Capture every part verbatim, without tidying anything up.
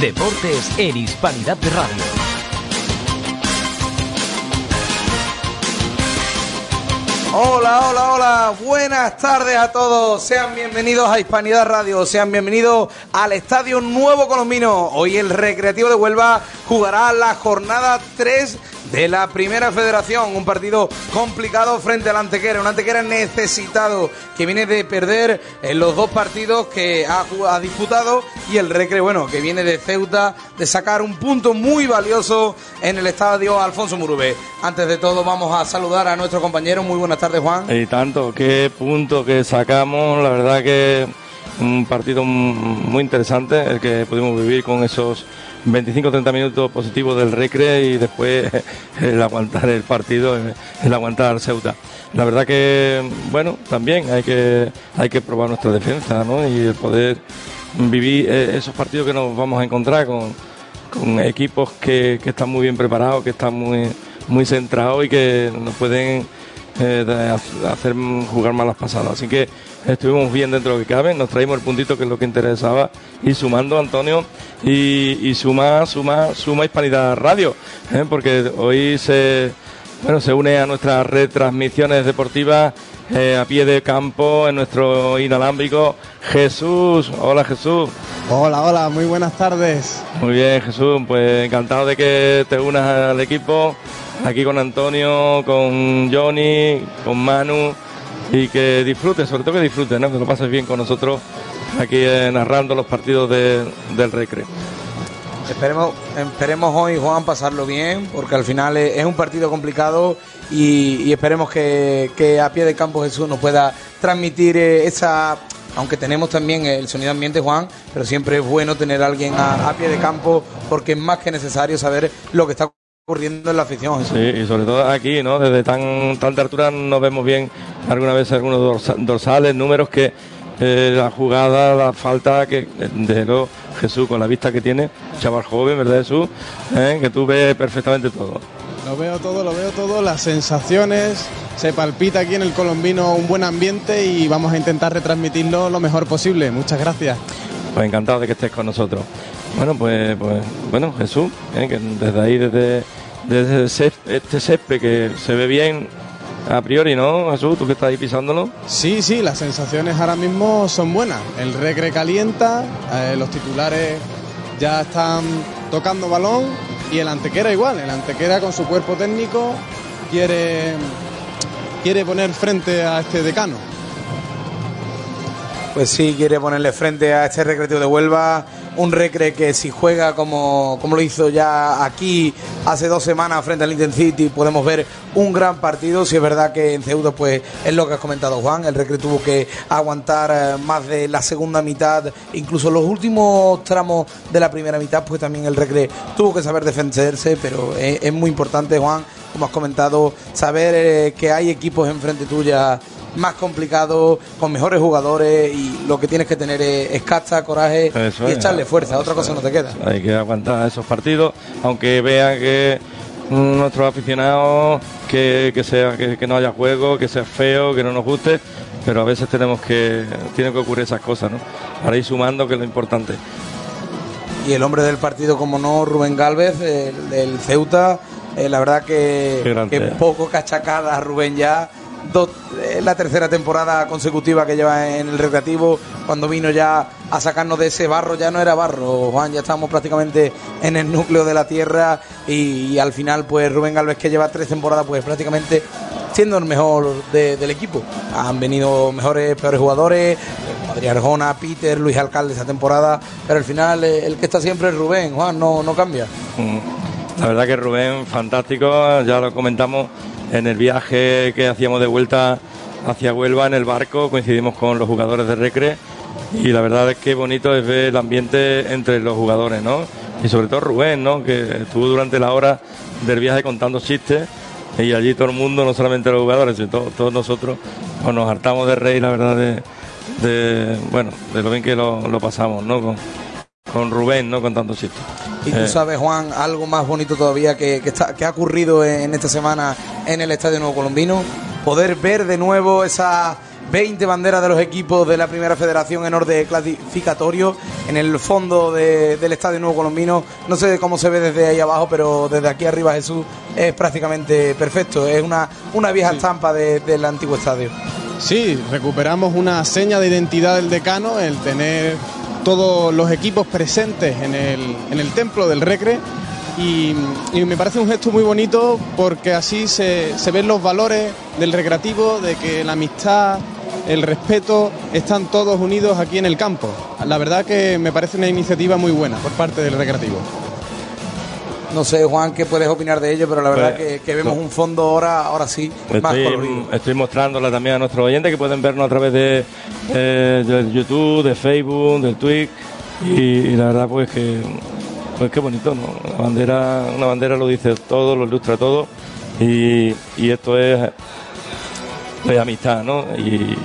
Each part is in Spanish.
Deportes en Hispanidad de Radio. Hola, hola, hola, buenas tardes a todos, sean bienvenidos a Hispanidad Radio, sean bienvenidos al Estadio Nuevo Colombino. Hoy el Recreativo de Huelva jugará la jornada tres de la Primera Federación, un partido complicado frente al Antequera, un Antequera necesitado que viene de perder en los dos partidos que ha, ha disputado, y el Recre, bueno, que viene de Ceuta de sacar un punto muy valioso en el Estadio Alfonso Murube. Antes de todo vamos a saludar a nuestro compañero. Muy buenas tardes, Juan. Y tanto, qué punto que sacamos, la verdad que un partido muy interesante el que pudimos vivir con esos veinticinco treinta minutos positivos del Recre y después el aguantar el partido, el aguantar Ceuta. La verdad que, bueno, también hay que hay que probar nuestra defensa, ¿no? Y el poder vivir esos partidos que nos vamos a encontrar con, con equipos que, que están muy bien preparados, que están muy, muy centrados y que nos pueden eh, hacer jugar malas pasadas. Así que estuvimos bien dentro de lo que cabe, nos traímos el puntito que es lo que interesaba, y sumando, Antonio, y, y suma, suma, suma Hispanidad Radio, ¿eh? Porque hoy se, bueno, se une a nuestras retransmisiones deportivas eh, a pie de campo en nuestro inalámbrico Jesús. Hola, Jesús. Hola, hola, muy buenas tardes. Muy bien, Jesús, pues encantado de que te unas al equipo, aquí con Antonio, con Johnny, con Manu, y que disfrutes, sobre todo que disfrutes, ¿no? Que lo pases bien con nosotros aquí eh, narrando los partidos de, del Recre. Esperemos, esperemos hoy, Juan, pasarlo bien, porque al final es, es un partido complicado y, y esperemos que, que a pie de campo Jesús nos pueda transmitir eh, esa... Aunque tenemos también el sonido ambiente, Juan, pero siempre es bueno tener a alguien a, a pie de campo, porque es más que necesario saber lo que está ocurriendo en la afición, Jesús. Sí, y sobre todo aquí, ¿no? Desde tan tanta altura no vemos bien alguna vez algunos dorsales, números que eh, la jugada, la falta que de luego Jesús, con la vista que tiene, chaval joven, ¿verdad, Jesús? ¿Eh? Que tú ves perfectamente todo. Lo veo todo, lo veo todo, las sensaciones, se palpita aquí en el Colombino un buen ambiente y vamos a intentar retransmitirlo lo mejor posible. Muchas gracias. Pues encantado de que estés con nosotros. Bueno, pues, pues bueno, Jesús, ¿eh? Que desde ahí, desde, desde este césped que se ve bien a priori, ¿no, Jesús? ¿Tú que estás ahí pisándolo? Sí, sí, las sensaciones ahora mismo son buenas. El Recre calienta, eh, los titulares ya están tocando balón y el Antequera igual. El Antequera con su cuerpo técnico quiere, quiere poner frente a este decano. Pues sí, quiere ponerle frente a este Recreativo de Huelva, un Recre que si juega como, como lo hizo ya aquí hace dos semanas frente al Intensity, podemos ver un gran partido. Si es verdad que en Ceuta, pues es lo que has comentado, Juan, el Recre tuvo que aguantar más de la segunda mitad, incluso los últimos tramos de la primera mitad, pues también el Recre tuvo que saber defenderse, pero es, es muy importante, Juan, como has comentado, saber eh, que hay equipos enfrente tuya más complicado, con mejores jugadores, y lo que tienes que tener es, es casta, coraje eso y es, echarle fuerza, otra cosa no te queda. Hay que aguantar esos partidos, aunque vean que nuestros aficionados, que, que sea que, que no haya juego, que sea feo, que no nos guste, pero a veces tenemos que, tienen que ocurrir esas cosas, ¿no? Para ir sumando, que es lo importante. Y el hombre del partido, como no, Rubén Gálvez, el, del Ceuta, eh, la verdad que, que poco cachacada Rubén ya. Dos, eh, la tercera temporada consecutiva que lleva en el Recreativo, cuando vino ya a sacarnos de ese barro, ya no era barro, Juan, ya estábamos prácticamente en el núcleo de la tierra, y, y al final pues Rubén Gálvez, que lleva tres temporadas pues prácticamente siendo el mejor de, del equipo. Han venido mejores, peores jugadores, Adrián Arjona, Peter, Luis Alcalde esa temporada, pero al final eh, el que está siempre es Rubén, Juan, no, no cambia. La verdad que Rubén, fantástico, ya lo comentamos en el viaje que hacíamos de vuelta hacia Huelva en el barco, coincidimos con los jugadores de Recre, y la verdad es que bonito es ver el ambiente entre los jugadores, ¿no? Y sobre todo Rubén, ¿no? Que estuvo durante la hora del viaje contando chistes, y allí todo el mundo, no solamente los jugadores, sino todos, todos nosotros, pues nos hartamos de reír, la verdad, de, de bueno, de lo bien que lo, lo pasamos, ¿no? Con, con Rubén, ¿no? Contando chistes. Y tú sabes, Juan, algo más bonito todavía que, que, está, que ha ocurrido en esta semana en el Estadio Nuevo Colombino, poder ver de nuevo esa veinte banderas de los equipos de la Primera Federación en orden clasificatorio en el fondo de, del Estadio Nuevo Colombino. No sé cómo se ve desde ahí abajo, pero desde aquí arriba, Jesús, es prácticamente perfecto. Es una, una vieja sí. estampa de, del antiguo estadio. Sí, recuperamos una seña de identidad del decano, el tener todos los equipos presentes en el, en el templo del Recre. Y, y me parece un gesto muy bonito porque así se, se ven los valores del recreativo, de que la amistad, el respeto están todos unidos aquí en el campo. La verdad que me parece una iniciativa muy buena por parte del recreativo. No sé, Juan, qué puedes opinar de ello, pero la verdad pues, que, que vemos no. un fondo ahora, ahora sí estoy, más colorido. Estoy mostrándola también a nuestros oyentes que pueden vernos a través de, eh, de YouTube, de Facebook, del Twitch y, y la verdad pues que pues qué bonito, ¿no? La bandera, una bandera lo dice todo, lo ilustra todo y, y esto es, es amistad, ¿no? Y,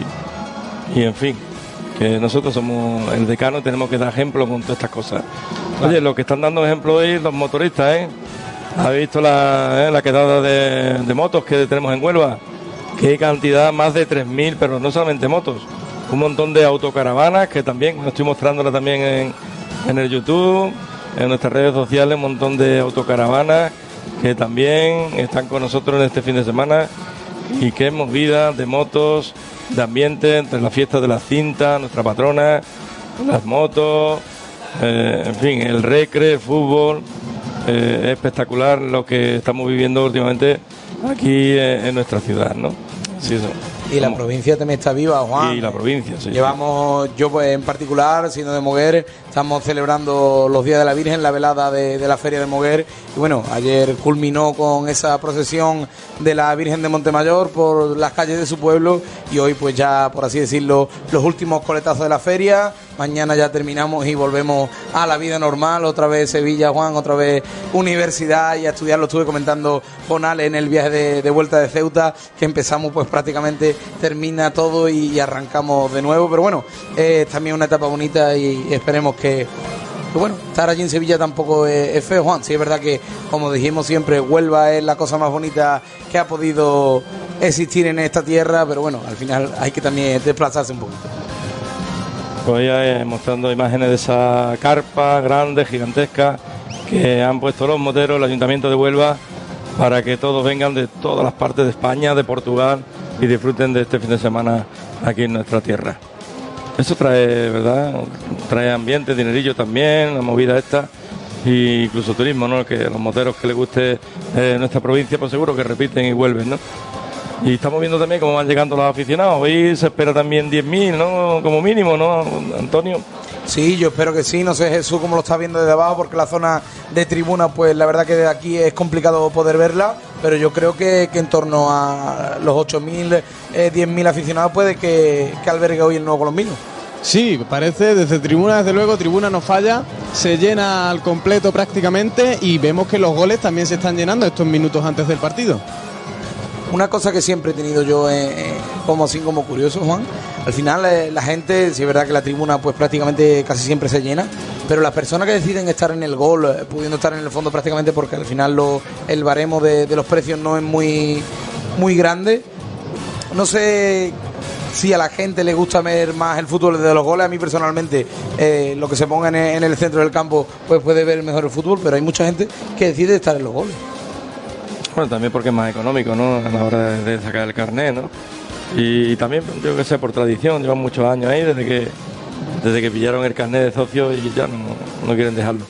y en fin, que nosotros somos el decano, tenemos que dar ejemplo con todas estas cosas. Oye, lo que están dando ejemplo hoy los motoristas, ¿eh? ¿Habéis visto la, eh, la quedada de, de motos que tenemos en Huelva? Qué cantidad, más de tres mil, pero no solamente motos, un montón de autocaravanas que también, estoy mostrándola también en, en el YouTube, en nuestras redes sociales, un montón de autocaravanas que también están con nosotros en este fin de semana y qué movida de motos, de ambiente, entre las fiestas de la cinta, nuestra patrona, las motos, eh, en fin, el recre, el fútbol, eh, es espectacular lo que estamos viviendo últimamente aquí en, en nuestra ciudad, ¿no? Sí, eso. Y la provincia también está viva, Juan. Y la provincia, sí. Llevamos, yo pues en particular, siendo de Moguer, estamos celebrando los Días de la Virgen, la velada de, de la Feria de Moguer. Y bueno, ayer culminó con esa procesión de la Virgen de Montemayor por las calles de su pueblo. Y hoy pues ya, por así decirlo, los últimos coletazos de la feria. Mañana ya terminamos y volvemos a la vida normal. Otra vez Sevilla, Juan, otra vez universidad y a estudiar. Lo estuve comentando con Ale en el viaje de, de vuelta de Ceuta, que empezamos pues prácticamente, termina todo y, y arrancamos de nuevo. Pero bueno, es eh, también una etapa bonita y esperemos que, que bueno, estar allí en Sevilla tampoco es, es feo, Juan. Sí, es verdad que, como dijimos siempre, Huelva es la cosa más bonita que ha podido existir en esta tierra, pero bueno, al final hay que también desplazarse un poquito. Pues ya eh, mostrando imágenes de esa carpa grande, gigantesca, que han puesto los moteros, el Ayuntamiento de Huelva, para que todos vengan de todas las partes de España, de Portugal, y disfruten de este fin de semana aquí en nuestra tierra. Eso trae, ¿verdad? Trae ambiente, dinerillo también, la movida esta, e incluso turismo, ¿no? Que los moteros que les guste eh, nuestra provincia, pues seguro que repiten y vuelven, ¿no? Y estamos viendo también cómo van llegando los aficionados. Hoy se espera también diez mil, ¿no? Como mínimo, ¿no, Antonio? Sí, yo espero que sí. No sé, Jesús, cómo lo está viendo desde abajo, porque la zona de tribuna, pues la verdad que desde aquí es complicado poder verla, pero yo creo que, que en torno a los ocho mil, eh, diez mil aficionados puede que, que albergue hoy el Nuevo Colombino. Sí, parece, desde tribuna, desde luego, tribuna no falla, se llena al completo prácticamente y vemos que los goles también se están llenando estos minutos antes del partido. Una cosa que siempre he tenido yo eh, eh, como así como curioso, Juan, al final eh, la gente, sí es verdad que la tribuna pues prácticamente casi siempre se llena, pero las personas que deciden estar en el gol, eh, pudiendo estar en el fondo prácticamente porque al final lo, el baremo de, de los precios no es muy, muy grande, no sé si a la gente le gusta ver más el fútbol desde los goles. A mí personalmente eh, lo que se ponga en el, en el centro del campo pues puede ver mejor el fútbol, pero hay mucha gente que decide estar en los goles. Bueno, también porque es más económico, ¿no? A la hora de, de sacar el carnet, ¿no? Y, y también, yo que sé, por tradición, llevan muchos años ahí, desde que desde que pillaron el carnet de socio y ya no, no quieren dejarlo.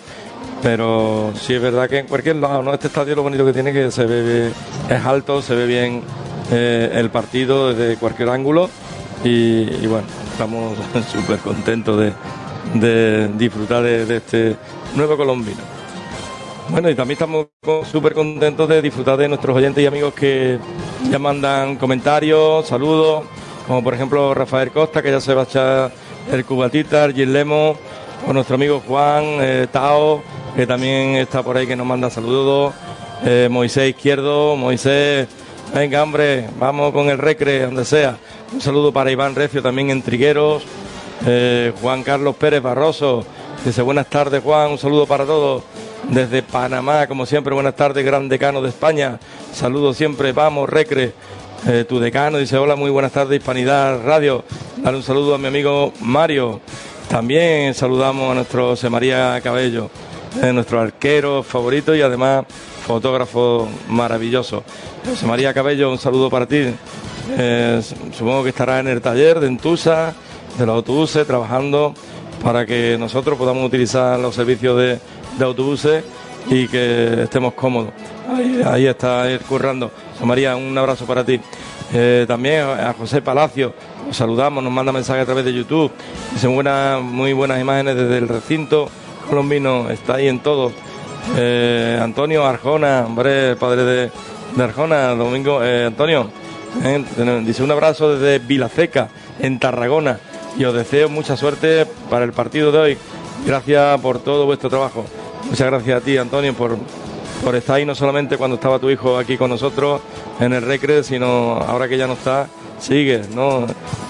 Pero sí es verdad que en cualquier lado, ¿no? Este estadio lo bonito que tiene que se ve, es alto, se ve bien eh, el partido desde cualquier ángulo y, y bueno, estamos súper contentos de, de disfrutar de, de este Nuevo Colombino. Bueno, y también estamos súper contentos de disfrutar de nuestros oyentes y amigos que ya mandan comentarios, saludos, como por ejemplo Rafael Costa, que ya se va a echar el cubatita, el Gil Lemo, o nuestro amigo Juan eh, Tao, que también está por ahí, que nos manda saludos, eh, Moisés Izquierdo, Moisés, venga hombre, vamos con el recre, donde sea. Un saludo para Iván Recio, también en Trigueros, eh, Juan Carlos Pérez Barroso, dice buenas tardes Juan, un saludo para todos. Desde Panamá, como siempre, buenas tardes, gran decano de España. Saludos siempre, vamos, recre. Eh, tu decano dice: hola, muy buenas tardes, Hispanidad Radio. Dale un saludo a mi amigo Mario. También saludamos a nuestro José María Cabello, eh, nuestro arquero favorito y además fotógrafo maravilloso. José María Cabello, un saludo para ti. Eh, supongo que estará en el taller de Entusa, de los autobuses, trabajando para que nosotros podamos utilizar los servicios de, de autobuses y que estemos cómodos. Ahí, ahí está él currando. José María, un abrazo para ti. Eh, también a José Palacio, nos saludamos, nos manda mensajes a través de YouTube. Dicen buenas, muy buenas imágenes desde el recinto colombino, está ahí en todo. Eh, Antonio Arjona, hombre, el padre de, de Arjona, Domingo, eh, Antonio, eh, dice un abrazo desde Vilaseca, en Tarragona, y os deseo mucha suerte para el partido de hoy. Gracias por todo vuestro trabajo. Muchas gracias a ti, Antonio, por, por estar ahí, no solamente cuando estaba tu hijo aquí con nosotros en el Recre, sino ahora que ya no está, sigue, ¿no?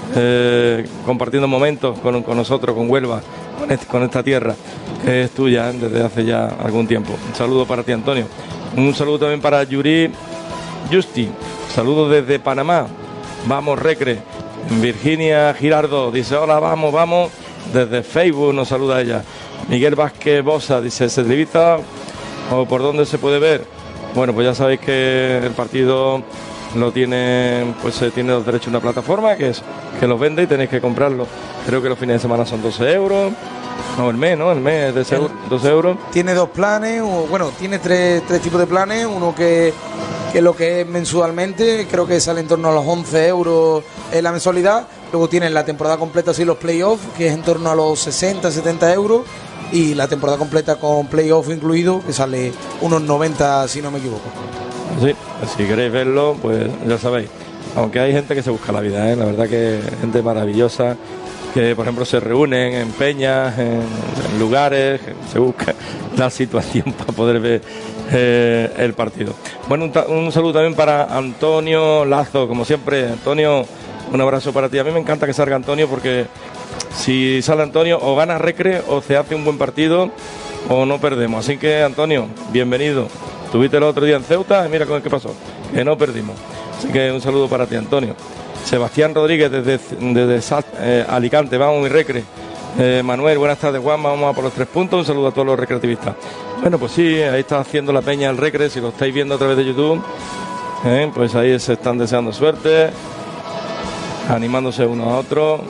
Eh, compartiendo momentos con, con nosotros, con Huelva, con, este, con esta tierra que es tuya, ¿eh? Desde hace ya algún tiempo. Un saludo para ti, Antonio. Un saludo también para Yuri Justi. Saludos desde Panamá. Vamos, Recre. Virginia Girardo dice: hola, vamos, vamos. Desde Facebook nos saluda ella. Miguel Vázquez Bosa dice: ¿se televisa o por dónde se puede ver? Bueno, pues ya sabéis que el partido lo tiene, pues tiene los derechos de una plataforma que es que los vende y tenéis que comprarlo. Creo que los fines de semana son doce euros. No, el mes, ¿no? El mes es de doce euros. Tiene dos planes, o, bueno, tiene tres, tres tipos de planes. Uno que, que lo que es mensualmente, creo que sale en torno a los once euros en la mensualidad. Luego tienen la temporada completa, así los playoffs, que es en torno a los sesenta, setenta euros. Y la temporada completa con playoff incluido, que sale unos noventa, si no me equivoco. Sí, si queréis verlo, pues ya sabéis. Aunque hay gente que se busca la vida, ¿eh? La verdad que gente maravillosa, que por ejemplo se reúnen en peñas, en, en lugares, se busca la situación para poder ver eh, el partido. Bueno, un, un saludo también para Antonio Lazo, como siempre. Antonio, un abrazo para ti. A mí me encanta que salga Antonio, porque si sale Antonio o gana Recre o se hace un buen partido o no perdemos. Así que, Antonio, bienvenido. Tuviste el otro día en Ceuta y mira con qué pasó, que no perdimos. Así que un saludo para ti, Antonio. Sebastián Rodríguez desde, desde eh, Alicante, vamos mi Recre. Eh, Manuel, buenas tardes, Juan, vamos a por los tres puntos. Un saludo a todos los recreativistas. Bueno, pues sí, ahí está haciendo la peña el Recre, si lo estáis viendo a través de YouTube, eh, pues ahí se están deseando suerte, animándose uno a otro,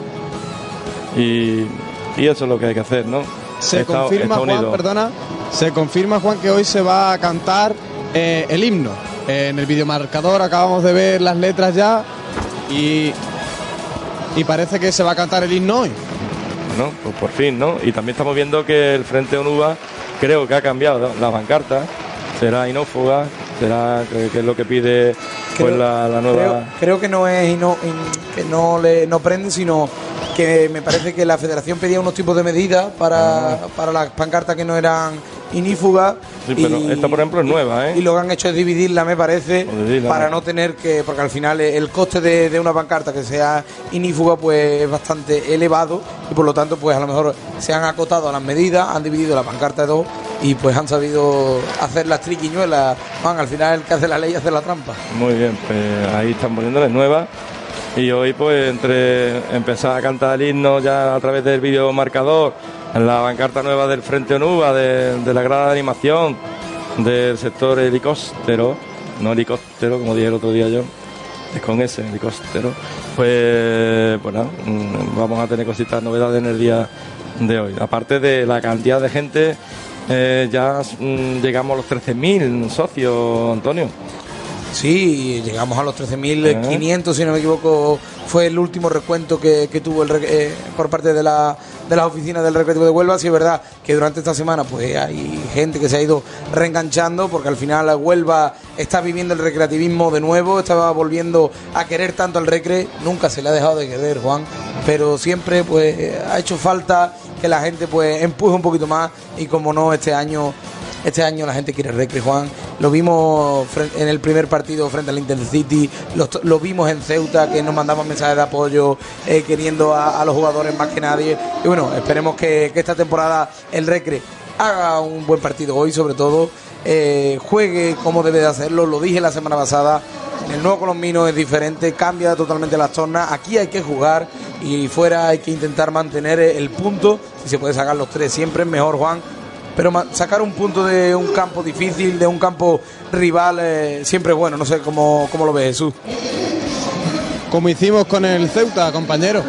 y, y eso es lo que hay que hacer, ¿no? Se Está, confirma, está Juan, perdona, se confirma, Juan, que hoy se va a cantar eh, el himno. Eh, en el videomarcador acabamos de ver las letras ya y, y parece que se va a cantar el himno hoy. Bueno, pues por fin, ¿no? Y también estamos viendo que el Frente Onuba creo que ha cambiado la pancarta, será inófuga, será que, que es lo que pide pues creo, la, la nueva... Creo, creo que no es ino, in, que no le no prende, sino que me parece que la federación pedía unos tipos de medidas para, ah. para las pancartas que no eran inífugas. Sí, pero y, esta, por ejemplo, es nueva, ¿eh? Y lo que han hecho es dividirla, me parece, dividirla, para no tener que... Porque al final el coste de, de una pancarta que sea inífuga pues es bastante elevado y por lo tanto pues a lo mejor se han acotado a las medidas, han dividido la pancarta de dos y pues han sabido hacer las triquiñuelas. Juan, al final el que hace la ley hace la trampa. Muy bien, pues ahí están poniéndoles nuevas. Y hoy pues entre empezar a cantar el himno ya a través del vídeo marcador, en la pancarta nueva del Frente Onuba, de, de la grada de animación del sector helicóptero, no helicóptero como dije el otro día yo, es con ese helicóptero, pues bueno, vamos a tener cositas, novedades en el día de hoy. Aparte de la cantidad de gente, eh, ya mm, llegamos a los trece mil socios, Antonio. Sí, llegamos a los trece mil quinientos, si no me equivoco, fue el último recuento que, que tuvo el, eh, por parte de la de las oficinas del Recreativo de Huelva. Sí, es verdad que durante esta semana pues hay gente que se ha ido reenganchando, porque al final Huelva está viviendo el recreativismo de nuevo, estaba volviendo a querer tanto al Recre, nunca se le ha dejado de querer, Juan, pero siempre pues ha hecho falta que la gente pues empuje un poquito más, y como no, este año Este año la gente quiere Recre, Juan. Lo vimos en el primer partido frente al Intercity, lo, lo vimos en Ceuta, que nos mandaban mensajes de apoyo, eh, queriendo a, a los jugadores más que nadie. Y bueno, esperemos que, que esta temporada el Recre haga un buen partido hoy, sobre todo, eh, juegue como debe de hacerlo. Lo dije la semana pasada, En el Nuevo Colombino es diferente, cambia totalmente las tornas. Aquí hay que jugar y fuera hay que intentar mantener el punto. Si se puede sacar los tres siempre es mejor, Juan. Pero sacar un punto de un campo difícil, de un campo rival, eh, siempre es bueno. No sé cómo, cómo lo ves, Jesús. Como hicimos con el Ceuta, compañero.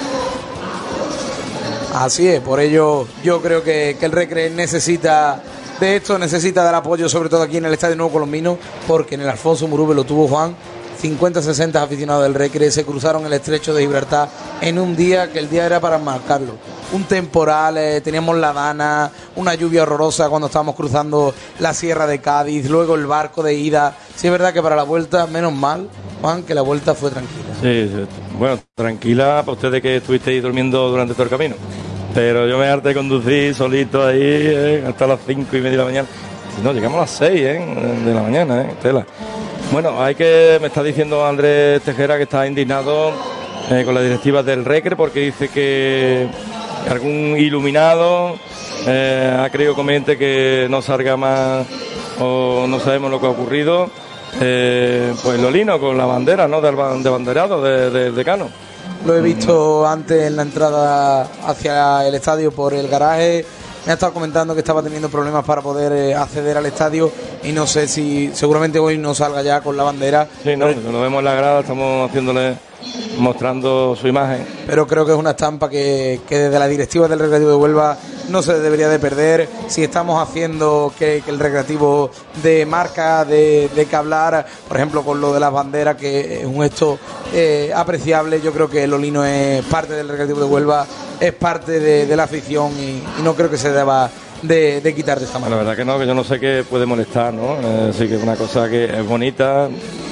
Así es, por ello yo creo que, que el Recre necesita de esto, necesita dar apoyo, sobre todo aquí en el Estadio Nuevo Colombino, porque en el Alfonso Murube lo tuvo, Juan. cincuenta sesenta aficionados del Recre se cruzaron el estrecho de Gibraltar en un día que el día era para marcarlo. Un temporal, eh, teníamos la dana, una lluvia horrorosa cuando estábamos cruzando la Sierra de Cádiz, luego el barco de ida. Sí, es verdad que para la vuelta, menos mal, Juan, que la vuelta fue tranquila. Sí, sí. Bueno, tranquila para ustedes que estuvisteis durmiendo durante todo el camino. Pero yo me harté de conducir solito ahí eh, hasta las cinco y media de la mañana. No, llegamos a las seis eh, de la mañana, eh, tela. Bueno, hay que, me está diciendo Andrés Tejera que está indignado eh, con las directivas del Recre porque dice que algún iluminado eh, ha creído conveniente que no salga más o no sabemos lo que ha ocurrido. Eh, pues Lolino con la bandera, ¿no? Del de banderado de, de, de Cano. Lo he visto antes en la entrada hacia el estadio por el garaje. Me ha estado comentando que estaba teniendo problemas para poder eh, acceder al estadio y no sé si seguramente hoy no salga ya con la bandera. Sí, no, pero, lo vemos en la grada, estamos haciéndole, mostrando su imagen. Pero creo que es una estampa que, que desde la directiva del Recreativo de Huelva no se debería de perder. Si estamos haciendo que, que el Recreativo de marca, de, de que hablar, por ejemplo, con lo de las banderas, que es un gesto eh, apreciable, yo creo que el Lolino es parte del Recreativo de Huelva, es parte de, de la afición y, y no creo que se deba de, de quitar de esta manera. La verdad que no, que yo no sé qué puede molestar, ¿no? Eh, sí que es una cosa que es bonita.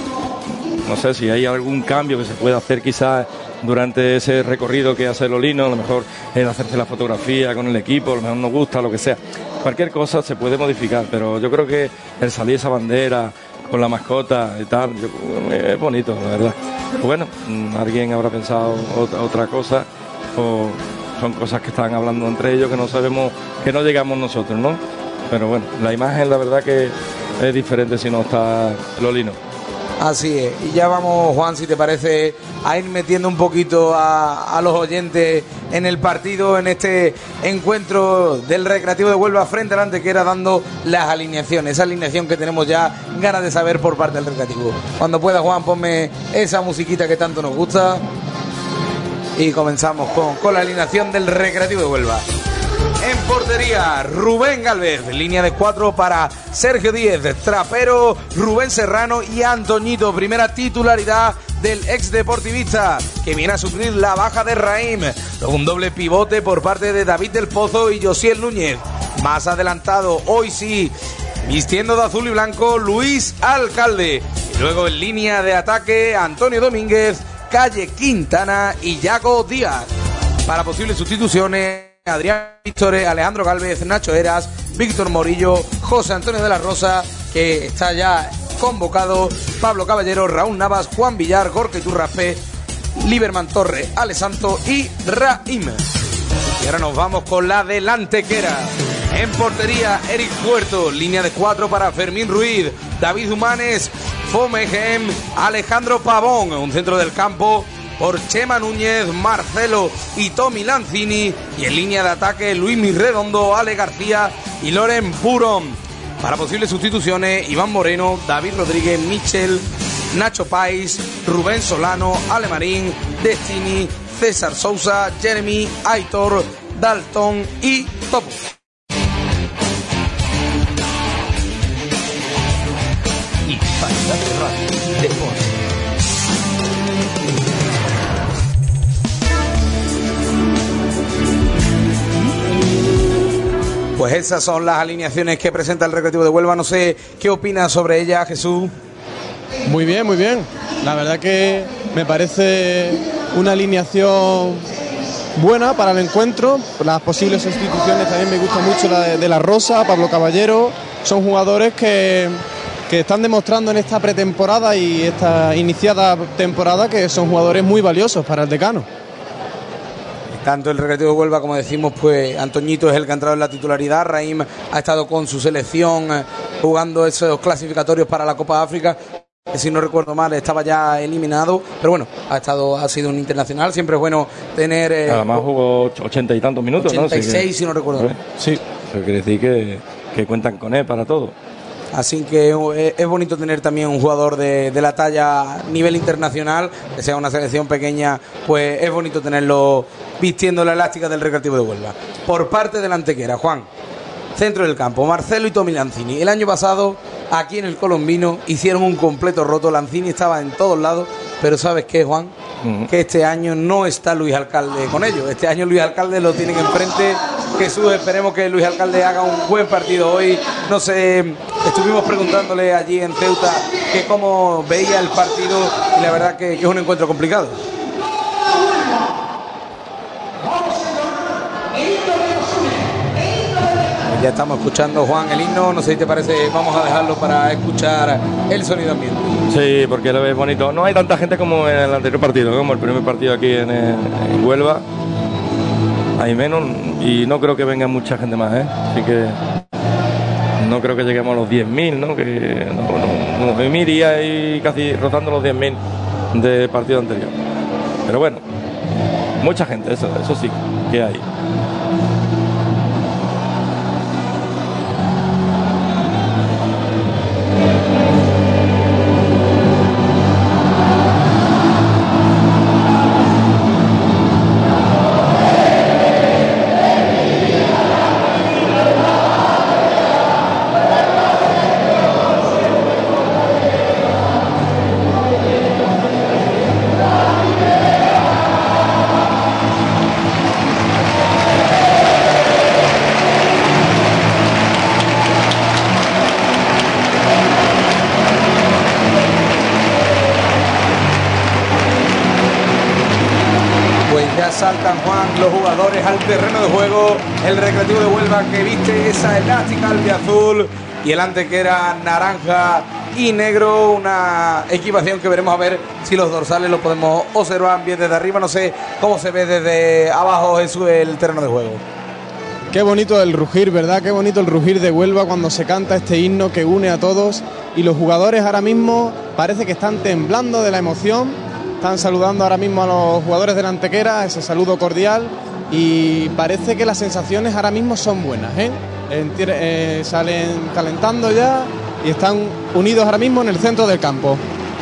No sé si hay algún cambio que se pueda hacer quizás durante ese recorrido que hace Lolino, a lo mejor el hacerse la fotografía con el equipo, a lo mejor nos gusta, lo que sea. Cualquier cosa se puede modificar, pero yo creo que el salir esa bandera con la mascota y tal, yo, es bonito, la verdad. Pues bueno, alguien habrá pensado otra, otra cosa o son cosas que están hablando entre ellos que no sabemos, que no llegamos nosotros, ¿no? Pero bueno, la imagen la verdad que es diferente si no está Lolino. Así es, y ya vamos, Juan, si te parece, a ir metiendo un poquito a, a los oyentes en el partido, en este encuentro del Recreativo de Huelva frente al Antequera, dando las alineaciones, esa alineación que tenemos ya ganas de saber por parte del Recreativo. Cuando pueda, Juan, ponme esa musiquita que tanto nos gusta y comenzamos con, con la alineación del Recreativo de Huelva. En portería, Rubén Gálvez, línea de cuatro para Sergio Díez, Trapero, Rubén Serrano y Antoñito, primera titularidad del ex deportivista que viene a suplir la baja de Raim. Luego un doble pivote por parte de David del Pozo y Josiel Núñez. Más adelantado, hoy sí, vistiendo de azul y blanco, Luis Alcalde. Y luego en línea de ataque, Antonio Domínguez, Calle Quintana y Yago Díaz. Para posibles sustituciones, Adrián Víctores, Alejandro Gálvez, Nacho Eras, Víctor Morillo, José Antonio de la Rosa, que está ya convocado, Pablo Caballero, Raúl Navas, Juan Villar, Gorka Iturraspe, Liberman Torre, Ale Santo y Raim. Y ahora nos vamos con la del Antequera. En portería, Eric Puerto, línea de cuatro para Fermín Ruiz, David Humanes, Fomegem, Alejandro Pavón, un centro del campo por Chema Núñez, Marcelo y Tommy Lanzini, y en línea de ataque Luis Mirredondo, Ale García y Loren Purón. Para posibles sustituciones, Iván Moreno, David Rodríguez, Michel, Nacho Pais, Rubén Solano, Ale Marín, Destiny, César Sousa, Jeremy, Aitor, Dalton y Topo. Hispanidad Radio Deportes. Pues esas son las alineaciones que presenta el Recreativo de Huelva. No sé qué opinas sobre ellas, Jesús. Muy bien, muy bien. La verdad que me parece una alineación buena para el encuentro. Las posibles sustituciones también me gusta mucho la de, de la Rosa, Pablo Caballero. Son jugadores que, que están demostrando en esta pretemporada y esta iniciada temporada que son jugadores muy valiosos para el Decano. Tanto el Recreativo de Huelva, como decimos, pues Antoñito es el que ha entrado en la titularidad. Raim ha estado con su selección jugando esos clasificatorios para la Copa África. que si no recuerdo mal estaba ya eliminado, pero bueno, ha estado ha sido un internacional, siempre es bueno tener... Eh, Además jugó ochenta y tantos minutos, ochenta y seis, ¿no? Así que, si no recuerdo mal. Sí, eso quiere decir que, que cuentan con él para todo. Así que eh, es bonito tener también un jugador de, de la talla a nivel internacional, que sea una selección pequeña, pues es bonito tenerlo vistiendo la elástica del Recreativo de Huelva. Por parte del Antequera, Juan, centro del campo, Marcelo y Tommy Lanzini. El año pasado, aquí en el Colombino, hicieron un completo roto. Lanzini estaba en todos lados, pero ¿sabes qué, Juan? Uh-huh. Que este año no está Luis Alcalde con ellos. Este año Luis Alcalde lo tienen enfrente. Jesús, esperemos que Luis Alcalde haga un buen partido hoy. No sé, estuvimos preguntándole allí en Ceuta que cómo veía el partido y la verdad que, que es un encuentro complicado. Ya estamos escuchando, Juan, el himno. No sé si te parece, vamos a dejarlo para escuchar el sonido ambiente. Sí, porque lo ves bonito. No hay tanta gente como en el anterior partido, como el primer partido aquí en, en Huelva. Hay menos y no creo que venga mucha gente más, ¿eh? Así que no creo que lleguemos a los diez mil, ¿no? Que no, no, no, me iría ahí casi rozando los diez mil del partido anterior. Pero bueno, mucha gente, eso, eso sí que hay. Saltan, Juan, los jugadores al terreno de juego. El Recreativo de Huelva que viste esa elástica albiazul y el Antequera naranja y negro, una equipación que veremos a ver si los dorsales los podemos observar bien desde arriba. No sé cómo se ve desde abajo Jesús el terreno de juego. Qué bonito el rugir, ¿verdad? Qué bonito el rugir de Huelva cuando se canta este himno que une a todos, y los jugadores ahora mismo parece que están temblando de la emoción. Están saludando ahora mismo a los jugadores del Antequera, ese saludo cordial, y parece que las sensaciones ahora mismo son buenas, ¿eh? Enti- eh, salen calentando ya y están unidos ahora mismo en el centro del campo.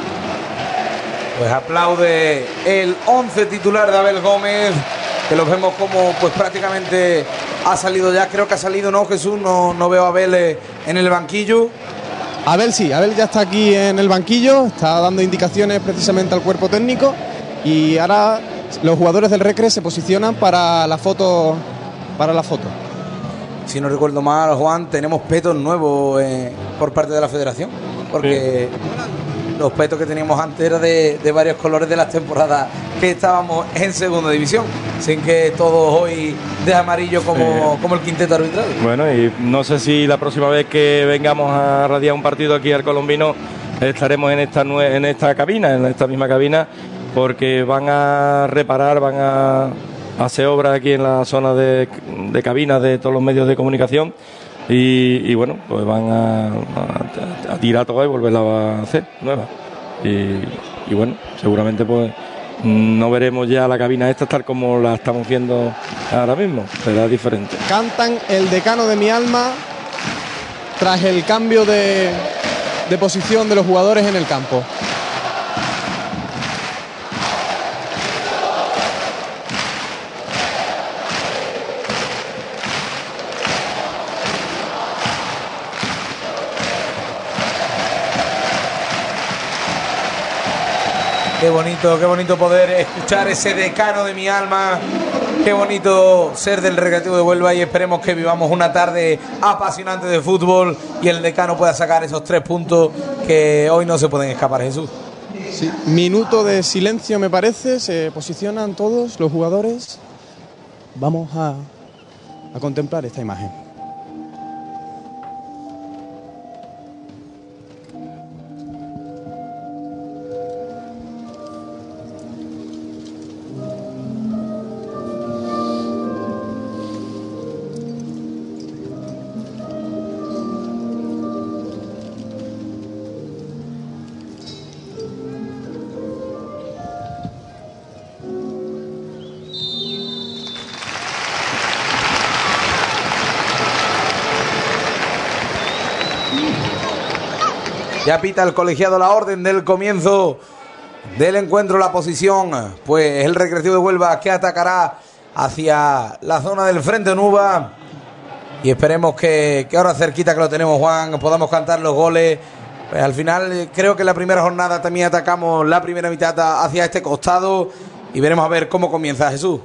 Pues aplaude el once titular de Abel Gómez, que los vemos como pues prácticamente ha salido ya, creo que ha salido, ¿no, Jesús? No, no veo a Abel en el banquillo. Abel sí, Abel ya está aquí en el banquillo, está dando indicaciones precisamente al cuerpo técnico, y ahora los jugadores del Recre se posicionan para la foto, para la foto. Si no recuerdo mal, Juan, tenemos petos nuevos eh, por parte de la federación, porque sí, los petos que teníamos antes eran de, de varios colores de las temporadas que estábamos en segunda división, sin que todos hoy de amarillo como, sí, como el quinteto arbitral. Bueno, y no sé si la próxima vez que vengamos a radiar un partido aquí al Colombino estaremos en esta nue- en esta cabina, en esta misma cabina, porque van a reparar, van a hacer obras aquí en la zona de, de cabinas de todos los medios de comunicación, y, y bueno, pues van a, a, a tirar todo y volverla a hacer nueva, y, y bueno, seguramente pues no veremos ya la cabina esta tal como la estamos viendo ahora mismo, será diferente. Cantan El Decano de mi alma tras el cambio de, de posición de los jugadores en el campo. Qué bonito, qué bonito poder escuchar ese Decano de mi alma. Qué bonito ser del Recreativo de Huelva, y esperemos que vivamos una tarde apasionante de fútbol y el Decano pueda sacar esos tres puntos que hoy no se pueden escapar, Jesús. Sí, minuto de silencio me parece, se posicionan todos los jugadores. Vamos a, a contemplar esta imagen. Ya pita el colegiado la orden del comienzo del encuentro. La posición, pues el Recreativo de Huelva que atacará hacia la zona del Frente Nuba. Y esperemos que, que ahora cerquita que lo tenemos, Juan, podamos cantar los goles. Pues al final creo que en la primera jornada también atacamos la primera mitad hacia este costado. Y veremos a ver cómo comienza, Jesús.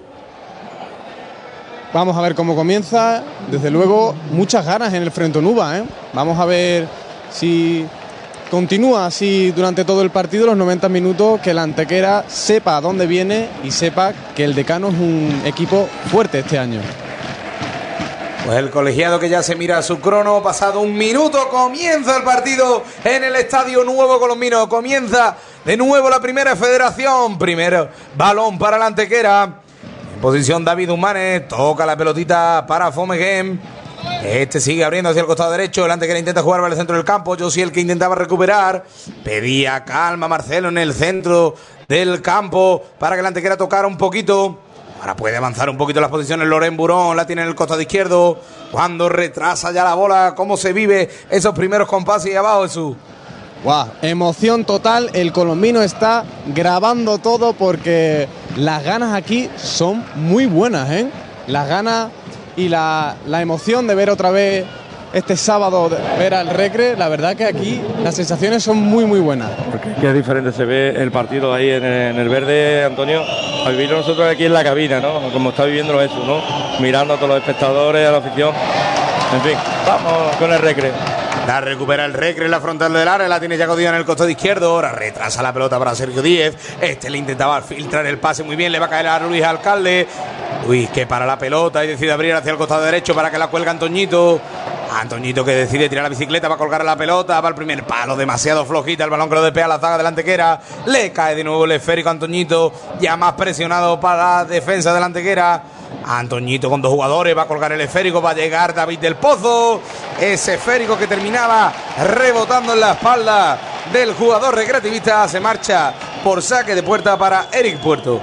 Vamos a ver cómo comienza. Desde luego, muchas ganas en el Frente Nuba, ¿eh? Vamos a ver si continúa así durante todo el partido, los noventa minutos, que la Antequera sepa a dónde viene y sepa que el Decano es un equipo fuerte este año. Pues el colegiado que ya se mira su crono, pasado un minuto, comienza el partido en el Estadio Nuevo Colombino. Comienza de nuevo la primera federación. Primero balón para la Antequera. En posición David Humanes, toca la pelotita para Fomegem. Este sigue abriendo hacia el costado derecho. El Antequera intenta jugar para el centro del campo. Josiel que intentaba recuperar. Pedía calma Marcelo en el centro del campo para que el Antequera tocara un poquito. Ahora puede avanzar un poquito las posiciones. Loren Burón la tiene en el costado izquierdo. Cuando retrasa ya la bola, cómo se vive esos primeros compases y abajo Jesús. Wow, emoción total. El colombino está grabando todo porque las ganas aquí son muy buenas, ¿eh? Las ganas y la, la emoción de ver otra vez este sábado, de ver al Recre. La verdad que aquí las sensaciones son muy muy buenas. Porque qué diferente se ve el partido ahí en el, en el verde, Antonio. Al vivirlo nosotros aquí en la cabina, ¿no? Como está viviéndolo eso, ¿no? Mirando a todos los espectadores, a la afición. En fin, vamos con el Recre. La recupera el Recre en la frontal del área, la tiene Yago Díaz en el costado izquierdo. Ahora retrasa la pelota para Sergio Díez. Este le intentaba filtrar el pase muy bien, le va a caer a Luis Alcalde. Luis que para la pelota y decide abrir hacia el costado derecho para que la cuelgue Antoñito. Antoñito que decide tirar la bicicleta, va a colgar la pelota, va al primer palo, demasiado flojita, el balón que lo despega a la zaga de la Antequera. Le cae de nuevo el esférico a Antoñito, ya más presionado para la defensa de la Antequera. Antoñito con dos jugadores, va a colgar el esférico, va a llegar David del Pozo. Ese esférico que terminaba rebotando en la espalda del jugador recreativista, se marcha por saque de puerta para Eric Puerto.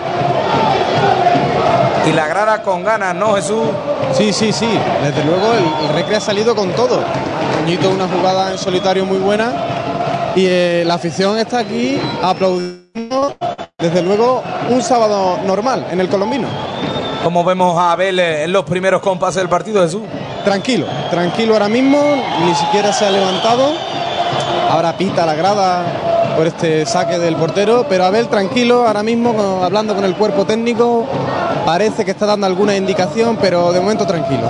Y la grada con ganas, ¿no, Jesús? Sí, sí, sí. Desde luego el, el Recre ha salido con todo. Antoñito una jugada en solitario muy buena. Y eh, la afición está aquí aplaudiendo, desde luego, un sábado normal en el colombino. Como vemos a Abel en los primeros compases del partido, Jesús. Tranquilo, tranquilo ahora mismo, ni siquiera se ha levantado. Ahora pita la grada por este saque del portero, pero Abel tranquilo ahora mismo, hablando con el cuerpo técnico, parece que está dando alguna indicación, pero de momento tranquilo.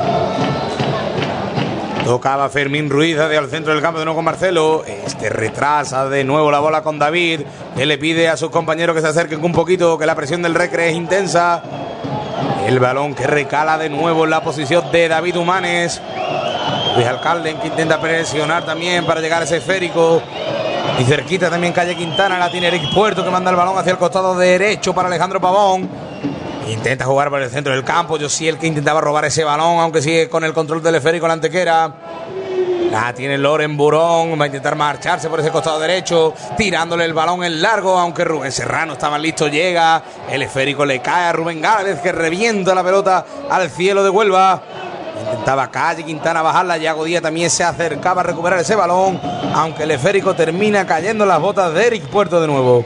Tocaba Fermín Ruiz desde el centro del campo de nuevo con Marcelo. Este retrasa de nuevo la bola con David, que le pide a sus compañeros que se acerquen un poquito, que la presión del Recre es intensa. El balón que recala de nuevo en la posición de David Humanes. Luis Alcalde que intenta presionar también para llegar a ese esférico. Y cerquita también Calle Quintana, la tiene Eric Puerto que manda el balón hacia el costado derecho para Alejandro Pavón. Intenta jugar por el centro del campo. Josiel que intentaba robar ese balón, aunque sigue con el control del esférico la Antequera. La tiene Loren Burón, va a intentar marcharse por ese costado derecho, tirándole el balón en largo, aunque Rubén Serrano estaba listo, llega. El esférico le cae a Rubén Gálvez, que revienta la pelota al cielo de Huelva. Intentaba Calle Quintana bajarla, Yago Díaz también se acercaba a recuperar ese balón, aunque el esférico termina cayendo en las botas de Eric Puerto de nuevo.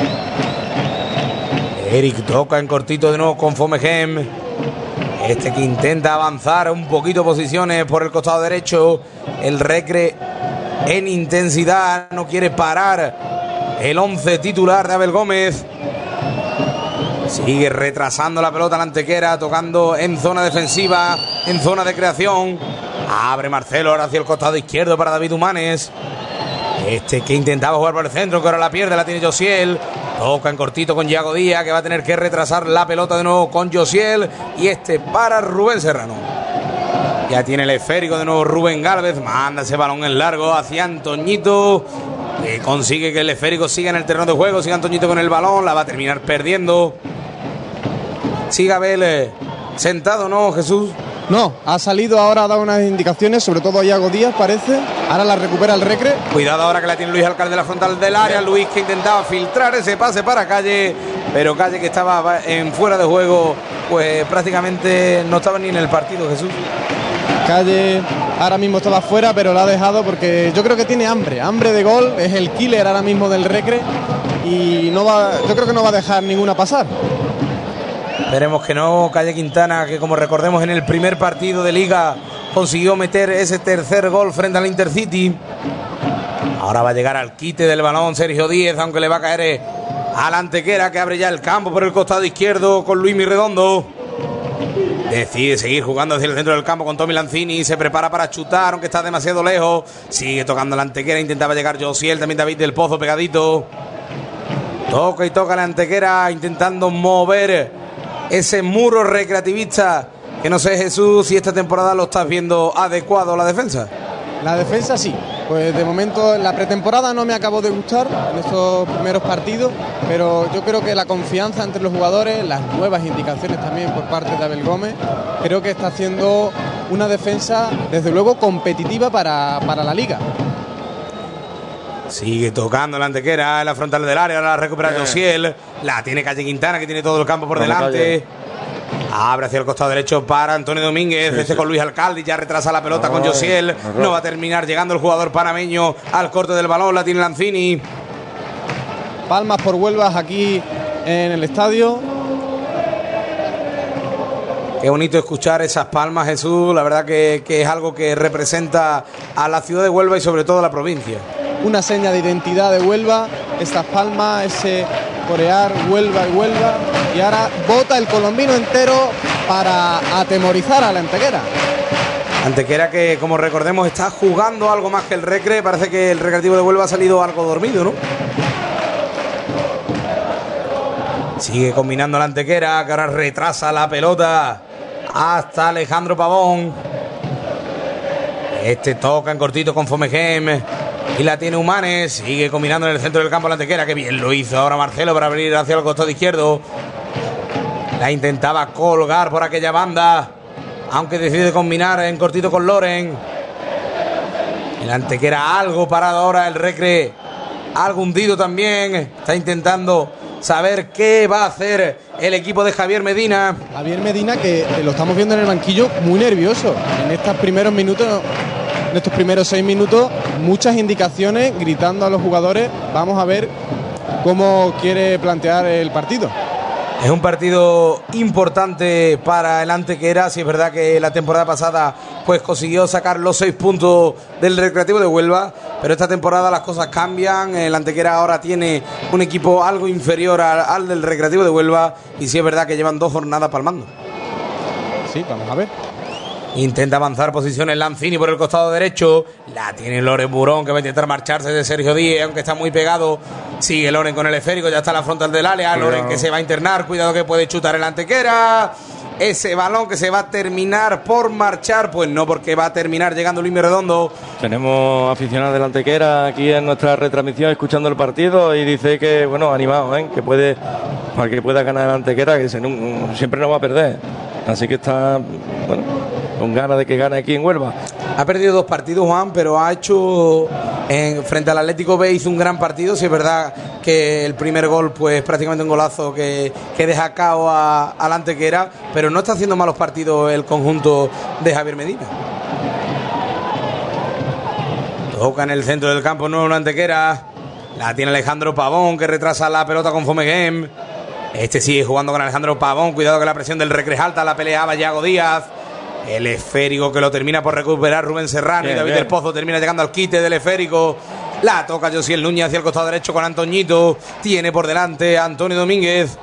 Eric toca en cortito de nuevo con Fomegem. Este que intenta avanzar un poquito posiciones por el costado derecho. El Recre en intensidad, no quiere parar el once titular de Abel Gómez. Sigue retrasando la pelota la Antequera, tocando en zona defensiva, en zona de creación. Abre Marcelo ahora hacia el costado izquierdo para David Humanes. Este que intentaba jugar por el centro, que ahora la pierde, la tiene Josiel. Toca en cortito con Yago Díaz, que va a tener que retrasar la pelota de nuevo con Josiel. Y este para Rubén Serrano. Ya tiene el esférico de nuevo Rubén Gálvez. Manda ese balón en largo hacia Antoñito, que consigue que el esférico siga en el terreno de juego. Sigue Antoñito con el balón, la va a terminar perdiendo. Sigue Abel eh, sentado, ¿no, Jesús? No, ha salido ahora, ha dado unas indicaciones, sobre todo a Yago Díaz, parece. Ahora la recupera el Recre. Cuidado ahora que la tiene Luis Alcalde de la frontal del área. Luis que intentaba filtrar ese pase para Calle, pero Calle que estaba en fuera de juego, pues prácticamente no estaba ni en el partido, Jesús. Calle ahora mismo estaba fuera, pero lo ha dejado porque yo creo que tiene hambre, hambre de gol, es el killer ahora mismo del Recre y no va, yo creo que no va a dejar ninguna pasar. Veremos que no. Calle Quintana, que como recordemos en el primer partido de Liga consiguió meter ese tercer gol frente al Intercity. Ahora va a llegar al quite del balón Sergio Díez, aunque le va a caer al Antequera, que abre ya el campo por el costado izquierdo con Luismi Redondo. Decide seguir jugando hacia el centro del campo con Tommy Lanzini. Se prepara para chutar, aunque está demasiado lejos. Sigue tocando la Antequera. Intentaba llegar Josiel, también David del Pozo pegadito. Toca y toca la Antequera, intentando mover ese muro recreativista. Que no sé, Jesús, si esta temporada lo estás viendo adecuado la defensa. La defensa sí. Pues de momento la pretemporada no me acabó de gustar en estos primeros partidos, pero yo creo que la confianza entre los jugadores, las nuevas indicaciones también por parte de Abel Gómez, creo que está haciendo una defensa desde luego competitiva para, para la Liga. Sigue tocando la Antequera en la frontal del área, ahora la recupera Josiel, la tiene Calle Quintana, que tiene todo el campo por Vamos delante. Calle. Abre hacia el costado derecho para Antonio Domínguez, sí, este sí. con Luis Alcalde, ya retrasa la pelota no, con Josiel, no, no va a terminar llegando el jugador panameño al corte del balón, la tiene Lanzini. Palmas por Huelva aquí en el estadio. Qué bonito escuchar esas palmas, Jesús, la verdad que, que es algo que representa a la ciudad de Huelva y sobre todo a la provincia. Una seña de identidad de Huelva, estas palmas, ese corear Huelva y Huelva, y ahora bota el colombino entero para atemorizar a la Antequera. Antequera que, como recordemos, está jugando algo más que el Recre. Parece que el Recreativo de Huelva ha salido algo dormido, ¿no? Sigue combinando la Antequera, que ahora retrasa la pelota hasta Alejandro Pavón. Este toca en cortito con Fomegem y la tiene Humanes. Sigue combinando en el centro del campo la Antequera, que bien lo hizo ahora Marcelo para abrir hacia el costado izquierdo. La intentaba colgar por aquella banda, aunque decide combinar en cortito con Loren. El Antequera algo parado ahora, el Recre algo hundido también. Está intentando saber qué va a hacer el equipo de Javier Medina. Javier Medina, que lo estamos viendo en el banquillo muy nervioso. En estos primeros minutos, en estos primeros seis minutos, muchas indicaciones, gritando a los jugadores. Vamos a ver cómo quiere plantear el partido. Es un partido importante para el Antequera. Si es verdad que la temporada pasada pues consiguió sacar los seis puntos del Recreativo de Huelva, pero esta temporada las cosas cambian. El Antequera ahora tiene un equipo algo inferior al, al del Recreativo de Huelva, y sí es verdad que llevan dos jornadas palmando. Sí, vamos a ver. Intenta avanzar posiciones Lanzini por el costado derecho. La tiene Loren Burón, que va a intentar marcharse de Sergio Díez, aunque está muy pegado. Sigue Loren con el esférico, ya está en la frontal del área. Cuidado. Loren que se va a internar, cuidado que puede chutar el Antequera. Ese balón que se va a terminar por marchar, pues no, porque va a terminar llegando Luis Redondo. Tenemos aficionados del Antequera aquí en nuestra retransmisión escuchando el partido, y dice que, bueno, animado, ¿eh? que puede, para que pueda ganar el Antequera, que se, no, siempre no va a perder. Así que está, bueno, con ganas de que gane aquí en Huelva. Ha perdido dos partidos, Juan, pero ha hecho en, frente al Atlético B hizo un gran partido. Si es verdad que el primer gol pues prácticamente un golazo que, que deja cao a, a la Antequera, pero no está haciendo malos partidos el conjunto de Javier Medina. Toca en el centro del campo nuevo la Antequera, la tiene Alejandro Pavón, que retrasa la pelota con Fomegem. Este sigue jugando con Alejandro Pavón, cuidado que la presión del Recre alta, la peleaba Yago Díaz. El esférico que lo termina por recuperar Rubén Serrano, bien, y David bien. del Pozo termina llegando al quite del esférico. La toca Josiel Núñez hacia el costado derecho con Antoñito. Tiene por delante a Antonio Domínguez.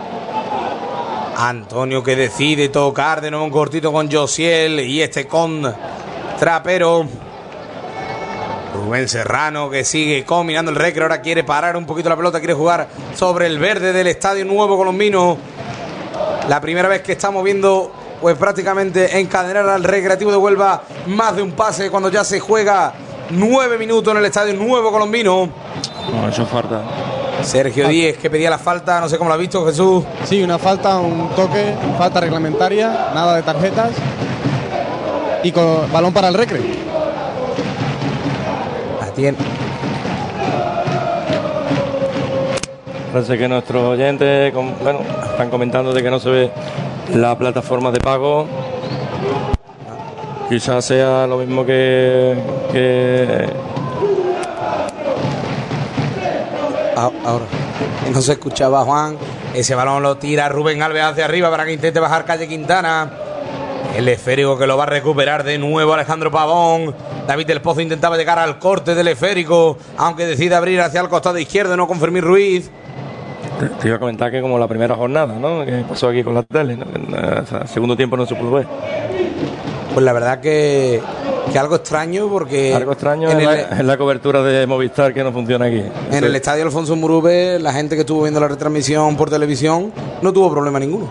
Antonio que decide tocar de nuevo un cortito con Josiel, y este con Trapero. Rubén Serrano que sigue combinando el Recre, ahora quiere parar un poquito la pelota, quiere jugar sobre el verde del Estadio Nuevo Colombino. La primera vez que estamos viendo pues prácticamente encadenar al Recreativo de Huelva más de un pase cuando ya se juega nueve minutos en el Estadio Nuevo Colombino. No, eso falta. Sergio Díez, que pedía la falta, no sé cómo lo ha visto, Jesús. Sí, una falta, un toque, falta reglamentaria, nada de tarjetas, y con balón para el Recre. La tiene. Parece que nuestros oyentes, bueno, están comentando de que no se ve la plataforma de pago. quizás sea lo mismo que, que... Ahora, no se escuchaba Juan. Ese balón lo tira Rubén Alves hacia arriba para que intente bajar Calle Quintana. El esférico que lo va a recuperar de nuevo Alejandro Pavón. David del Pozo intentaba llegar al corte del esférico, aunque decide abrir hacia el costado izquierdo, no con Fermín Ruiz. Te, te iba a comentar que como la primera jornada, ¿no?, que pasó aquí con la tele, ¿no? En el segundo tiempo no se pudo ver. Pues la verdad que, que algo extraño, porque algo extraño en es, el, la, es la cobertura de Movistar que no funciona aquí. En Eso el estadio Alfonso Murube, la gente que estuvo viendo la retransmisión por televisión no tuvo problema ninguno.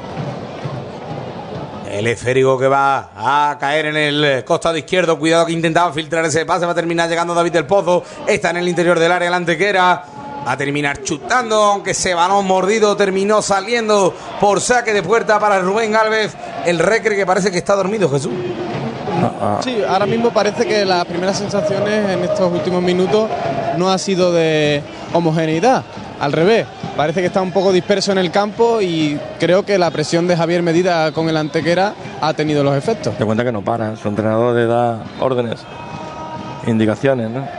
El esférico que va a caer en el costado izquierdo. Cuidado que intentaba filtrar ese pase. Va a terminar llegando David del Pozo. Está en el interior del área la Antequera. Va a terminar chutando, aunque ese balón mordido terminó saliendo por saque de puerta para Rubén Alves. El Recre que parece que está dormido, Jesús. Sí, ahora mismo parece que las primeras sensaciones en estos últimos minutos no ha sido de homogeneidad. Al revés, parece que está un poco disperso en el campo y creo que la presión de Javier Medina con el Antequera ha tenido los efectos. Te cuenta que no para, su entrenador le da órdenes, indicaciones, ¿no?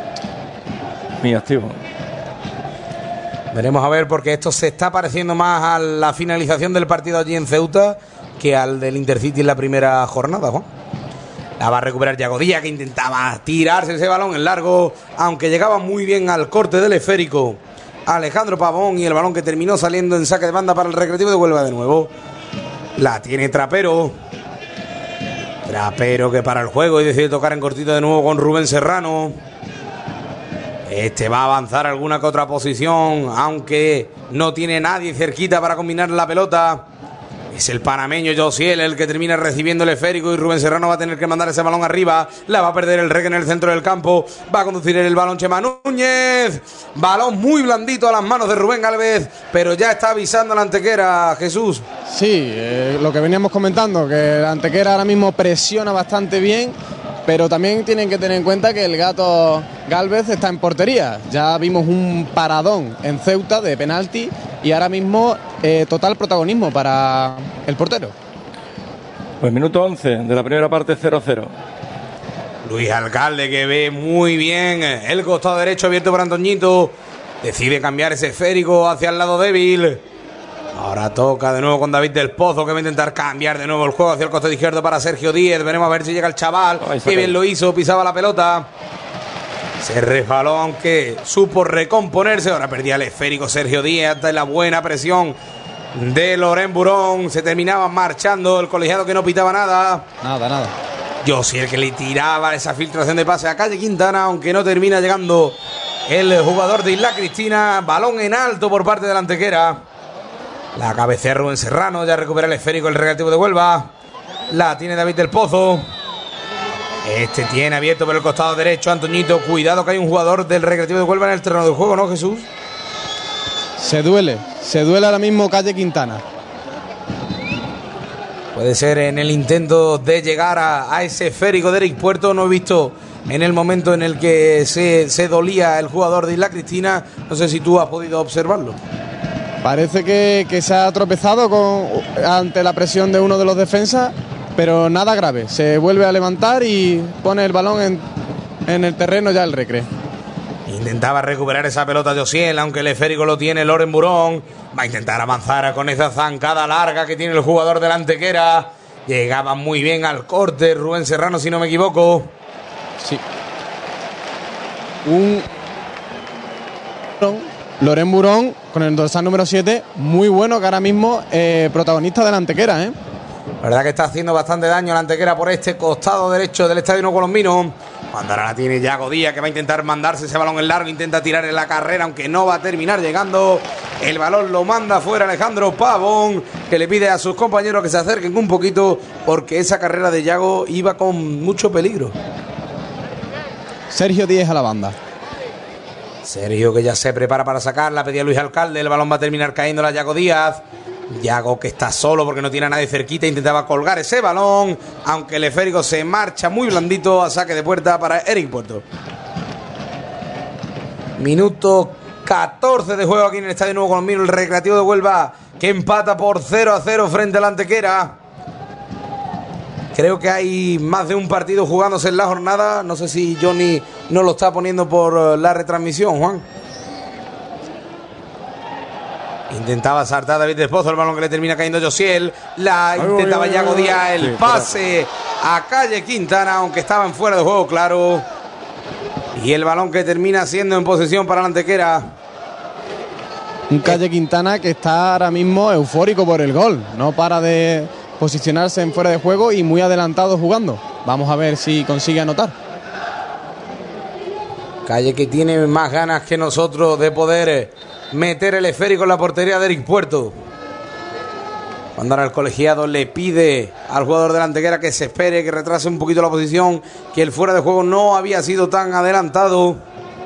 Muy activo. Veremos a ver, porque esto se está pareciendo más a la finalización del partido allí en Ceuta que al del Intercity en la primera jornada, Juan. La va a recuperar Yago Díaz, que intentaba tirarse ese balón en largo, aunque llegaba muy bien al corte del esférico Alejandro Pavón, y el balón que terminó saliendo en saque de banda para el Recreativo de Huelva de nuevo. La tiene Trapero. Trapero que para el juego y decide tocar en cortito de nuevo con Rubén Serrano. Este va a avanzar alguna que otra posición, aunque no tiene nadie cerquita para combinar la pelota. Es el panameño Josiel el que termina recibiendo el esférico, y Rubén Serrano va a tener que mandar ese balón arriba. La va a perder el Recre en el centro del campo. Va a conducir el balón Chema Núñez. Balón muy blandito a las manos de Rubén Alves, pero ya está avisando a la Antequera, Jesús. Sí, eh, lo que veníamos comentando, que la Antequera ahora mismo presiona bastante bien, pero también tienen que tener en cuenta que el Gato Gálvez está en portería. Ya vimos un paradón en Ceuta de penalti y ahora mismo eh, total protagonismo para el portero. Pues minuto once de la primera parte, cero cero. Luis Alcalde, que ve muy bien el costado derecho abierto por Antoñito. Decide cambiar ese esférico hacia el lado débil. Ahora toca de nuevo con David del Pozo, que va a intentar cambiar de nuevo el juego hacia el costado izquierdo para Sergio Díez. Veremos a ver si llega el chaval. Oh, que bien lo hizo, pisaba la pelota. Se resbaló, aunque supo recomponerse. Ahora perdía el esférico Sergio Díez. Hasta la buena presión de Loren Burón. Se terminaba marchando el colegiado, que no pitaba nada. Nada, nada. Yo sí el que le tiraba esa filtración de pase a Calle Quintana, aunque no termina llegando el jugador de Isla Cristina. Balón en alto por parte de la Antequera. La cabecea Rubén Serrano, ya recupera el esférico el Recreativo de Huelva. La tiene David del Pozo. Este tiene abierto por el costado derecho Antoñito. Cuidado que hay un jugador del Recreativo de Huelva en el terreno del juego, ¿no, Jesús? Se duele, se duele ahora mismo Calle Quintana. Puede ser en el intento de llegar a, a ese esférico de Eric Puerto. No he visto en el momento en el que se, se dolía el jugador de Isla Cristina. No sé si tú has podido observarlo. Parece que, que se ha tropezado con, ante la presión de uno de los defensas, pero nada grave. Se vuelve a levantar y pone el balón en, en el terreno ya el Recre. Intentaba recuperar esa pelota Josiel, aunque el esférico lo tiene Loren Burón. Va a intentar avanzar con esa zancada larga que tiene el jugador de la Antequera. Llegaba muy bien al corte Rubén Serrano, si no me equivoco. Sí. Un... Loren Burón con el dorsal número siete, muy bueno, que ahora mismo eh, protagonista de la Antequera, ¿eh? La verdad que está haciendo bastante daño a la Antequera por este costado derecho del estadio No Colombino. Cuando ahora la tiene Yago Díaz, que va a intentar mandarse ese balón en largo, intenta tirar en la carrera, aunque no va a terminar llegando. El balón lo manda fuera Alejandro Pavón, que le pide a sus compañeros que se acerquen un poquito, porque esa carrera de Yago iba con mucho peligro. Sergio Díez a la banda. Sergio, que ya se prepara para sacarla, pedía Luis Alcalde. El balón va a terminar cayendo a Yago Díaz. Yago, que está solo porque no tiene a nadie cerquita, intentaba colgar ese balón, aunque el esférico se marcha muy blandito a saque de puerta para Eric Puerto. Minuto catorce de juego aquí en el Estadio Nuevo Colombino. El Recreativo de Huelva, que empata por cero a cero frente a la Antequera. Creo que hay más de un partido jugándose en la jornada. No sé si Johnny nos lo está poniendo por la retransmisión, Juan. Intentaba saltar David del Pozo, el balón que le termina cayendo Josiel. La intentaba Yago Díaz, el pase a Calle Quintana, aunque estaba en fuera de juego, claro. Y el balón que termina siendo en posesión para la Antequera. Un Calle Quintana que está ahora mismo eufórico por el gol. No para de posicionarse en fuera de juego y muy adelantado jugando. Vamos a ver si consigue anotar. Calle que tiene más ganas que nosotros de poder meter el esférico en la portería de Eric Puerto. Cuando ahora el colegiado le pide al jugador de la Antequera que se espere, que retrase un poquito la posición, que el fuera de juego no había sido tan adelantado.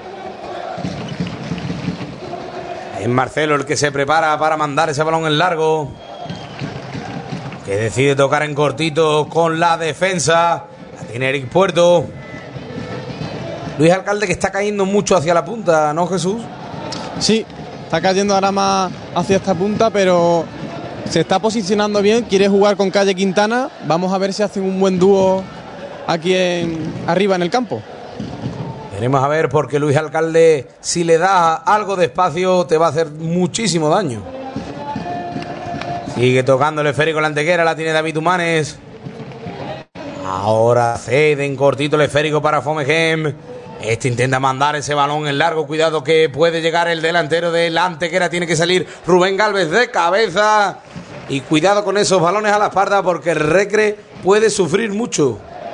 Es Marcelo el que se prepara para mandar ese balón en largo, que decide tocar en cortito con la defensa. La tiene Eric Puerto. Luis Alcalde, que está cayendo mucho hacia la punta, ¿no, Jesús? Sí, está cayendo ahora más hacia esta punta, pero se está posicionando bien, quiere jugar con Calle Quintana. Vamos a ver si hacen un buen dúo aquí en, arriba en el campo. Veremos a ver, porque Luis Alcalde, si le da algo de espacio, te va a hacer muchísimo daño. Sigue tocando el esférico en la Antequera, la tiene David Humanes. Ahora cede en cortito el esférico para Fomegem. Este intenta mandar ese balón en largo. Cuidado que puede llegar el delantero de la Antequera. Tiene que salir Rubén Gálvez de cabeza. Y cuidado con esos balones a la espalda, porque el Recre puede sufrir mucho.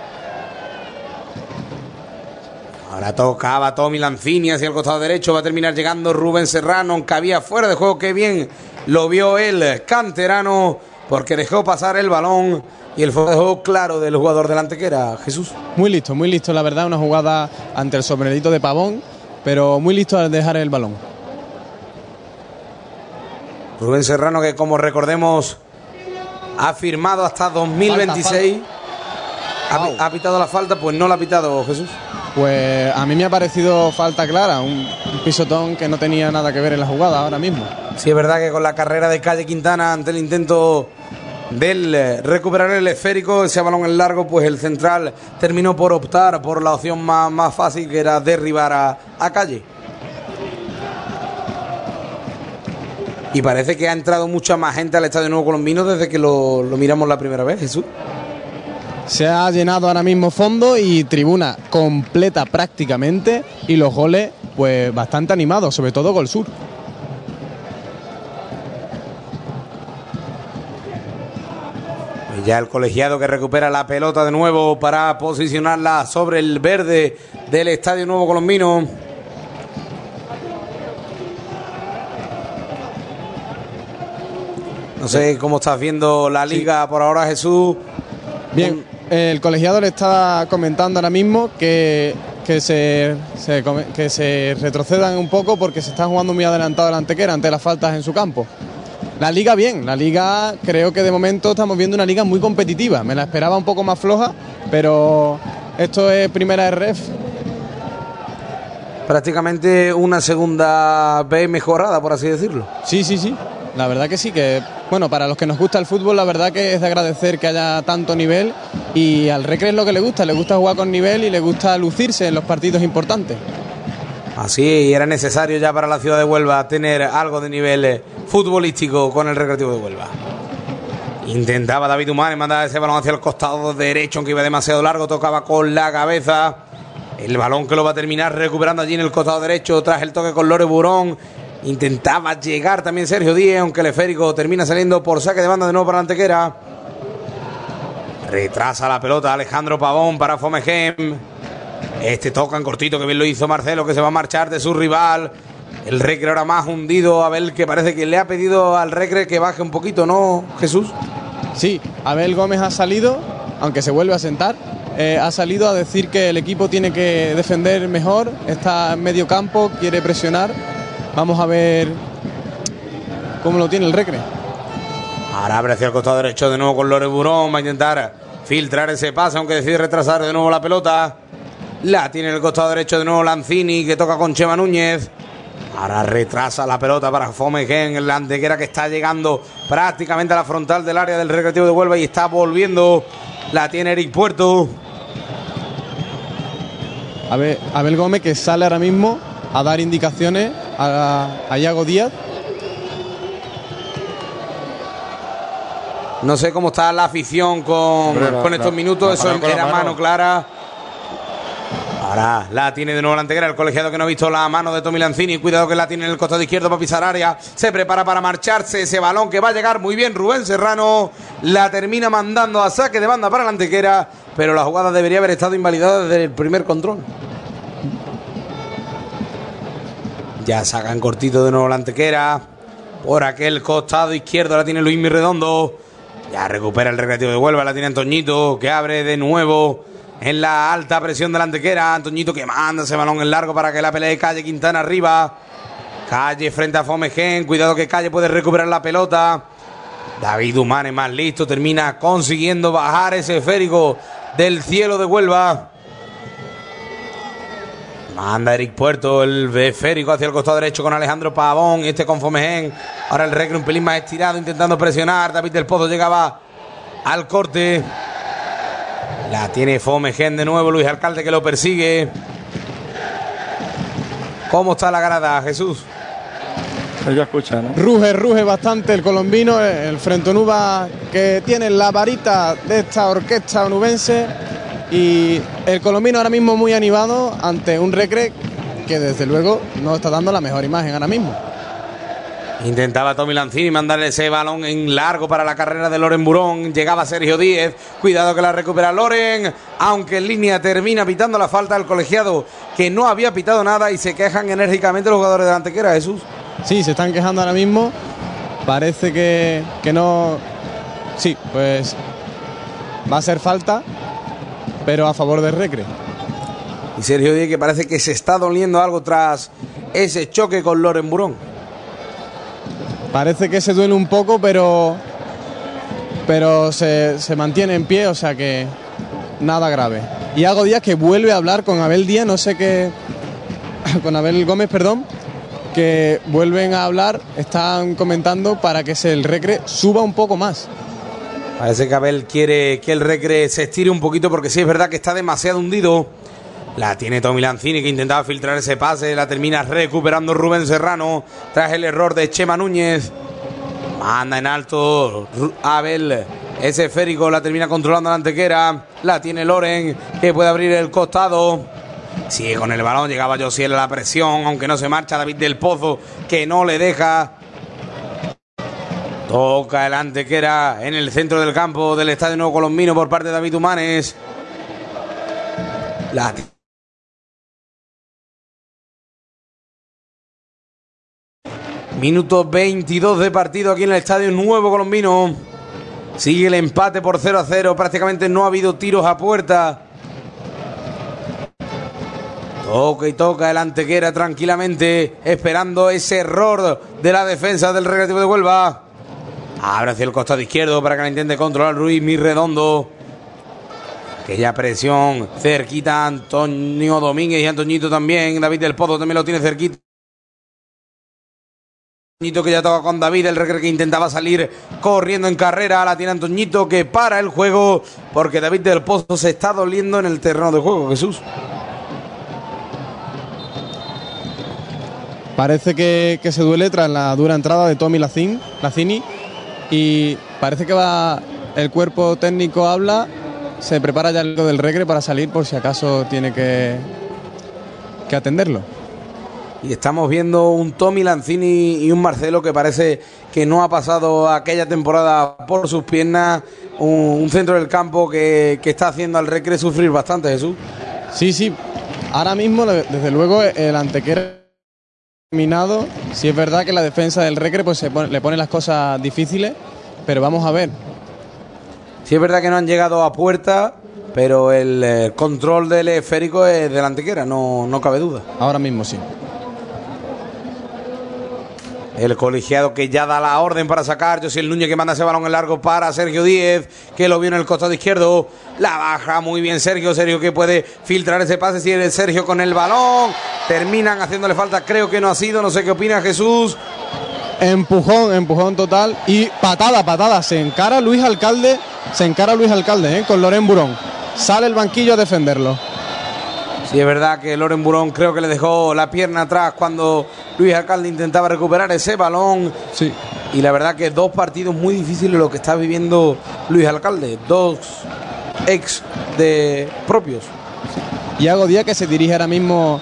Ahora tocaba Tommy Lanzini hacia el costado derecho. Va a terminar llegando Rubén Serrano, aunque había fuera de juego. Qué bien lo vio el canterano, porque dejó pasar el balón. Y el fuera de juego claro del jugador de la Antequera, Jesús. Muy listo, muy listo, la verdad. Una jugada ante el sombrerito de Pavón, pero muy listo al dejar el balón. Rubén Serrano, que como recordemos ha firmado hasta dos mil veintiséis. Falta, falta. ¿Ha, ¿Ha pitado la falta? Pues no la ha pitado, Jesús. Pues a mí me ha parecido falta clara, un, un pisotón que no tenía nada que ver en la jugada ahora mismo. Sí, es verdad que con la carrera de Calle Quintana ante el intento del recuperar el esférico, ese balón en largo, pues el central terminó por optar por la opción más, más fácil, que era derribar a, a Calle. Y parece que ha entrado mucha más gente al Estadio Nuevo Colombino desde que lo, lo miramos la primera vez, Jesús. Se ha llenado ahora mismo fondo y tribuna completa prácticamente, y los goles pues bastante animados, sobre todo Gol Sur. Ya el colegiado que recupera la pelota de nuevo para posicionarla sobre el verde del Estadio Nuevo Colombino. No sé cómo estás viendo la liga sí. por ahora, Jesús. Bien, el colegiado le está comentando ahora mismo que, que, se, se, que se retrocedan un poco porque se está jugando muy adelantado la Antequera ante las faltas en su campo. La liga bien, la liga creo que de momento estamos viendo una liga muy competitiva. Me la esperaba un poco más floja, pero esto es primera R F. Prácticamente una segunda B mejorada, por así decirlo. Sí, sí, sí. La verdad que sí, que bueno, para los que nos gusta el fútbol, la verdad que es de agradecer que haya tanto nivel, y al Recre es lo que le gusta, le gusta jugar con nivel y le gusta lucirse en los partidos importantes. Así, y era necesario ya para la ciudad de Huelva tener algo de nivel futbolístico con el Recreativo de Huelva. Intentaba David Humanes mandar ese balón hacia el costado derecho, aunque iba demasiado largo, tocaba con la cabeza. El balón que lo va a terminar recuperando allí en el costado derecho tras el toque con Lore Burón. Intentaba llegar también Sergio Díez, aunque el esférico termina saliendo por saque de banda de nuevo para la Antequera. Retrasa la pelota Alejandro Pavón para Fomegem. Este toca en cortito, que bien lo hizo Marcelo, que se va a marchar de su rival. El Recre ahora más hundido. Abel, que parece que le ha pedido al Recre que baje un poquito, ¿no, Jesús? Sí, Abel Gómez ha salido, aunque se vuelve a sentar. Eh, ha salido a decir que el equipo tiene que defender mejor, está en medio campo, quiere presionar. Vamos a ver cómo lo tiene el Recre. Ahora abre hacia el costado derecho de nuevo con Lore Burón. Va a intentar filtrar ese pase, aunque decide retrasar de nuevo la pelota. La tiene en el costado derecho de nuevo Lanzini, que toca con Chema Núñez. Ahora retrasa la pelota para Fomegem, el Antequera, que está llegando prácticamente a la frontal del área del Recreativo de Huelva y está volviendo La tiene Eric Puerto. Abel, Abel Gómez, que sale ahora mismo a dar indicaciones a, a Iago Díaz. No sé cómo está la afición con, Hombre, la, con estos la, minutos. La Eso era mano. mano clara. Ahora la tiene de nuevo la Antequera, el colegiado que no ha visto la mano de Tommy Lanzini. Cuidado que la tiene en el costado izquierdo para pisar área. Se prepara para marcharse ese balón que va a llegar muy bien. Rubén Serrano la termina mandando a saque de banda para la Antequera, pero la jugada debería haber estado invalidada desde el primer control. Ya sacan cortito de nuevo la Antequera. Por aquel costado izquierdo la tiene Luis Mirredondo. Ya recupera el Recreativo de Huelva, la tiene Antoñito, que abre de nuevo en la alta presión de la Antequera. Antoñito que manda ese balón en largo para que la pelee Calle Quintana arriba. Calle frente a Fomegen. Cuidado que Calle puede recuperar la pelota. David Humán es más listo. Termina consiguiendo bajar ese esférico del cielo de Huelva. Manda Eric Puerto el esférico hacia el costado derecho con Alejandro Pavón. Este con Fomegen. Ahora el Recre un pelín más estirado intentando presionar. David del Pozo llegaba al corte. La tiene Fomegen de nuevo. Luis Alcalde que lo persigue. ¿Cómo está la grada, Jesús? Ya escucha, ¿no? Ruge, ruge bastante el colombino. El Frentonuba que tiene la varita de esta orquesta onubense. Y el colombino ahora mismo muy animado ante un Recre que desde luego no está dando la mejor imagen ahora mismo. Intentaba Tommy Lanzini mandarle ese balón en largo para la carrera de Loren Burón. Llegaba Sergio Díez. Cuidado que la recupera Loren. Aunque en línea termina pitando la falta del colegiado, que no había pitado nada, y se quejan enérgicamente los jugadores de la Antequera, Jesús. Sí, se están quejando ahora mismo. Parece que, que no... Sí, pues va a ser falta, pero a favor del Recre. Y Sergio Díez que parece que se está doliendo algo tras ese choque con Loren Burón. Parece que se duele un poco, pero pero se, se mantiene en pie, o sea que nada grave. Y Iago Díaz que vuelve a hablar con Abel Díaz, no sé qué, con Abel Gómez, perdón, que vuelven a hablar, están comentando para que se, el Recre suba un poco más. Parece que Abel quiere que el Recre se estire un poquito, porque sí es verdad que está demasiado hundido. La tiene Tommy Lanzini que intentaba filtrar ese pase. La termina recuperando Rubén Serrano tras el error de Chema Núñez. Manda en alto Abel. Ese esférico la termina controlando la Antequera. La tiene Loren que puede abrir el costado. Sigue con el balón. Llegaba Josiel a la presión, aunque no se marcha David del Pozo, que no le deja. Toca el Antequera en el centro del campo del Estadio Nuevo Colombino por parte de David Humanes. La Minuto veintidós de partido aquí en el Estadio Nuevo Colombino. Sigue el empate por cero a cero. Prácticamente no ha habido tiros a puerta. Toca y toca el Antequera tranquilamente, esperando ese error de la defensa del Recreativo de Huelva. Abre hacia el costado izquierdo para que la intente controlar Ruiz Mirredondo. Aquella presión cerquita Antonio Domínguez y Antoñito también. David del Pozo también lo tiene cerquita. Antoñito que ya toca con David, el Recre que intentaba salir corriendo en carrera. La tiene Antoñito que para el juego porque David del Pozo se está doliendo en el terreno de juego, Jesús. Parece que, que se duele tras la dura entrada de Tommy Lacini, Lacini y parece que va el cuerpo técnico habla, se prepara ya el del Recre para salir por si acaso tiene que, que atenderlo. Y estamos viendo un Tommy Lanzini y un Marcelo que parece que no ha pasado aquella temporada por sus piernas. Un, un centro del campo que, que está haciendo al Recre sufrir bastante, Jesús. Sí, sí. Ahora mismo, desde luego, el Antequera terminado. Sí es verdad que la defensa del Recre pues se pone, le pone las cosas difíciles, pero vamos a ver. Sí es verdad que no han llegado a puerta, pero el eh, control del esférico es del Antequera, no, no cabe duda. Ahora mismo sí. El colegiado que ya da la orden para sacar. Josiel Núñez que manda ese balón en largo para Sergio Díez, que lo vio en el costado izquierdo. La baja muy bien Sergio. Sergio que puede filtrar ese pase. Si eres Sergio con el balón. Terminan haciéndole falta. Creo que no ha sido. No sé qué opina Jesús. Empujón, empujón total y patada, patada. Se encara Luis Alcalde, se encara Luis Alcalde, ¿eh? Con Loren Burón. Sale el banquillo a defenderlo. Sí, es verdad que Loren Burón creo que le dejó la pierna atrás cuando Luis Alcalde intentaba recuperar ese balón. Sí. Y la verdad que dos partidos muy difíciles lo que está viviendo Luis Alcalde. Dos ex de propios. Iago Díaz, que se dirige ahora mismo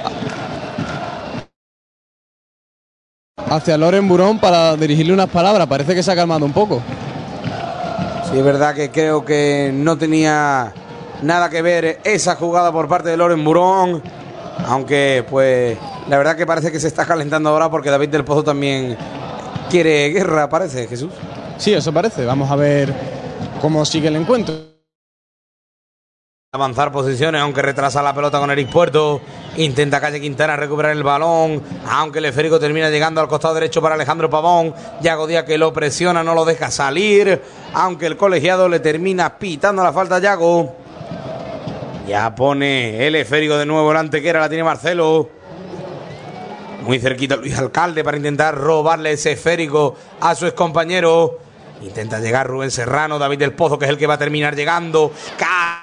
hacia Loren Burón para dirigirle unas palabras. Parece que se ha calmado un poco. Sí, es verdad que creo que no tenía nada que ver esa jugada por parte de Loren Burón. Aunque, pues, la verdad que parece que se está calentando ahora porque David del Pozo también quiere guerra, parece, Jesús. Sí, eso parece. Vamos a ver cómo sigue el encuentro. Avanzar posiciones, aunque retrasa la pelota con Eric Puerto. Intenta Calle Quintana recuperar el balón, aunque el esférico termina llegando al costado derecho para Alejandro Pavón. Iago Díaz, que lo presiona, no lo deja salir, aunque el colegiado le termina pitando la falta a Iago. Ya pone el esférico de nuevo, la Antequera la tiene Marcelo. Muy cerquita Luis Alcalde para intentar robarle ese esférico a su excompañero. Intenta llegar Rubén Serrano, David del Pozo, que es el que va a terminar llegando. ¡Ca!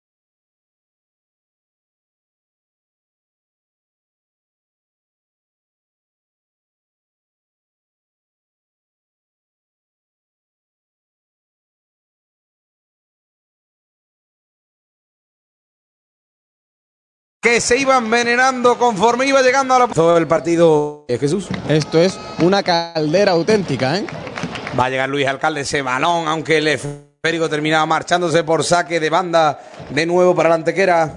Que se iba envenenando conforme iba llegando a la... Todo el partido, ¿eh, Jesús? Esto es una caldera auténtica, ¿eh? Va a llegar Luis Alcalde, ese balón, aunque el esférico terminaba marchándose por saque de banda de nuevo para la Antequera.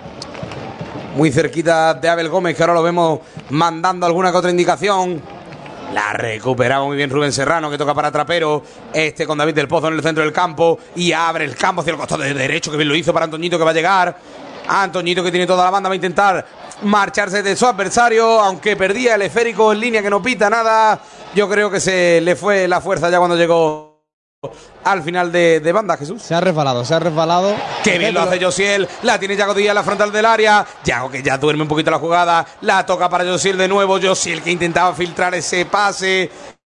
Muy cerquita de Abel Gómez, que ahora lo vemos mandando alguna que otra indicación. La recuperaba muy bien Rubén Serrano, que toca para Trapero. Este con David del Pozo en el centro del campo. Y abre el campo hacia el costado de derecho, que bien lo hizo para Antoñito, que va a llegar. Antoñito, que tiene toda la banda, va a intentar marcharse de su adversario, aunque perdía el esférico en línea, que no pita nada. Yo creo que se le fue la fuerza ya cuando llegó al final de, de banda, Jesús. Se ha resbalado, se ha resbalado. Qué bien lo hace Josiel. La tiene Iago Díaz en la frontal del área. Iago, que ya duerme un poquito la jugada. La toca para Josiel de nuevo. Josiel, que intentaba filtrar ese pase.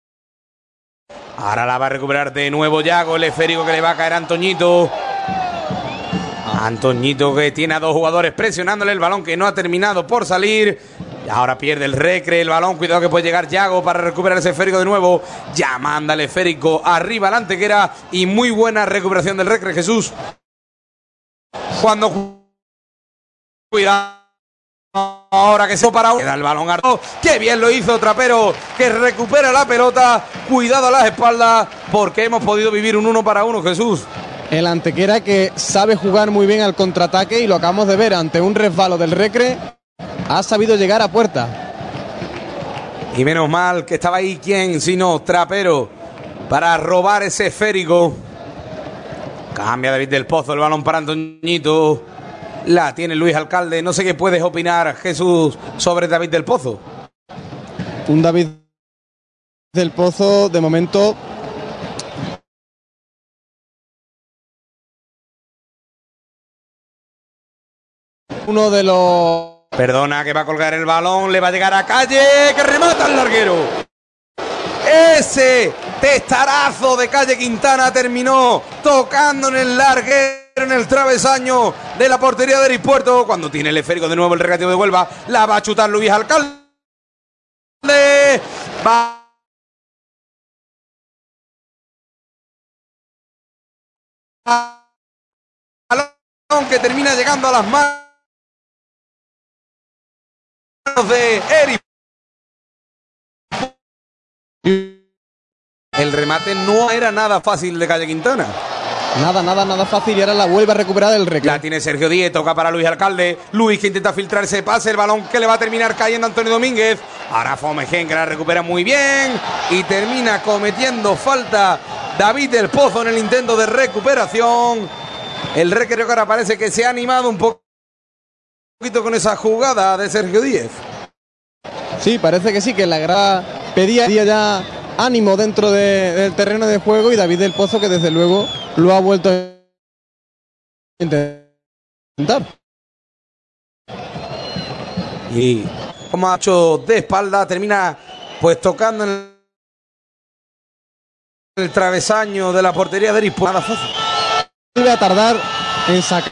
Ahora la va a recuperar de nuevo Iago. El esférico que le va a caer a Antoñito. Antoñito, que tiene a dos jugadores presionándole el balón, que no ha terminado por salir. Y ahora pierde el Recre, el balón. Cuidado que puede llegar Iago para recuperar ese esférico de nuevo. Ya manda el esférico arriba la Antequera. Y muy buena recuperación del Recre, Jesús. Cuando... Cuidado. Ahora que se para uno. Queda el balón harto. Qué bien lo hizo Trapero, que recupera la pelota. Cuidado a las espaldas, porque hemos podido vivir un uno para uno, Jesús. El Antequera, que sabe jugar muy bien al contraataque, y lo acabamos de ver ante un resbalo del Recre, ha sabido llegar a puerta. Y menos mal que estaba ahí, ¿quién sino Trapero, para robar ese esférico. Cambia David del Pozo, el balón para Antoñito. La tiene Luis Alcalde. No sé qué puedes opinar, Jesús, sobre David del Pozo. Un David del Pozo, de momento... Uno de los... Perdona, que va a colgar el balón, le va a llegar a Calle, que remata el larguero. Ese testarazo de Calle Quintana terminó tocando en el larguero, en el travesaño de la portería de Eric Puerto. Cuando tiene el esférico de nuevo el Recreativo de Huelva, la va a chutar Luis Alcalde. Va... Balón que termina llegando a las manos de Eric. El remate no era nada fácil de Calle Quintana. Nada, nada, nada fácil, y ahora la vuelve a recuperar el Recre. La tiene Sergio Díez, toca para Luis Alcalde. Luis, que intenta filtrar ese pase, el balón que le va a terminar cayendo a Antonio Domínguez. Ahora Fomegen, que la recupera muy bien y termina cometiendo falta David del Pozo en el intento de recuperación. El Recre ahora parece que se ha animado un poquito con esa jugada de Sergio Díez. Sí, parece que sí, que la grada pedía ya ánimo dentro de, del terreno de juego, y David del Pozo, que desde luego lo ha vuelto a intentar. Y como ha hecho de espalda, termina pues tocando en el travesaño de la portería de Eris Puerto. Nada fácil. Iba a tardar en sacar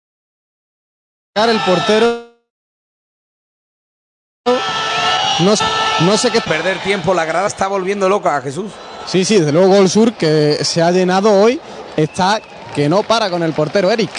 el portero. No, no sé qué. Perder tiempo, la grada está volviendo loca a Jesús. Sí, sí, desde luego Gol Sur, que se ha llenado hoy, está que no para con el portero Eric.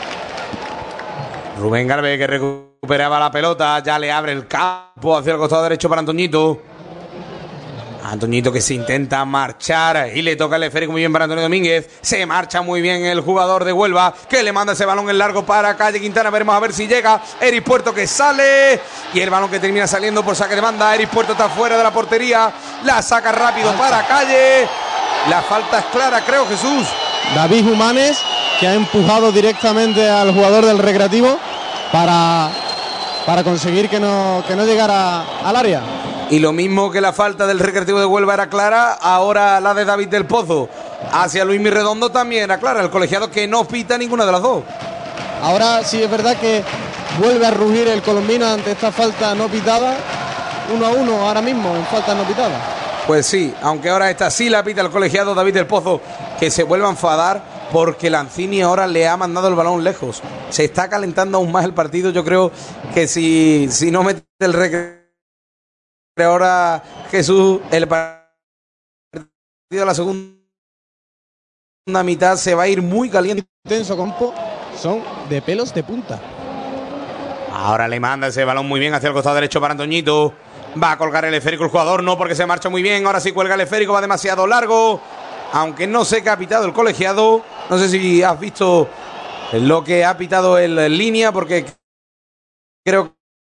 Rubén Garbe, que recuperaba la pelota, ya le abre el campo hacia el costado derecho para Antoñito. Antoñito que se intenta marchar y le toca el esférico muy bien para Antonio Domínguez. Se marcha muy bien el jugador de Huelva, que le manda ese balón en largo para Calle Quintana. Veremos a ver si llega. Eris Puerto que sale y el balón que termina saliendo por saque de banda. Eris Puerto está fuera de la portería, la saca rápido para Calle. La falta es clara, creo, Jesús. David Humanes, que ha empujado directamente al jugador del Recreativo para, para conseguir que no, que no llegara al área. Y lo mismo que la falta del Recreativo de Huelva era clara, ahora la de David del Pozo hacia Luis Mirredondo también era clara. El colegiado que no pita ninguna de las dos. Ahora sí es verdad que vuelve a rugir el colombino ante esta falta no pitada. Uno a uno ahora mismo en falta no pitada. Pues sí, aunque ahora esta sí la pita el colegiado David del Pozo, que se vuelve a enfadar porque Lanzini ahora le ha mandado el balón lejos. Se está calentando aún más el partido. Yo creo que si, si no mete el Recreativo ahora, Jesús, el partido de la segunda mitad se va a ir muy caliente. Tenso campo, son de pelos de punta. Ahora le manda ese balón muy bien hacia el costado derecho para Antoñito. Va a colgar el esférico el jugador, no, porque se marcha muy bien. Ahora sí cuelga el esférico, va demasiado largo. Aunque no sé qué ha pitado el colegiado. No sé si has visto lo que ha pitado el, el línea, porque creo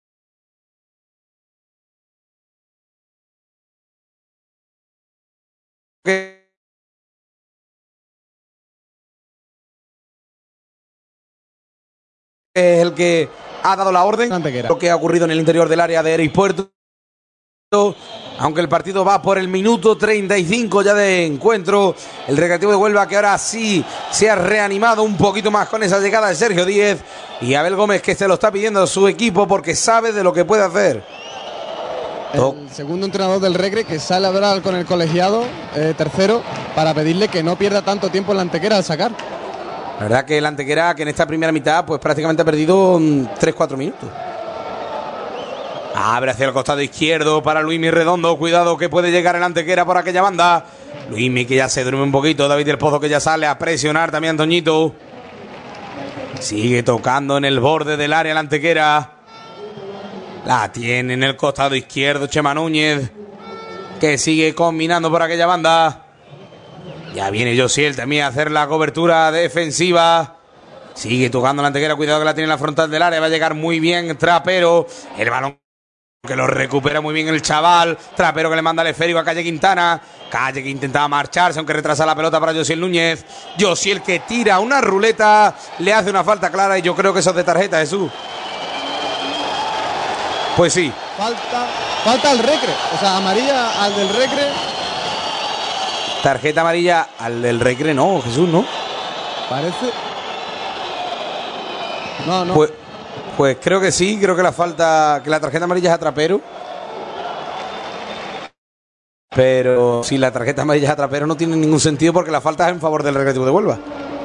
que es el que ha dado la orden. Lo que ha ocurrido en el interior del área de Eris Puerto. Aunque el partido va por el minuto treinta y cinco ya de encuentro. El Recreativo de Huelva, que ahora sí se ha reanimado un poquito más con esa llegada de Sergio Díez. Y Abel Gómez, que se lo está pidiendo a su equipo porque sabe de lo que puede hacer. El segundo entrenador del Recre, que sale a hablar con el colegiado, eh, tercero, para pedirle que no pierda tanto tiempo en la Antequera al sacar. La verdad que el Antequera, que en esta primera mitad pues prácticamente ha perdido tres cuatro minutos. Abre hacia el costado izquierdo para Luismi Redondo. Cuidado que puede llegar el Antequera por aquella banda. Luismi que ya se duerme un poquito. David del Pozo que ya sale a presionar también Antoñito. Sigue tocando en el borde del área el Antequera. La tiene en el costado izquierdo Chema Núñez, que sigue combinando por aquella banda. Ya viene Josiel también a hacer la cobertura defensiva. Sigue tocando la Antequera. Cuidado que la tiene en la frontal del área. Va a llegar muy bien Trapero. El balón que lo recupera muy bien el chaval. Trapero que le manda el esférico a Calle Quintana. Calle que intentaba marcharse, aunque retrasa la pelota para Josiel Núñez. Josiel que tira una ruleta. Le hace una falta clara y yo creo que eso es de tarjeta, Jesús. Pues sí. Falta, falta al Recre. O sea, amarilla al del Recre. Tarjeta amarilla al del Recre, no, Jesús, ¿no? Parece. No, no. Pues, pues creo que sí, creo que la falta, que la tarjeta amarilla es a Trapero. Pero si la tarjeta amarilla es a Trapero no tiene ningún sentido porque la falta es en favor del Recreativo de Huelva.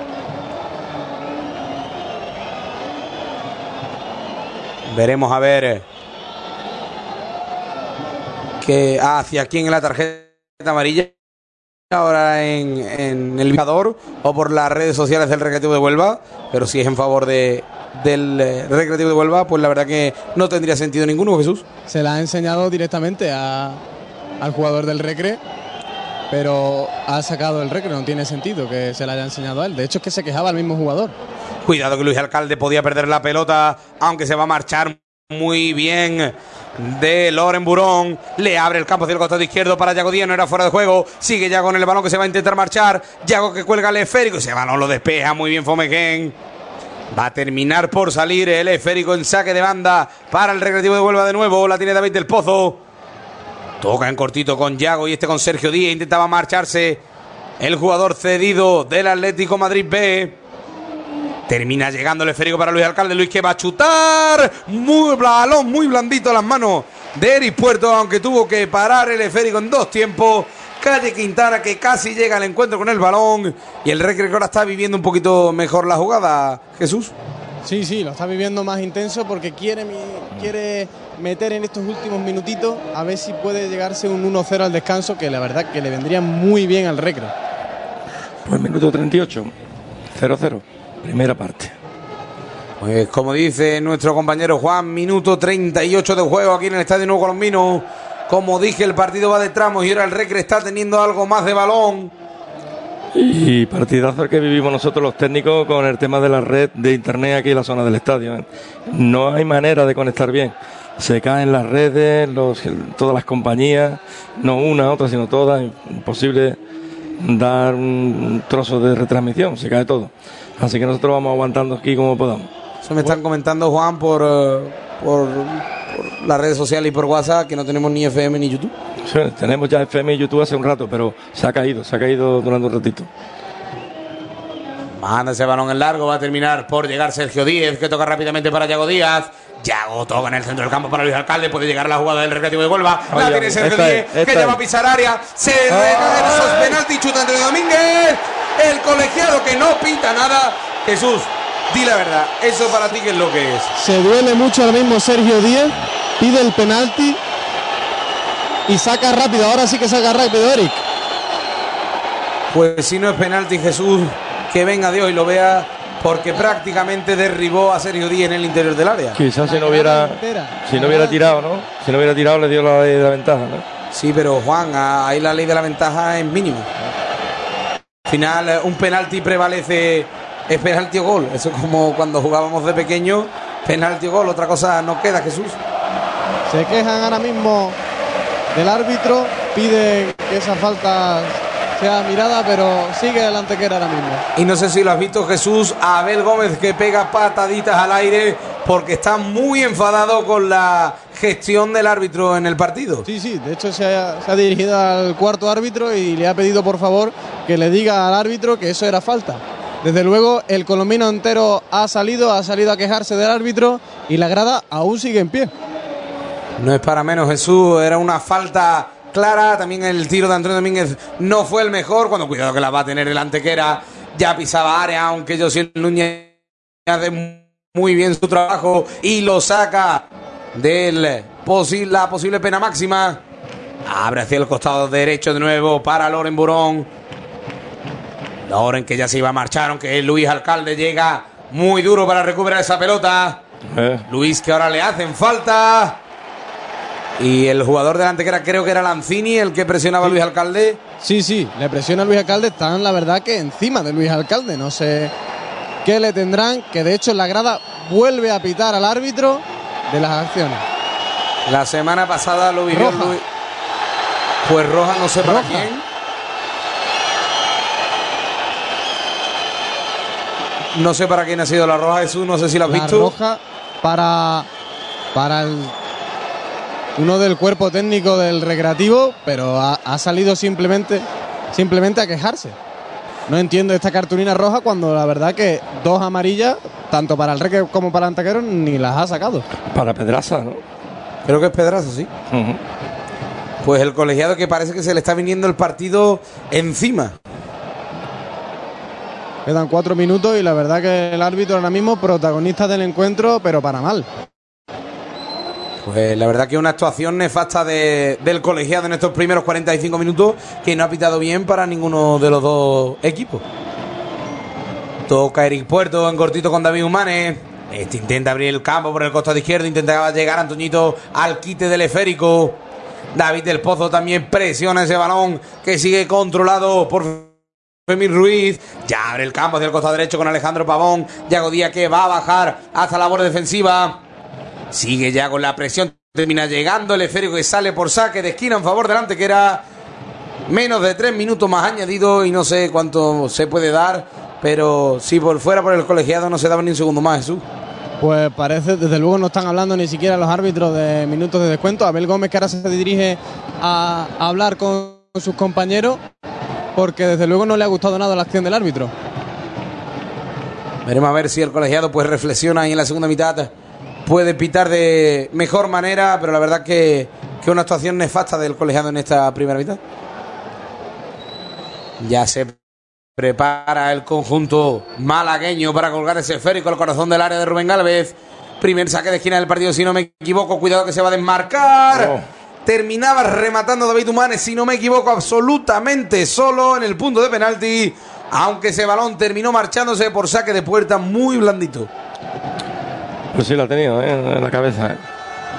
Veremos a ver que hacia quién es la tarjeta amarilla ahora en, en el marcador o por las redes sociales del Recreativo de Huelva, pero si es en favor de, del eh, Recreativo de Huelva, pues la verdad que no tendría sentido ninguno, Jesús. Se la ha enseñado directamente a, al jugador del Recre, pero ha sacado el Recre, no tiene sentido que se la haya enseñado a él. De hecho es que se quejaba el mismo jugador. Cuidado que Luis Alcalde podía perder la pelota, aunque se va a marchar muy bien de Loren Burón. Le abre el campo hacia el costado izquierdo para Yago Díaz, no era fuera de juego. Sigue Yago en el balón que se va a intentar marchar. Yago que cuelga el esférico, ese balón lo despeja muy bien Fomegen. Va a terminar por salir el esférico en saque de banda para el Recreativo de Huelva de nuevo. La tiene David del Pozo. Toca en cortito con Yago y este con Sergio Díaz. Intentaba marcharse el jugador cedido del Atlético Madrid B. Termina llegando el esférico para Luis Alcalde. Luis que va a chutar. Muy balón, muy blandito a las manos de Eris Puerto, aunque tuvo que parar el esférico en dos tiempos. Calle Quintana, que casi llega al encuentro con el balón. Y el Recre que ahora está viviendo un poquito mejor la jugada, Jesús. Sí, sí, lo está viviendo más intenso porque quiere, quiere meter en estos últimos minutitos a ver si puede llegarse un uno cero al descanso, que la verdad que le vendría muy bien al Recre. Pues minuto treinta y ocho, cero cero, primera parte. Pues como dice nuestro compañero Juan, minuto treinta y ocho de juego aquí en el Estadio Nuevo Colombino. Como dije, el partido va de tramos y ahora el Recre está teniendo algo más de balón. Y partidazo el que vivimos nosotros los técnicos con el tema de la red de internet aquí en la zona del estadio. No hay manera de conectar bien. Se caen las redes, los, todas las compañías, no una, otra, sino todas. Imposible dar un trozo de retransmisión, se cae todo. Así que nosotros vamos aguantando aquí como podamos. Eso me están comentando, Juan, por, uh, por, por las redes sociales y por WhatsApp, que no tenemos ni F M ni YouTube. Sí, tenemos ya F M y YouTube hace un rato, pero se ha caído, se ha caído durante un ratito. Manda ese balón en largo, va a terminar por llegar Sergio Díez, que toca rápidamente para Yago Díaz. Yago toca en el centro del campo para Luis Alcalde, puede llegar a la jugada del Recreativo de Huelva. La Oye, tiene Sergio esta Díez, es, esta que ya va a es. pisar área. Se recae esos penaltis, chuta Antonio Domínguez. El colegiado que no pita nada. Jesús, di la verdad, eso para ti, ¿qué es lo que es? Se duele mucho ahora mismo Sergio Díez, pide el penalti y saca rápido, ahora sí que saca rápido Eric. Pues si no es penalti, Jesús, que venga Dios y lo vea, porque prácticamente derribó a Sergio Díez en el interior del área. Quizás si no hubiera, si no hubiera tirado, ¿no? Si no hubiera tirado le dio la ley de la ventaja, ¿no? Sí, pero Juan, ahí la ley de la ventaja es mínima. Al final, un penalti prevalece, es penalti o gol. Eso es como cuando jugábamos de pequeño, penalti o gol. Otra cosa no queda, Jesús. Se quejan ahora mismo del árbitro, pide que esa falta sea mirada, pero sigue el Antequera ahora mismo. Y no sé si lo has visto, Jesús, a Abel Gómez, que pega pataditas al aire porque está muy enfadado con la gestión del árbitro en el partido. Sí, sí, de hecho se ha, se ha dirigido al cuarto árbitro y le ha pedido por favor que le diga al árbitro que eso era falta. Desde luego el colombino entero ha salido, ha salido a quejarse del árbitro y la grada aún sigue en pie. No es para menos, Jesús, era una falta clara. También el tiro de Antonio Domínguez no fue el mejor, cuando cuidado que la va a tener el Antequera, ya pisaba área, aunque Josiel Núñez hace muy bien su trabajo y lo saca de posi- la posible pena máxima. Abre hacia el costado derecho de nuevo para Loren Burón. Loren, que ya se iba a marchar, aunque Luis Alcalde llega muy duro para recuperar esa pelota. Eh. Luis, que ahora le hacen falta. Y el jugador del Antequera, creo que era Lanzini, el que presionaba a Luis Alcalde. Sí, sí, le presiona a Luis Alcalde, están la verdad que encima de Luis Alcalde, no sé qué le tendrán, que de hecho en la grada vuelve a pitar al árbitro de las acciones. La semana pasada lo vivió Roja. Luis. Pues roja, no sé para Roja. quién. No sé para quién ha sido la roja, Jesús, no sé si la has La visto. roja para, para el, uno del cuerpo técnico del Recreativo, pero ha, ha salido simplemente, simplemente a quejarse. No entiendo esta cartulina roja cuando la verdad que dos amarillas, tanto para el Recre como para el Antequera, ni las ha sacado. Para Pedraza, ¿no? Creo que es Pedraza, sí. Uh-huh. Pues el colegiado, que parece que se le está viniendo el partido encima. Quedan cuatro minutos y la verdad que el árbitro ahora mismo protagonista del encuentro, pero para mal. Pues la verdad que una actuación nefasta de, del colegiado en estos primeros cuarenta y cinco minutos, que no ha pitado bien para ninguno de los dos equipos. Toca Eric Puerto en cortito con David Humanes. Este intenta abrir el campo por el costado izquierdo, intentaba llegar Antoñito al quite del esférico. David del Pozo también presiona ese balón, que sigue controlado por Fermín Ruiz. Ya abre el campo hacia el costado derecho con Alejandro Pavón. Yago Díaz, que va a bajar hasta la borde defensiva. Sigue ya con la presión, termina llegando el esférico, que sale por saque de esquina en favor del Antequera. Menos de tres minutos más añadido y no sé cuánto se puede dar, pero si por fuera por el colegiado no se daba ni un segundo más, Jesús. Pues parece, desde luego no están hablando ni siquiera los árbitros de minutos de descuento. Abel Gómez, que ahora se dirige a, a hablar con sus compañeros, porque desde luego no le ha gustado nada la acción del árbitro. Veremos a ver si el colegiado pues reflexiona y en la segunda mitad puede pitar de mejor manera, pero la verdad que, que una actuación nefasta del colegiado en esta primera mitad. Ya se prepara el conjunto malagueño para colgar ese esférico al corazón del área de Rubén Gálvez. Primer saque de esquina del partido, si no me equivoco. Cuidado que se va a desmarcar. Oh. Terminaba rematando David Humanes, si no me equivoco, absolutamente solo en el punto de penalti. Aunque ese balón terminó marchándose por saque de puerta muy blandito. Pues sí, lo ha tenido, ¿eh? En la cabeza, ¿eh?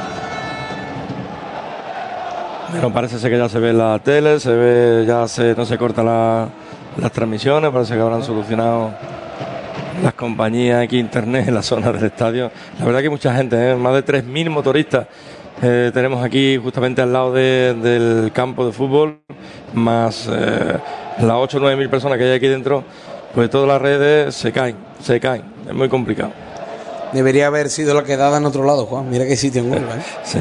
Pero parece ser que ya se ve en la tele, se ve, ya se, no se cortan la, las transmisiones, parece que habrán solucionado las compañías aquí, internet en la zona del estadio. La verdad que hay mucha gente, ¿eh? Más de tres mil motoristas eh, tenemos aquí justamente al lado de, del campo de fútbol, más eh, las ocho o nueve mil personas que hay aquí dentro, pues todas las redes se caen, se caen, es muy complicado. Debería haber sido la quedada en otro lado, Juan, mira qué sitio en Huelva, ¿eh? Sí.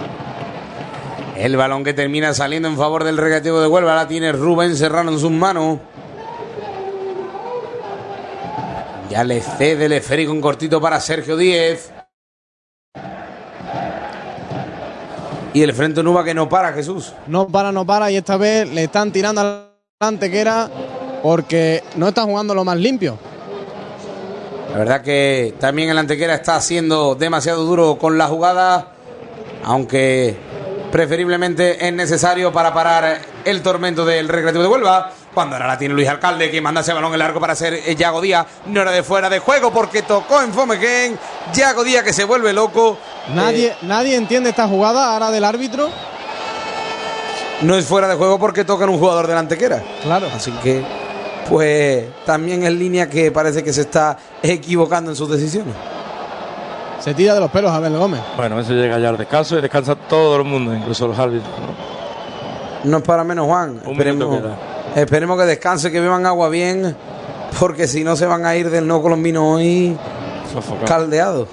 El balón que termina saliendo en favor del Recreativo de Huelva, la tiene Rubén Serrano en sus manos. Ya le cede el esférico en cortito para Sergio Díez. Y el Frente Nuba que no para, Jesús. No para, no para, y esta vez le están tirando a la Antequera porque no está jugando lo más limpio. La verdad que también el Antequera está siendo demasiado duro con la jugada, aunque preferiblemente es necesario para parar el tormento del Recreativo de Huelva. Cuando ahora la tiene Luis Alcalde, que manda ese balón en largo para hacer Yago Díaz. No era de fuera de juego porque tocó en Fomegen. Yago Díaz que se vuelve loco. Nadie, eh, nadie entiende esta jugada ahora del árbitro. No es fuera de juego porque toca en un jugador del Antequera. Claro. Así que, pues, también es línea que parece que se está equivocando en sus decisiones. Se tira de los pelos Abel Gómez. Bueno, eso llega ya al descanso y descansa todo el mundo, incluso los árbitros, ¿no? No es para menos, Juan. Un Esperemos, esperemos que descanse, que beban agua bien, porque si no se van a ir del no colombino hoy Sofocado. caldeados.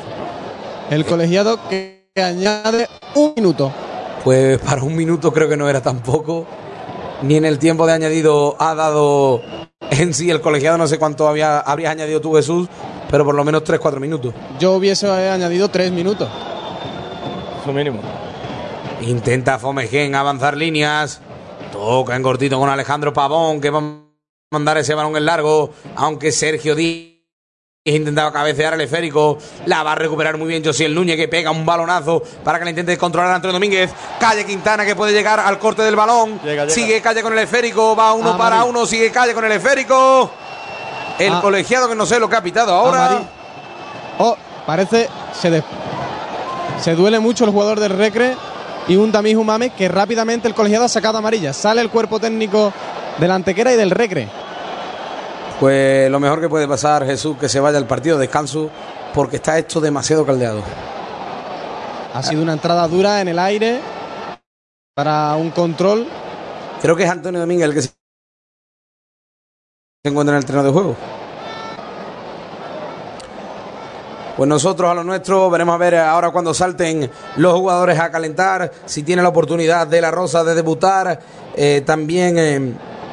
El colegiado que añade un minuto. Pues para un minuto creo que no era tampoco. Ni en el tiempo de añadido ha dado en sí el colegiado. No sé cuánto había, habrías añadido tú, Jesús, pero por lo menos tres cuatro minutos. Yo hubiese añadido tres minutos. Eso mínimo. Intenta Fomegen avanzar líneas. Toca en cortito con Alejandro Pavón, que va a mandar ese balón en largo. Aunque Sergio Díaz intentaba cabecear el esférico. La va a recuperar muy bien Josiel Núñez, que pega un balonazo para que le intente controlar a Antonio Domínguez. Calle Quintana, que puede llegar al corte del balón. Llega, llega. Sigue Calle con el esférico. Va uno ah, para Marí. uno. Sigue Calle con el esférico. El ah. colegiado que no sé lo que ha pitado ahora. Ah, oh, parece se, de, se duele mucho el jugador del Recre y un Tamís Humame, que rápidamente el colegiado ha sacado amarilla. Sale el cuerpo técnico del Antequera y del Recre. Pues lo mejor que puede pasar, Jesús, que se vaya al partido de descanso, porque está esto demasiado caldeado. Ha sido una entrada dura en el aire para un control. Creo que es Antonio Domínguez el que se encuentra en el terreno de juego. Pues nosotros a lo nuestro veremos a ver ahora cuando salten los jugadores a calentar, si tiene la oportunidad de La Rosa de debutar. Eh, también eh,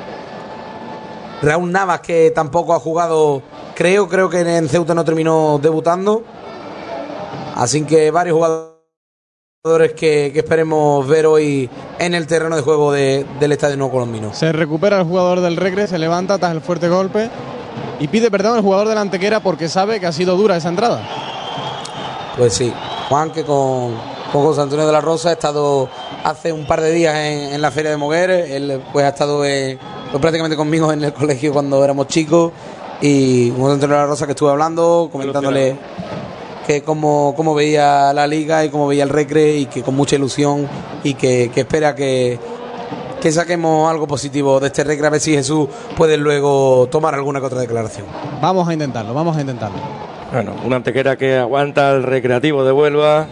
Raúl Navas, que tampoco ha jugado, creo, creo que en Ceuta no terminó debutando. Así que varios jugadores que, que esperemos ver hoy en el terreno de juego de, del Estadio Nuevo Colombino. Se recupera el jugador del Recre, se levanta tras el fuerte golpe y pide perdón al jugador de la Antequera porque sabe que ha sido dura esa entrada. Pues sí, Juan, que con, con José Antonio de la Rosa ha estado hace un par de días en, en la Feria de Moguer. Él pues ha estado eh, pues, prácticamente conmigo en el colegio cuando éramos chicos. Y José Antonio de la Rosa, que estuve hablando, comentándole que cómo, cómo veía la liga y cómo veía el Recre, y que con mucha ilusión y que, que espera que, que saquemos algo positivo de este Recre, a ver si Jesús puede luego tomar alguna que otra declaración. Vamos a intentarlo, vamos a intentarlo. Bueno, una Antequera que aguanta el Recreativo de Huelva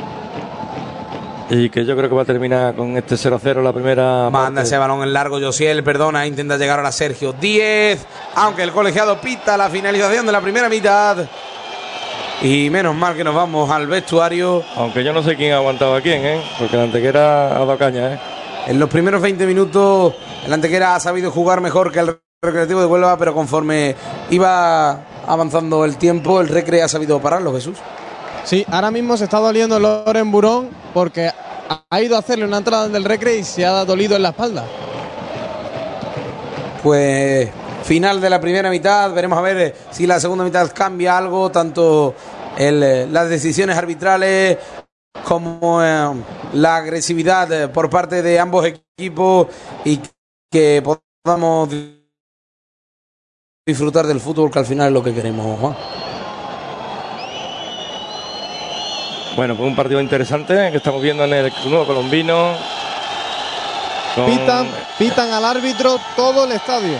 y que yo creo que va a terminar con este cero a cero la primera Manda parte. Ese balón en largo, Josiel, perdona, intenta llegar ahora Sergio Díez, aunque el colegiado pita la finalización de la primera mitad. Y menos mal que nos vamos al vestuario. Aunque yo no sé quién ha aguantado a quién, ¿eh? Porque la Antequera ha dado caña, ¿eh? En los primeros veinte minutos el Antequera ha sabido jugar mejor que el Recreativo de Huelva, pero conforme iba avanzando el tiempo, el Recre ha sabido pararlo, Jesús. Sí, ahora mismo se está doliendo Loren Burón porque ha ido a hacerle una entrada del Recre y se ha dolido en la espalda. pues final de la primera mitad. Veremos a ver si la segunda mitad cambia algo, tanto el, las decisiones arbitrales como eh, la agresividad por parte de ambos equipos, y que podamos disfrutar del fútbol, que al final es lo que queremos, Juan. Bueno, pues un partido interesante que estamos viendo en el Nuevo Colombino. Con... Pitan, pitan al árbitro todo el estadio.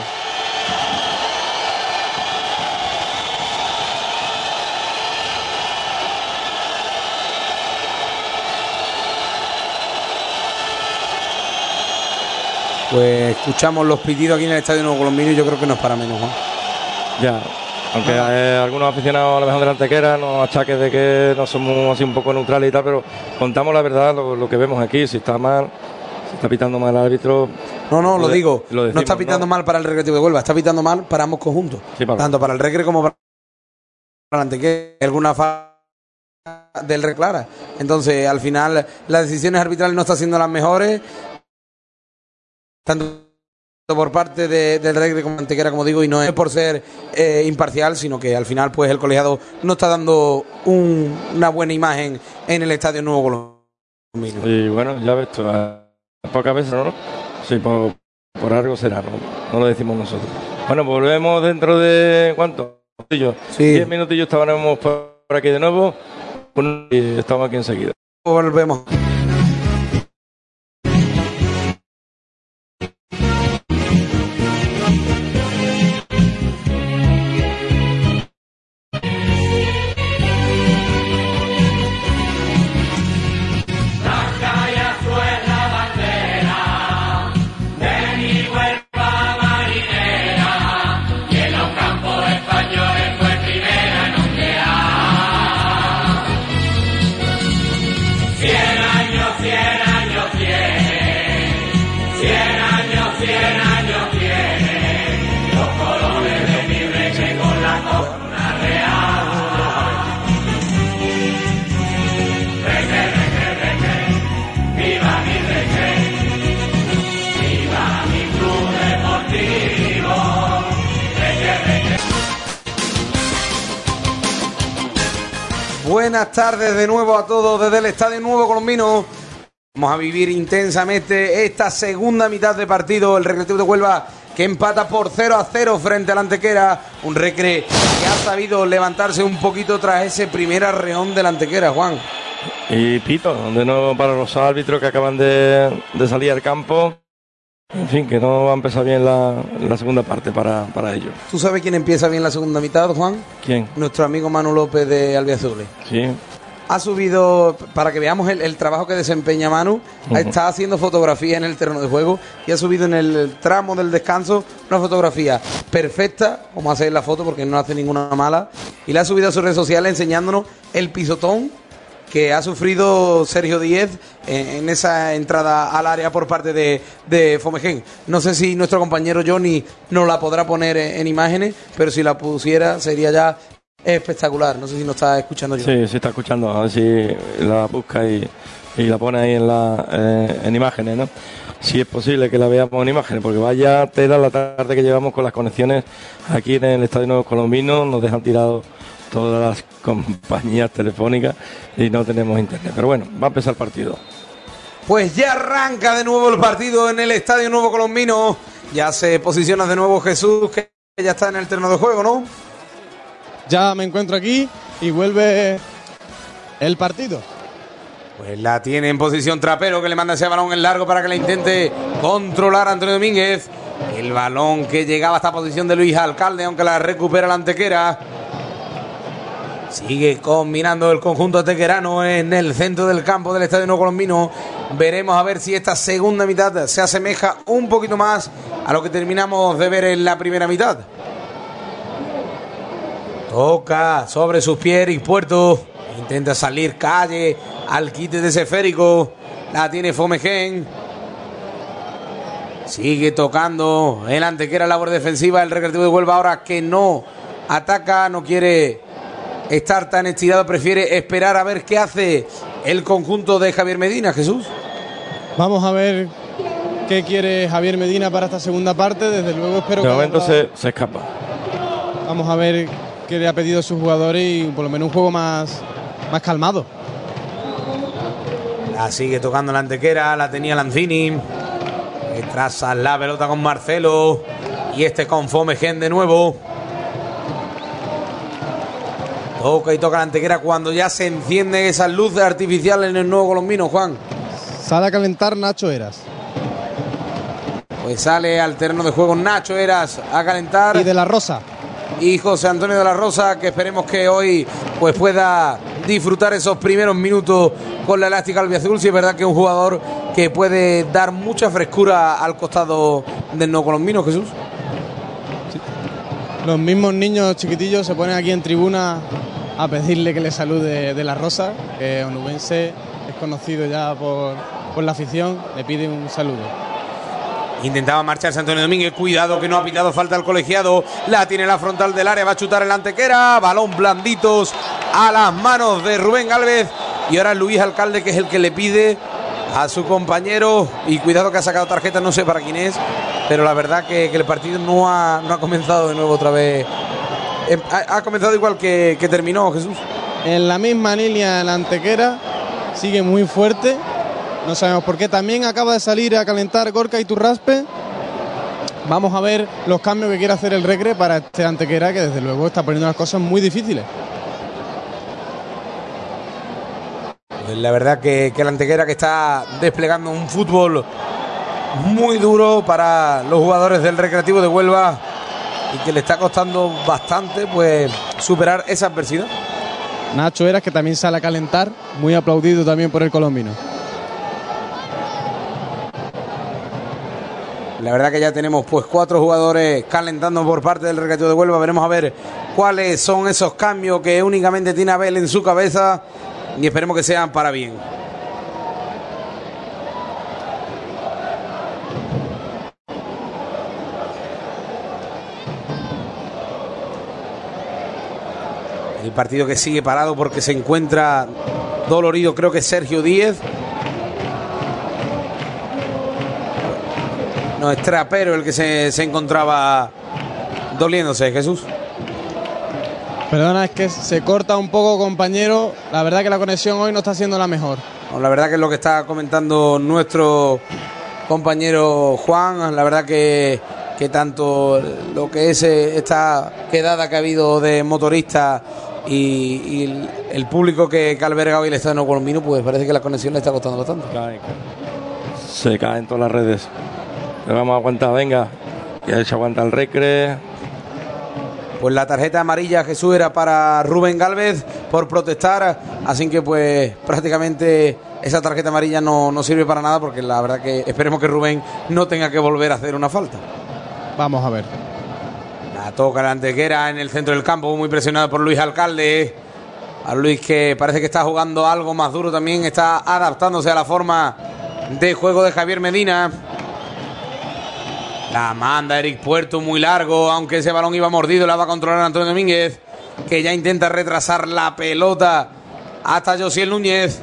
Pues escuchamos los pitidos aquí en el Estadio Nuevo Colombino y yo creo que no es para menos, Juan. Ya, aunque ah. eh, algunos aficionados a la mejor de la Antequera nos achaques de que no somos así un poco neutrales y tal, pero contamos la verdad, lo, lo que vemos aquí. Si está mal, si está pitando mal el árbitro. No, no, lo, lo digo, lo decimos, no está pitando ¿no? mal para el Recreativo de Huelva, está pitando mal para ambos conjuntos, sí, para tanto para el Recre como para la Antequera. Alguna falta del Reclara. Entonces, al final, las decisiones arbitrales no están siendo las mejores, tanto por parte de, del Recre como Antequera, como digo, y no es por ser eh, imparcial, sino que al final pues el colegiado no está dando un, una buena imagen en el Estadio Nuevo Colombino. Y bueno, ya ves tú, pocas veces, ¿no? Sí, por, por algo será, ¿no? No lo decimos nosotros. Bueno, volvemos dentro de ¿cuánto? Sí. Diez minutillos estábamos por aquí de nuevo y estamos aquí enseguida. Volvemos. Buenas tardes de nuevo a todos desde el Estadio Nuevo Colombino. Vamos a vivir intensamente esta segunda mitad de partido. El Recreativo de Huelva que empata por cero a cero frente al Antequera. Un Recre que ha sabido levantarse un poquito tras ese primer arreón del Antequera, Juan. Y pito, de nuevo para los árbitros que acaban de, de salir al campo. En fin, que no va a empezar bien la, la segunda parte para, para ellos. ¿Tú sabes quién empieza bien la segunda mitad, Juan? ¿Quién? Nuestro amigo Manu López de Albiazules. Sí. Ha subido, para que veamos el, el trabajo que desempeña Manu, uh-huh. Está haciendo fotografía en el terreno de juego y ha subido en el tramo del descanso una fotografía perfecta, como hace la foto porque no hace ninguna mala, y la ha subido a sus redes sociales enseñándonos el pisotón que ha sufrido Sergio Díez en, en esa entrada al área por parte de, de Fomején. No sé si nuestro compañero Johnny nos la podrá poner en, en imágenes, pero si la pusiera sería ya espectacular. No sé si nos está escuchando yo. Sí, sí está escuchando, a ver si la busca y, y la pone ahí en, la, eh, en imágenes, ¿no? Si es posible que la veamos en imágenes, porque vaya tela la tarde que llevamos con las conexiones aquí en el Estadio Nuevo Colombino. Nos dejan tirados todas las compañías telefónicas y no tenemos internet. Pero bueno, va a empezar el partido. Pues ya arranca de nuevo el partido en el Estadio Nuevo Colombino. Ya se posiciona de nuevo Jesús, que ya está en el terreno de juego, ¿no? Ya me encuentro aquí y vuelve el partido. Pues la tiene en posición Trapero, que le manda ese balón en largo para que la intente controlar Antonio Domínguez. El balón que llegaba a esta posición de Luis Alcalde, aunque la recupera la Antequera. Sigue combinando el conjunto antequerano en el centro del campo del Estadio Nuevo Colombino. Veremos a ver si esta segunda mitad se asemeja un poquito más a lo que terminamos de ver en la primera mitad. Toca sobre sus pies Eric Puerto. Intenta salir Calle al quite de ese esférico. La tiene Fomején. Sigue tocando el Antequera, labor defensiva. El Recreativo de Huelva ahora que no ataca, no quiere estar tan estirado, prefiere esperar a ver qué hace el conjunto de Javier Medina. Jesús. Vamos a ver qué quiere Javier Medina para esta segunda parte. Desde luego espero de que... momento se, se escapa. Vamos a ver qué le ha pedido a sus jugadores y por lo menos un juego más, más calmado. La sigue tocando la Antequera, la tenía Lanzini. Retrasa la pelota con Marcelo. Y este con Fomegen de nuevo. Toca y toca la Antequera cuando ya se encienden esas luces artificiales en el Nuevo Colombino, Juan. Sale a calentar Nacho Eras. Pues sale al terreno de juego Nacho Eras a calentar. Y de la Rosa. Y José Antonio de la Rosa, que esperemos que hoy pues pueda disfrutar esos primeros minutos con la elástica albiazul. Si es verdad que es un jugador que puede dar mucha frescura al costado del Nuevo Colombino, Jesús. Sí. Los mismos niños chiquitillos se ponen aquí en tribuna a pedirle que le salude de la Rosa, que onubense es conocido ya por, por la afición, le pide un saludo. Intentaba marcharse Antonio Domínguez, cuidado que no ha pitado falta el colegiado, la tiene la frontal del área, va a chutar el Antequera, balón blanditos a las manos de Rubén Gálvez y ahora Luis Alcalde, que es el que le pide a su compañero, y cuidado que ha sacado tarjeta, no sé para quién es, pero la verdad que, que el partido no ha, no ha comenzado de nuevo otra vez, ha, ha comenzado igual que, que terminó, Jesús. En la misma línea el Antequera, sigue muy fuerte. No sabemos por qué. También acaba de salir a calentar Gorka Iturraspe. Vamos a ver los cambios que quiere hacer el Recre para este Antequera, que desde luego está poniendo las cosas muy difíciles. La verdad que, que el Antequera que está desplegando un fútbol muy duro para los jugadores del Recreativo de Huelva y que le está costando bastante pues superar esa adversidad. Nacho Eras, que también sale a calentar, muy aplaudido también por el colombino. La verdad que ya tenemos pues cuatro jugadores calentando por parte del Recreativo de Huelva. Veremos a ver cuáles son esos cambios que únicamente tiene Abel en su cabeza y esperemos que sean para bien. El partido que sigue parado porque se encuentra dolorido, creo que Sergio Díez. No, es Trapero el que se, se encontraba doliéndose, Jesús. Perdona, es que se corta un poco, compañero. La verdad que la conexión hoy no está siendo la mejor. No, la verdad que es lo que está comentando nuestro compañero Juan. La verdad que, que tanto lo que es esta quedada que ha habido de motoristas y, y el, el público que, que alberga hoy el Estadio Nuevo Colombino, pues parece que la conexión le está costando bastante. Se caen todas las redes. Le vamos a aguantar, venga. Que se aguanta el Recre. Pues la tarjeta amarilla, Jesús, era para Rubén Gálvez por protestar. Así que pues prácticamente esa tarjeta amarilla no, no sirve para nada, porque la verdad que esperemos que Rubén no tenga que volver a hacer una falta. Vamos a ver. La toca la Antequera en el centro del campo, muy presionado por Luis Alcalde. A Luis, que parece que está jugando algo más duro también, está adaptándose a la forma de juego de Javier Medina. La manda Eric Puerto muy largo, aunque ese balón iba mordido, la va a controlar Antonio Domínguez, que ya intenta retrasar la pelota hasta Josiel Núñez.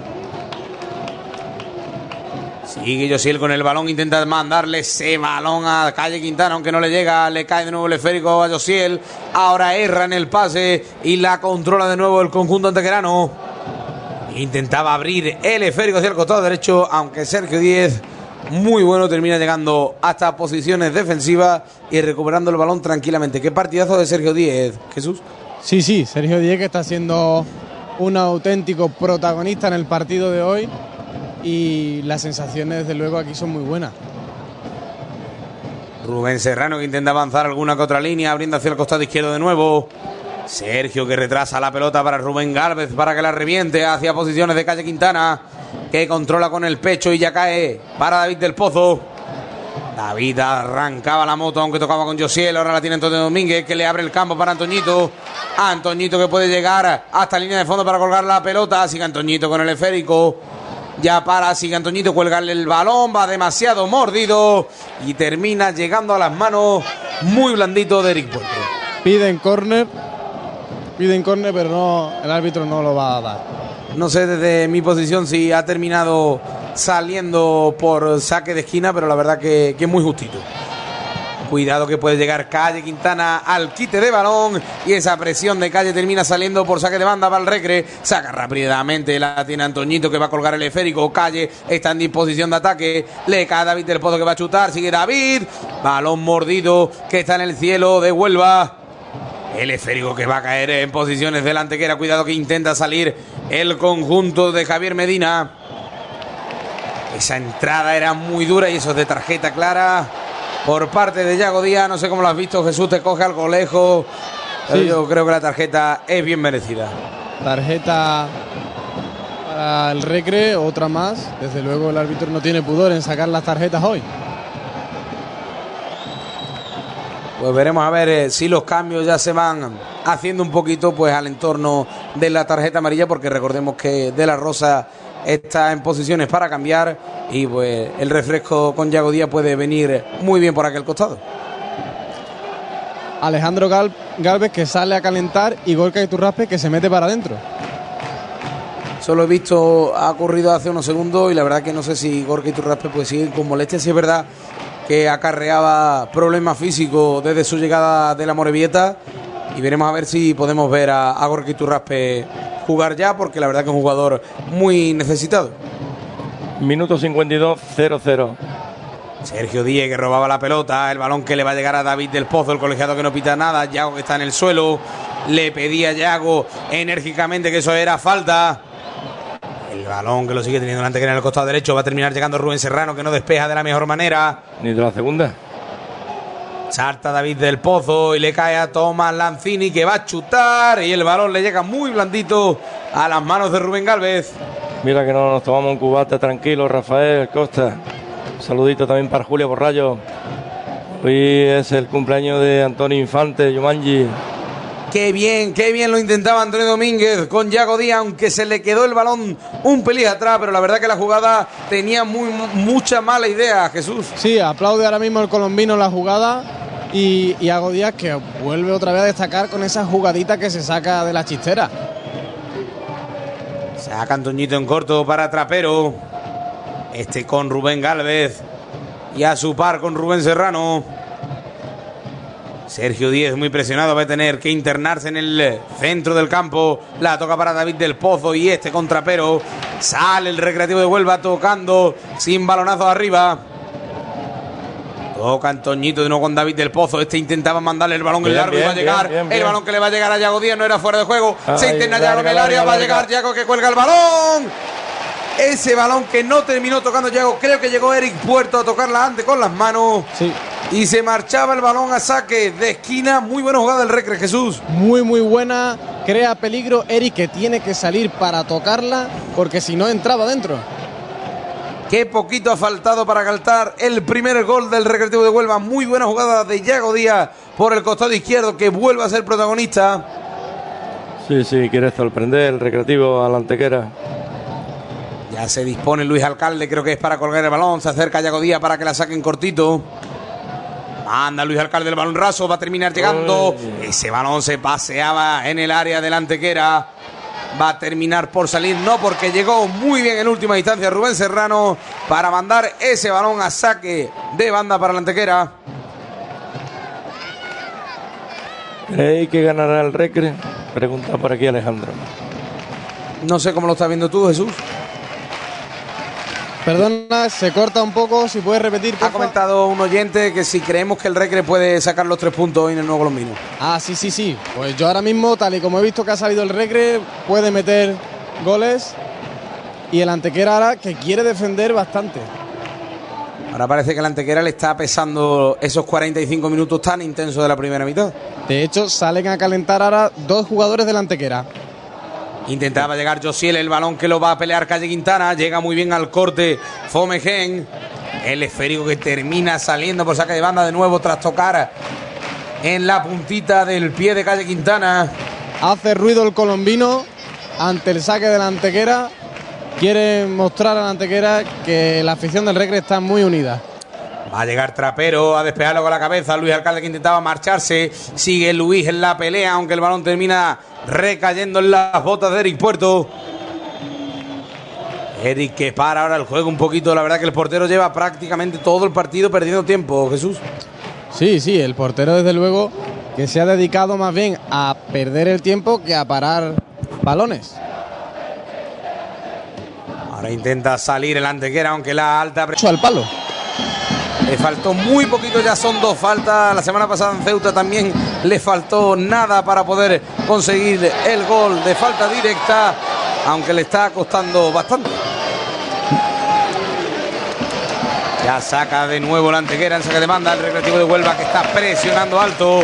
Sigue Josiel con el balón, intenta mandarle ese balón a Calle Quintana, aunque no le llega, le cae de nuevo el esférico a Josiel. Ahora erra en el pase y la controla de nuevo el conjunto antequerano. Intentaba abrir el esférico hacia el costado derecho, aunque Sergio Díez, muy bueno, termina llegando hasta posiciones defensivas y recuperando el balón tranquilamente. Qué partidazo de Sergio Díez, Jesús. Sí, sí, Sergio Díez, que está siendo un auténtico protagonista en el partido de hoy, y las sensaciones desde luego aquí son muy buenas. Rubén Serrano, que intenta avanzar alguna que otra línea, abriendo hacia el costado izquierdo de nuevo. Sergio, que retrasa la pelota para Rubén Gálvez para que la reviente hacia posiciones de Calle Quintana, que controla con el pecho y ya cae para David del Pozo. David arrancaba la moto, aunque tocaba con Josiel. Ahora la tiene Antonio Domínguez, que le abre el campo para Antoñito. Antoñito, que puede llegar hasta línea de fondo para colgar la pelota. Sigue Antoñito con el esférico. Ya para, sigue Antoñito, cuelgarle el balón. Va demasiado mordido y termina llegando a las manos muy blandito de Eric Puerto. Piden córner. Piden córner, pero no, el árbitro no lo va a dar. No sé desde mi posición si ha terminado saliendo por saque de esquina, pero la verdad que, que es muy justito. Cuidado que puede llegar Calle Quintana al quite de balón y esa presión de Calle termina saliendo por saque de banda para el Recre. Saca rápidamente, la tiene Antoñito que va a colgar el esférico. Calle está en disposición de ataque. Le cae David del Pozo que va a chutar. Sigue David. Balón mordido que está en el cielo de Huelva. El esférico que va a caer en posiciones de la Antequera. Cuidado que intenta salir el conjunto de Javier Medina. Esa entrada era muy dura y eso es de tarjeta clara por parte de Yago Díaz. No sé cómo lo has visto, Jesús, te coge algo lejos. Sí. Yo creo que la tarjeta es bien merecida. Tarjeta para el Recre, otra más. Desde luego el árbitro no tiene pudor en sacar las tarjetas hoy. Pues veremos a ver eh, si los cambios ya se van haciendo un poquito pues al entorno de la tarjeta amarilla, porque recordemos que De La Rosa está en posiciones para cambiar y pues el refresco con Yago Díaz puede venir muy bien por aquel costado. Alejandro Gal Galvez que sale a calentar y Gorka Iturraspe que se mete para adentro. Solo he visto, ha ocurrido hace unos segundos y la verdad que no sé si Gorka Iturraspe pues sigue con molestias. Si es verdad que acarreaba problemas físicos desde su llegada de la Morevieta y veremos a ver si podemos ver a, a Gorka Iturraspe jugar ya, porque la verdad que es un jugador muy necesitado. Minuto cincuenta y dos, cero cero. Sergio Díez que robaba la pelota, el balón que le va a llegar a David del Pozo, el colegiado que no pita nada. Yago que está en el suelo, le pedía a Yago enérgicamente que eso era falta. El balón que lo sigue teniendo delante, que en el costado derecho va a terminar llegando Rubén Serrano, que no despeja de la mejor manera. Ni de la segunda. Salta David del Pozo y le cae a Tomás Lanzini, que va a chutar y el balón le llega muy blandito a las manos de Rubén Galvez. Mira que no nos tomamos un cubata tranquilo, Rafael Costa. Un saludito también para Julio Borrallo. Hoy es el cumpleaños de Antonio Infante, Yumanji. Qué bien, qué bien lo intentaba Antonio Domínguez con Yago Díaz, aunque se le quedó el balón un pelín atrás, pero la verdad que la jugada tenía muy, mucha mala idea, Jesús. Sí, aplaude ahora mismo el colombino la jugada y, y Yago Díaz que vuelve otra vez a destacar con esa jugadita que se saca de la chistera. Saca Antoñito en corto para Trapero. Este con Rubén Galvez y a su par con Rubén Serrano. Sergio Díez muy presionado, va a tener que internarse en el centro del campo. La toca para David del Pozo y este con Trapero. Sale el Recreativo de Huelva tocando sin balonazo arriba. Toca Antoñito de nuevo con David del Pozo. Este intentaba mandarle el balón en largo bien, y va a llegar. Bien, bien, bien. El balón que le va a llegar a Yago Díaz no era fuera de juego. Ay, se interna Yago en el área, va a llegar Yago que cuelga el balón. Ese balón que no terminó tocando Yago, creo que llegó Eric Puerto a tocarla antes con las manos. Sí. Y se marchaba el balón a saque de esquina. Muy buena jugada del Recre, Jesús. Muy, muy buena. Crea peligro Eric, que tiene que salir para tocarla, porque si no entraba dentro. Qué poquito ha faltado para caltar el primer gol del Recreativo de Huelva. Muy buena jugada de Yago Díaz por el costado izquierdo, que vuelve a ser protagonista. Sí, sí, quiere sorprender el Recreativo a la Antequera. Ya se dispone Luis Alcalde, creo que es para colgar el balón. Se acerca Yago Díaz para que la saquen cortito. Manda Luis Alcalde el balón raso, va a terminar llegando. Uy. Ese balón se paseaba en el área de la Antequera. Va a terminar por salir, no, porque llegó muy bien en última instancia Rubén Serrano para mandar ese balón a saque de banda para la Antequera. ¿Creéis que ganará el Recre? Pregunta por aquí Alejandro. No sé cómo lo estás viendo tú, Jesús. Perdona, se corta un poco, si puedes repetir. Ha comentado un oyente que si creemos que el Recre puede sacar los tres puntos hoy en el Nuevo Colombino. Ah, sí, sí, sí. Pues yo ahora mismo, tal y como he visto que ha salido el Recre, puede meter goles. Y el Antequera ahora que quiere defender bastante. Ahora parece que el Antequera le está pesando esos cuarenta y cinco minutos tan intensos de la primera mitad. De hecho, salen a calentar ahora dos jugadores del Antequera. Intentaba llegar Josiel, el balón que lo va a pelear Calle Quintana. Llega muy bien al corte Fomegen. El esférico que termina saliendo por saque de banda de nuevo tras tocar en la puntita del pie de Calle Quintana. Hace ruido el colombino ante el saque de la Antequera. Quiere mostrar a la Antequera que la afición del Recre está muy unida. Va a llegar Trapero a despejarlo con la cabeza. Luis Alcalde que intentaba marcharse. Sigue Luis en la pelea, aunque el balón termina recayendo en las botas de Eric Puerto. Eric que para ahora el juego un poquito. La verdad que el portero lleva prácticamente todo el partido perdiendo tiempo, Jesús. Sí, sí, el portero desde luego que se ha dedicado más bien a perder el tiempo que a parar balones. Ahora intenta salir el Antequera, aunque la alta presión al palo. Le faltó muy poquito, ya son dos faltas. La semana pasada en Ceuta también le faltó nada para poder conseguir el gol de falta directa, aunque le está costando bastante. Ya saca de nuevo la Antequera en saque de banda el Recreativo de Huelva, que está presionando alto.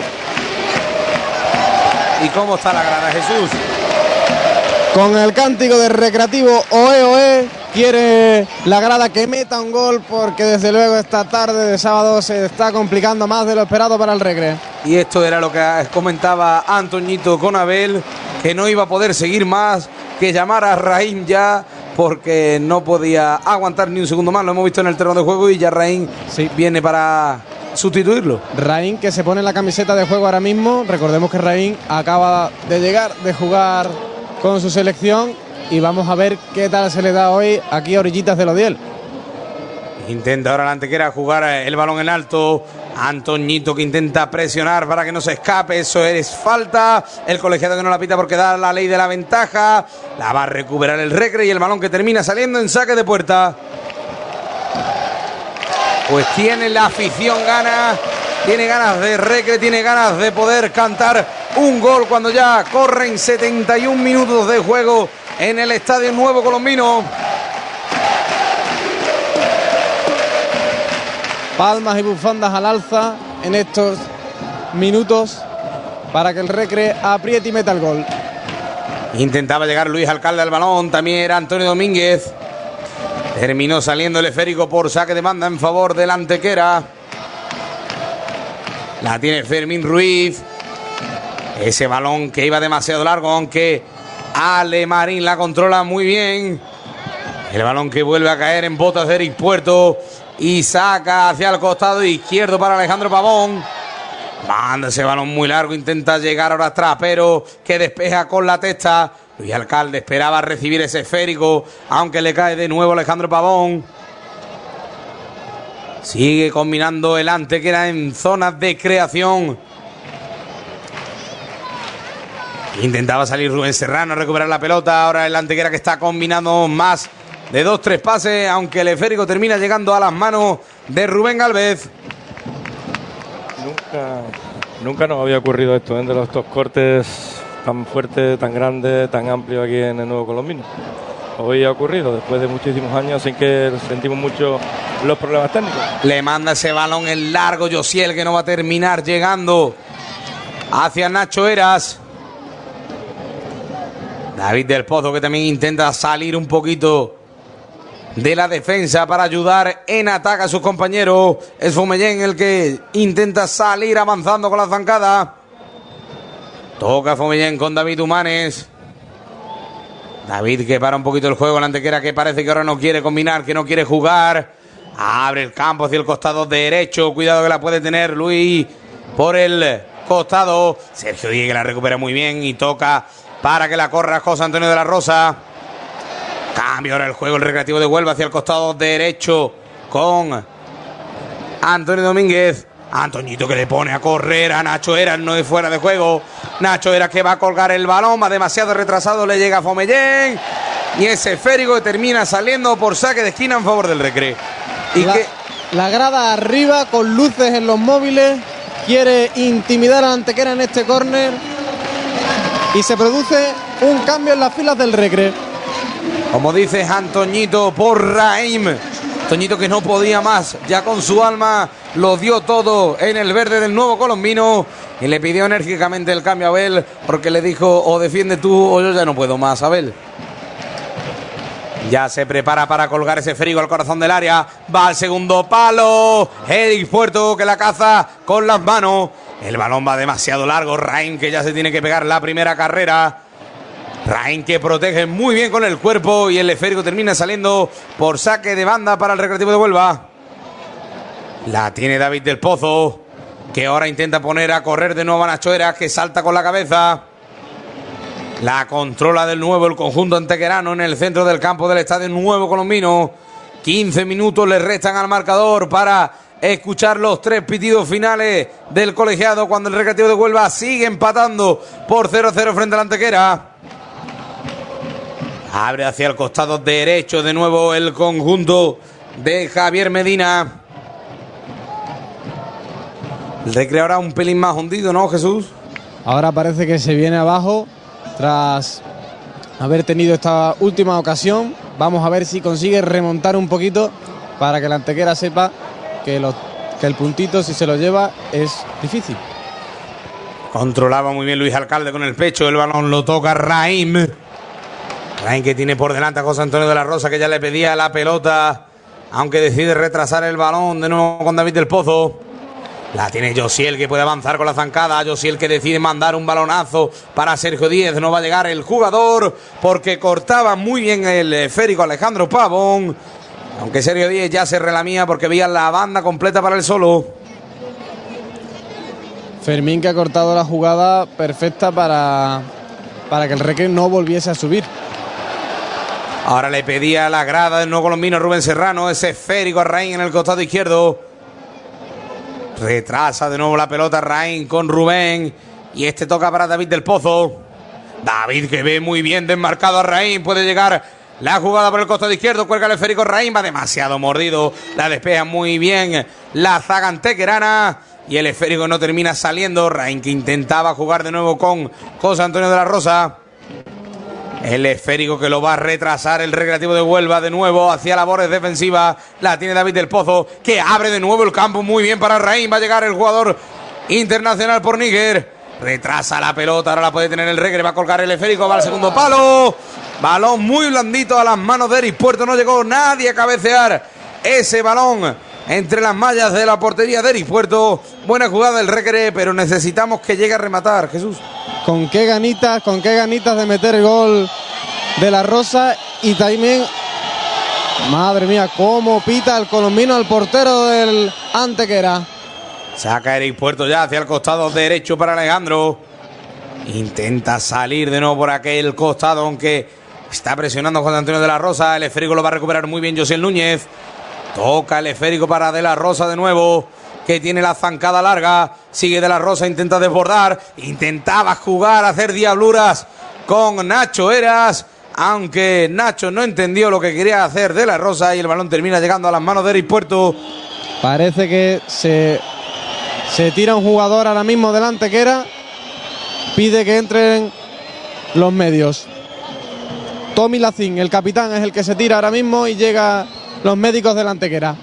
¿Y cómo está la grada, Jesús? Con el cántico del Recreativo, oe, oe, quiere la grada que meta un gol, porque desde luego esta tarde de sábado se está complicando más de lo esperado para el Recre. Y esto era lo que comentaba Antoñito con Abel, que no iba a poder seguir más, que llamara a Raín ya, porque no podía aguantar ni un segundo más. Lo hemos visto en el terreno de juego y ya Raín sí viene para sustituirlo. Raín que se pone la camiseta de juego ahora mismo. Recordemos que Raín acaba de llegar de jugar con su selección y vamos a ver qué tal se le da hoy aquí a orillitas del Odiel. Intenta ahora la Antequera jugar el balón en alto. Antoñito que intenta presionar para que no se escape. Eso es falta. El colegiado que no la pita porque da la ley de la ventaja. La va a recuperar el Recre y el balón que termina saliendo en saque de puerta. Pues tiene la afición ganas. Tiene ganas de Recre, tiene ganas de poder cantar un gol cuando ya corren setenta y un minutos de juego en el Estadio Nuevo Colombino. Palmas y bufandas al alza en estos minutos para que el Recre apriete y meta el gol. Intentaba llegar Luis Alcalde al balón, también era Antonio Domínguez. Terminó saliendo el esférico por saque de banda en favor del Antequera. La tiene Fermín Ruiz. Ese balón que iba demasiado largo, aunque Ale Marín la controla muy bien. El balón que vuelve a caer en botas de Eric Puerto. Y saca hacia el costado izquierdo para Alejandro Pavón. Manda ese balón muy largo, intenta llegar ahora atrás, pero que despeja con la testa. Luis Alcalde esperaba recibir ese esférico, aunque le cae de nuevo Alejandro Pavón. Sigue combinando el Antequera en zonas de creación. Intentaba salir Rubén Serrano a recuperar la pelota. Ahora el Antequera que está combinando más de dos, tres pases, aunque el esférico termina llegando a las manos de Rubén Gálvez. Nunca, nunca nos había ocurrido esto, ¿eh? De los dos cortes tan fuertes, tan grandes, tan amplios aquí en el Nuevo Colombino. Hoy ha ocurrido, después de muchísimos años, sin que sentimos mucho los problemas técnicos. Le manda ese balón en largo Josiel, que no va a terminar llegando hacia Nacho Eras. David del Pozo, que también intenta salir un poquito de la defensa para ayudar en ataque a sus compañeros. Es Fomellén el que intenta salir avanzando con la zancada. Toca Fomellén con David Humanes. David que para un poquito el juego. La Antequera que parece que ahora no quiere combinar, que no quiere jugar. Abre el campo hacia el costado derecho. Cuidado que la puede tener Luis por el costado. Sergio Díez que la recupera muy bien y toca para que la corra José Antonio de la Rosa. Cambia ahora el juego el Recreativo de Huelva hacia el costado derecho con Antonio Domínguez. Antoñito que le pone a correr a Nacho Eras, no es fuera de juego. Nacho Eras que va a colgar el balón, va demasiado retrasado, le llega a Fomellén. Y ese esférico que termina saliendo por saque de esquina en favor del Recre. Y la, que la grada arriba con luces en los móviles. Quiere intimidar a Antequera en este córner. Y se produce un cambio en las filas del Recre. Como dices, Antoñito por Raim. Antoñito que no podía más, ya con su alma lo dio todo en el verde del Nuevo Colombino. Y le pidió enérgicamente el cambio a Abel, porque le dijo: o defiende tú o yo ya no puedo más, Abel. Ya se prepara para colgar ese frigo al corazón del área. Va al segundo palo. Eric Puerto que la caza con las manos. El balón va demasiado largo. Raim que ya se tiene que pegar la primera carrera. Raín que protege muy bien con el cuerpo y el esférico termina saliendo por saque de banda para el Recreativo de Huelva. La tiene David del Pozo, que ahora intenta poner a correr de nuevo a Nacho Eras, que salta con la cabeza. La controla de nuevo el conjunto antequerano en el centro del campo del Estadio Nuevo Colombino. quince minutos le restan al marcador para escuchar los tres pitidos finales del colegiado cuando el Recreativo de Huelva sigue empatando por cero a cero frente al Antequera. Abre hacia el costado derecho de nuevo el conjunto de Javier Medina. El Recre ahora un pelín más hundido, ¿no, Jesús? Ahora parece que se viene abajo tras haber tenido esta última ocasión. Vamos a ver si consigue remontar un poquito para que la Antequera sepa que, los, que el puntito, si se lo lleva, es difícil. Controlaba muy bien Luis Alcalde con el pecho. El balón lo toca Raim. Raim que tiene por delante a José Antonio de la Rosa, que ya le pedía la pelota, aunque decide retrasar el balón de nuevo con David del Pozo. La tiene Josiel, que puede avanzar con la zancada. Josiel que decide mandar un balonazo para Sergio Díez. No va a llegar el jugador porque cortaba muy bien el esférico Alejandro Pavón. Aunque Sergio Díez ya se relamía porque veía la banda completa para el solo. Fermín, que ha cortado la jugada perfecta para, para que el Recre no volviese a subir. Ahora le pedía la grada del nuevo colombino Rubén Serrano. Ese esférico a Raín en el costado izquierdo. Retrasa de nuevo la pelota Raín con Rubén. Y este toca para David del Pozo. David, que ve muy bien desmarcado a Raín. Puede llegar la jugada por el costado izquierdo. Cuelga el esférico Raín. Va demasiado mordido. La despeja muy bien la zaga antequerana. Y el esférico no termina saliendo. Raín, que intentaba jugar de nuevo con José Antonio de la Rosa. El esférico que lo va a retrasar el Recreativo de Huelva de nuevo hacia labores defensivas. La tiene David del Pozo, que abre de nuevo el campo muy bien para Raín. Va a llegar el jugador internacional por Níger. Retrasa la pelota, ahora la puede tener el Recre. Va a colgar el esférico, va al segundo palo. Balón muy blandito a las manos de Eris Puerto. No llegó nadie a cabecear ese balón entre las mallas de la portería de Eris Puerto. Buena jugada del Recre, pero necesitamos que llegue a rematar, Jesús. Con qué ganitas, con qué ganitas de meter el gol de la Rosa. Y también, madre mía, cómo pita el colombino al portero del Antequera. Saca Eris Puerto ya hacia el costado derecho para Alejandro. Intenta salir de nuevo por aquel costado, aunque está presionando Juan Antonio de la Rosa. El esférico lo va a recuperar muy bien Josiel Núñez. Toca el esférico para De la Rosa de nuevo, que tiene la zancada larga. Sigue De la Rosa, intenta desbordar. Intentaba jugar, hacer diabluras con Nacho Eras, aunque Nacho no entendió lo que quería hacer De la Rosa y el balón termina llegando a las manos de Eris Puerto. Parece que se, se tira un jugador ahora mismo del Antequera. Pide que entren los medios. Tommy Lacín, el capitán, es el que se tira ahora mismo y llega los médicos del Antequera.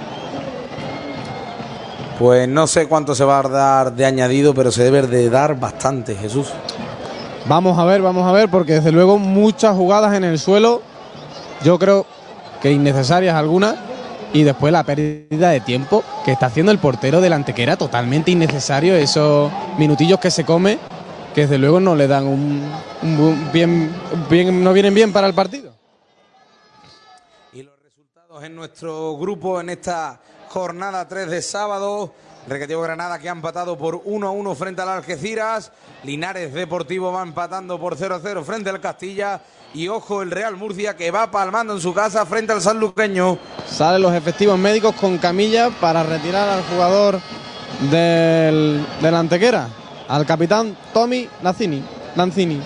Pues no sé cuánto se va a dar de añadido, pero se debe de dar bastante, Jesús. Vamos a ver, vamos a ver, porque desde luego muchas jugadas en el suelo, yo creo que innecesarias algunas, y después la pérdida de tiempo que está haciendo el portero del Antequera, totalmente innecesario, esos minutillos que se come, que desde luego no le dan un, un bien, bien, no vienen bien para el partido. Y los resultados en nuestro grupo en esta jornada tres de sábado. Recreativo Granada, que ha empatado por uno a uno frente al Algeciras. Linares Deportivo va empatando por cero a cero frente al Castilla. Y ojo, el Real Murcia, que va palmando en su casa frente al sanluqueño. Salen los efectivos médicos con camilla para retirar al jugador del, del Antequera, al capitán Tommy Lanzini. Lanzini.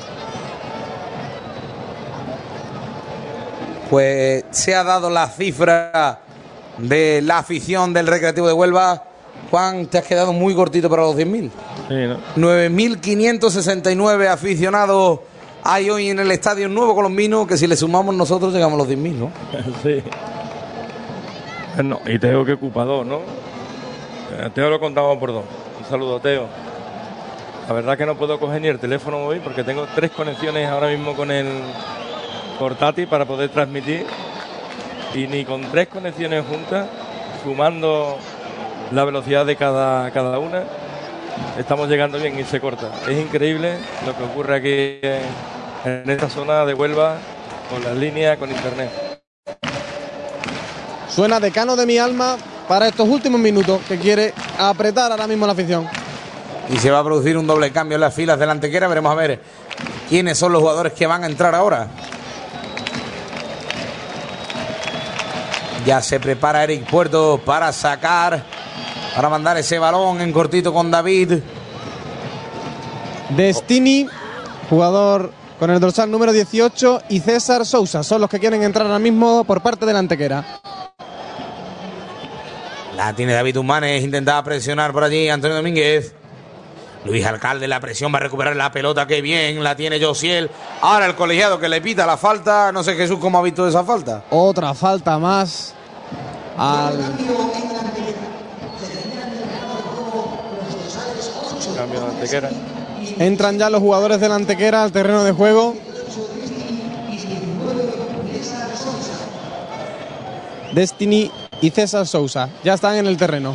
Pues se ha dado la cifra de la afición del Recreativo de Huelva. Juan, te has quedado muy cortito para los diez mil. Sí, ¿no? nueve mil quinientos sesenta y nueve aficionados hay hoy en el Estadio Nuevo Colombino, que si le sumamos nosotros llegamos a los diez mil, ¿no? Sí. Bueno, y Teo que ocupa dos, ¿no? Teo lo contamos por dos. Un saludo, Teo. La verdad que no puedo coger ni el teléfono hoy porque tengo tres conexiones ahora mismo con el portátil para poder transmitir, y ni con tres conexiones juntas, sumando la velocidad de cada, cada una, estamos llegando bien y se corta. Es increíble lo que ocurre aquí en, en esta zona de Huelva con las líneas, con internet. Suena Decano de mi alma para estos últimos minutos, que quiere apretar ahora mismo la afición. Y se va a producir un doble cambio en las filas del Antequera. Veremos a ver quiénes son los jugadores que van a entrar ahora. Ya se prepara Eric Puerto para sacar, para mandar ese balón en cortito con David. Destini, jugador con el dorsal número dieciocho, y César Sousa son los que quieren entrar ahora mismo por parte del Antequera. La tiene David Humanes, intentaba presionar por allí Antonio Domínguez. Luis Alcalde, la presión, va a recuperar la pelota, qué bien, la tiene Josiel. Ahora el colegiado que le pita la falta, no sé Jesús cómo ha visto esa falta. Otra falta más al... Cambio de Antequera. Entran ya los jugadores del Antequera al terreno de juego. Destini y César Sousa ya están en el terreno.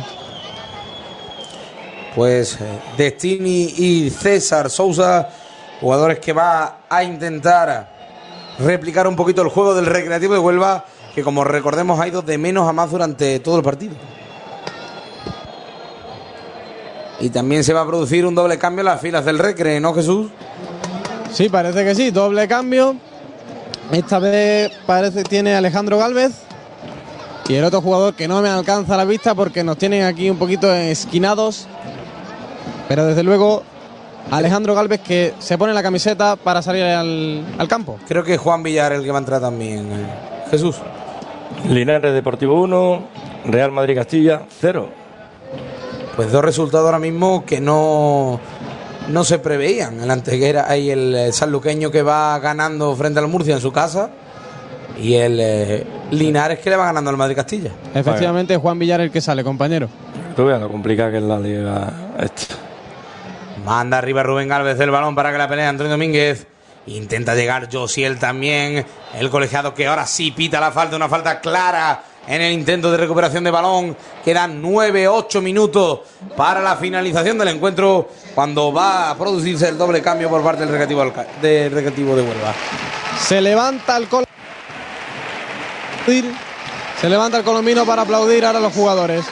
Pues eh, Destini y César Sousa, jugadores que va a intentar replicar un poquito el juego del Recreativo de Huelva, que como recordemos ha ido de menos a más durante todo el partido. Y también se va a producir un doble cambio en las filas del Recre, ¿no, Jesús? Sí, parece que sí, doble cambio. Esta vez parece que tiene Alejandro Gálvez. Y el otro jugador que no me alcanza la vista porque nos tienen aquí un poquito esquinados. Pero desde luego Alejandro Gálvez, que se pone la camiseta para salir al, al campo. Creo que es Juan Villar el que va a entrar también. eh. Jesús. Linares Deportivo uno, Real Madrid Castilla cero. Pues dos resultados ahora mismo que no, no se preveían. El Antequera, hay el sanluqueño que va ganando frente al Murcia en su casa. Y el eh, Linares que le va ganando al Madrid Castilla. Efectivamente, Juan Villar el que sale, compañero. Tú veas lo complicado que es la liga esto. Manda arriba Rubén Gálvez el balón para que la pelee Antonio Domínguez. Intenta llegar Josiel también. El colegiado que ahora sí pita la falta. Una falta clara en el intento de recuperación de balón. Quedan nueve ocho minutos para la finalización del encuentro, cuando va a producirse el doble cambio por parte del Recreativo, del Recreativo de Huelva. Se levanta el col... Se levanta el colombino para aplaudir ahora a los jugadores.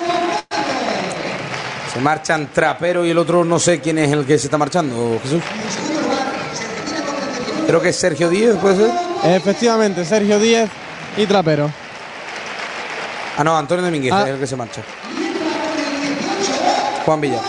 Se marchan Trapero y el otro no sé quién es el que se está marchando, Jesús. Creo que es Sergio Díez, ¿puede ser? Efectivamente, Sergio Díez y Trapero. Ah, no, Antonio Domínguez Ah. es el que se marcha. Juan Villar.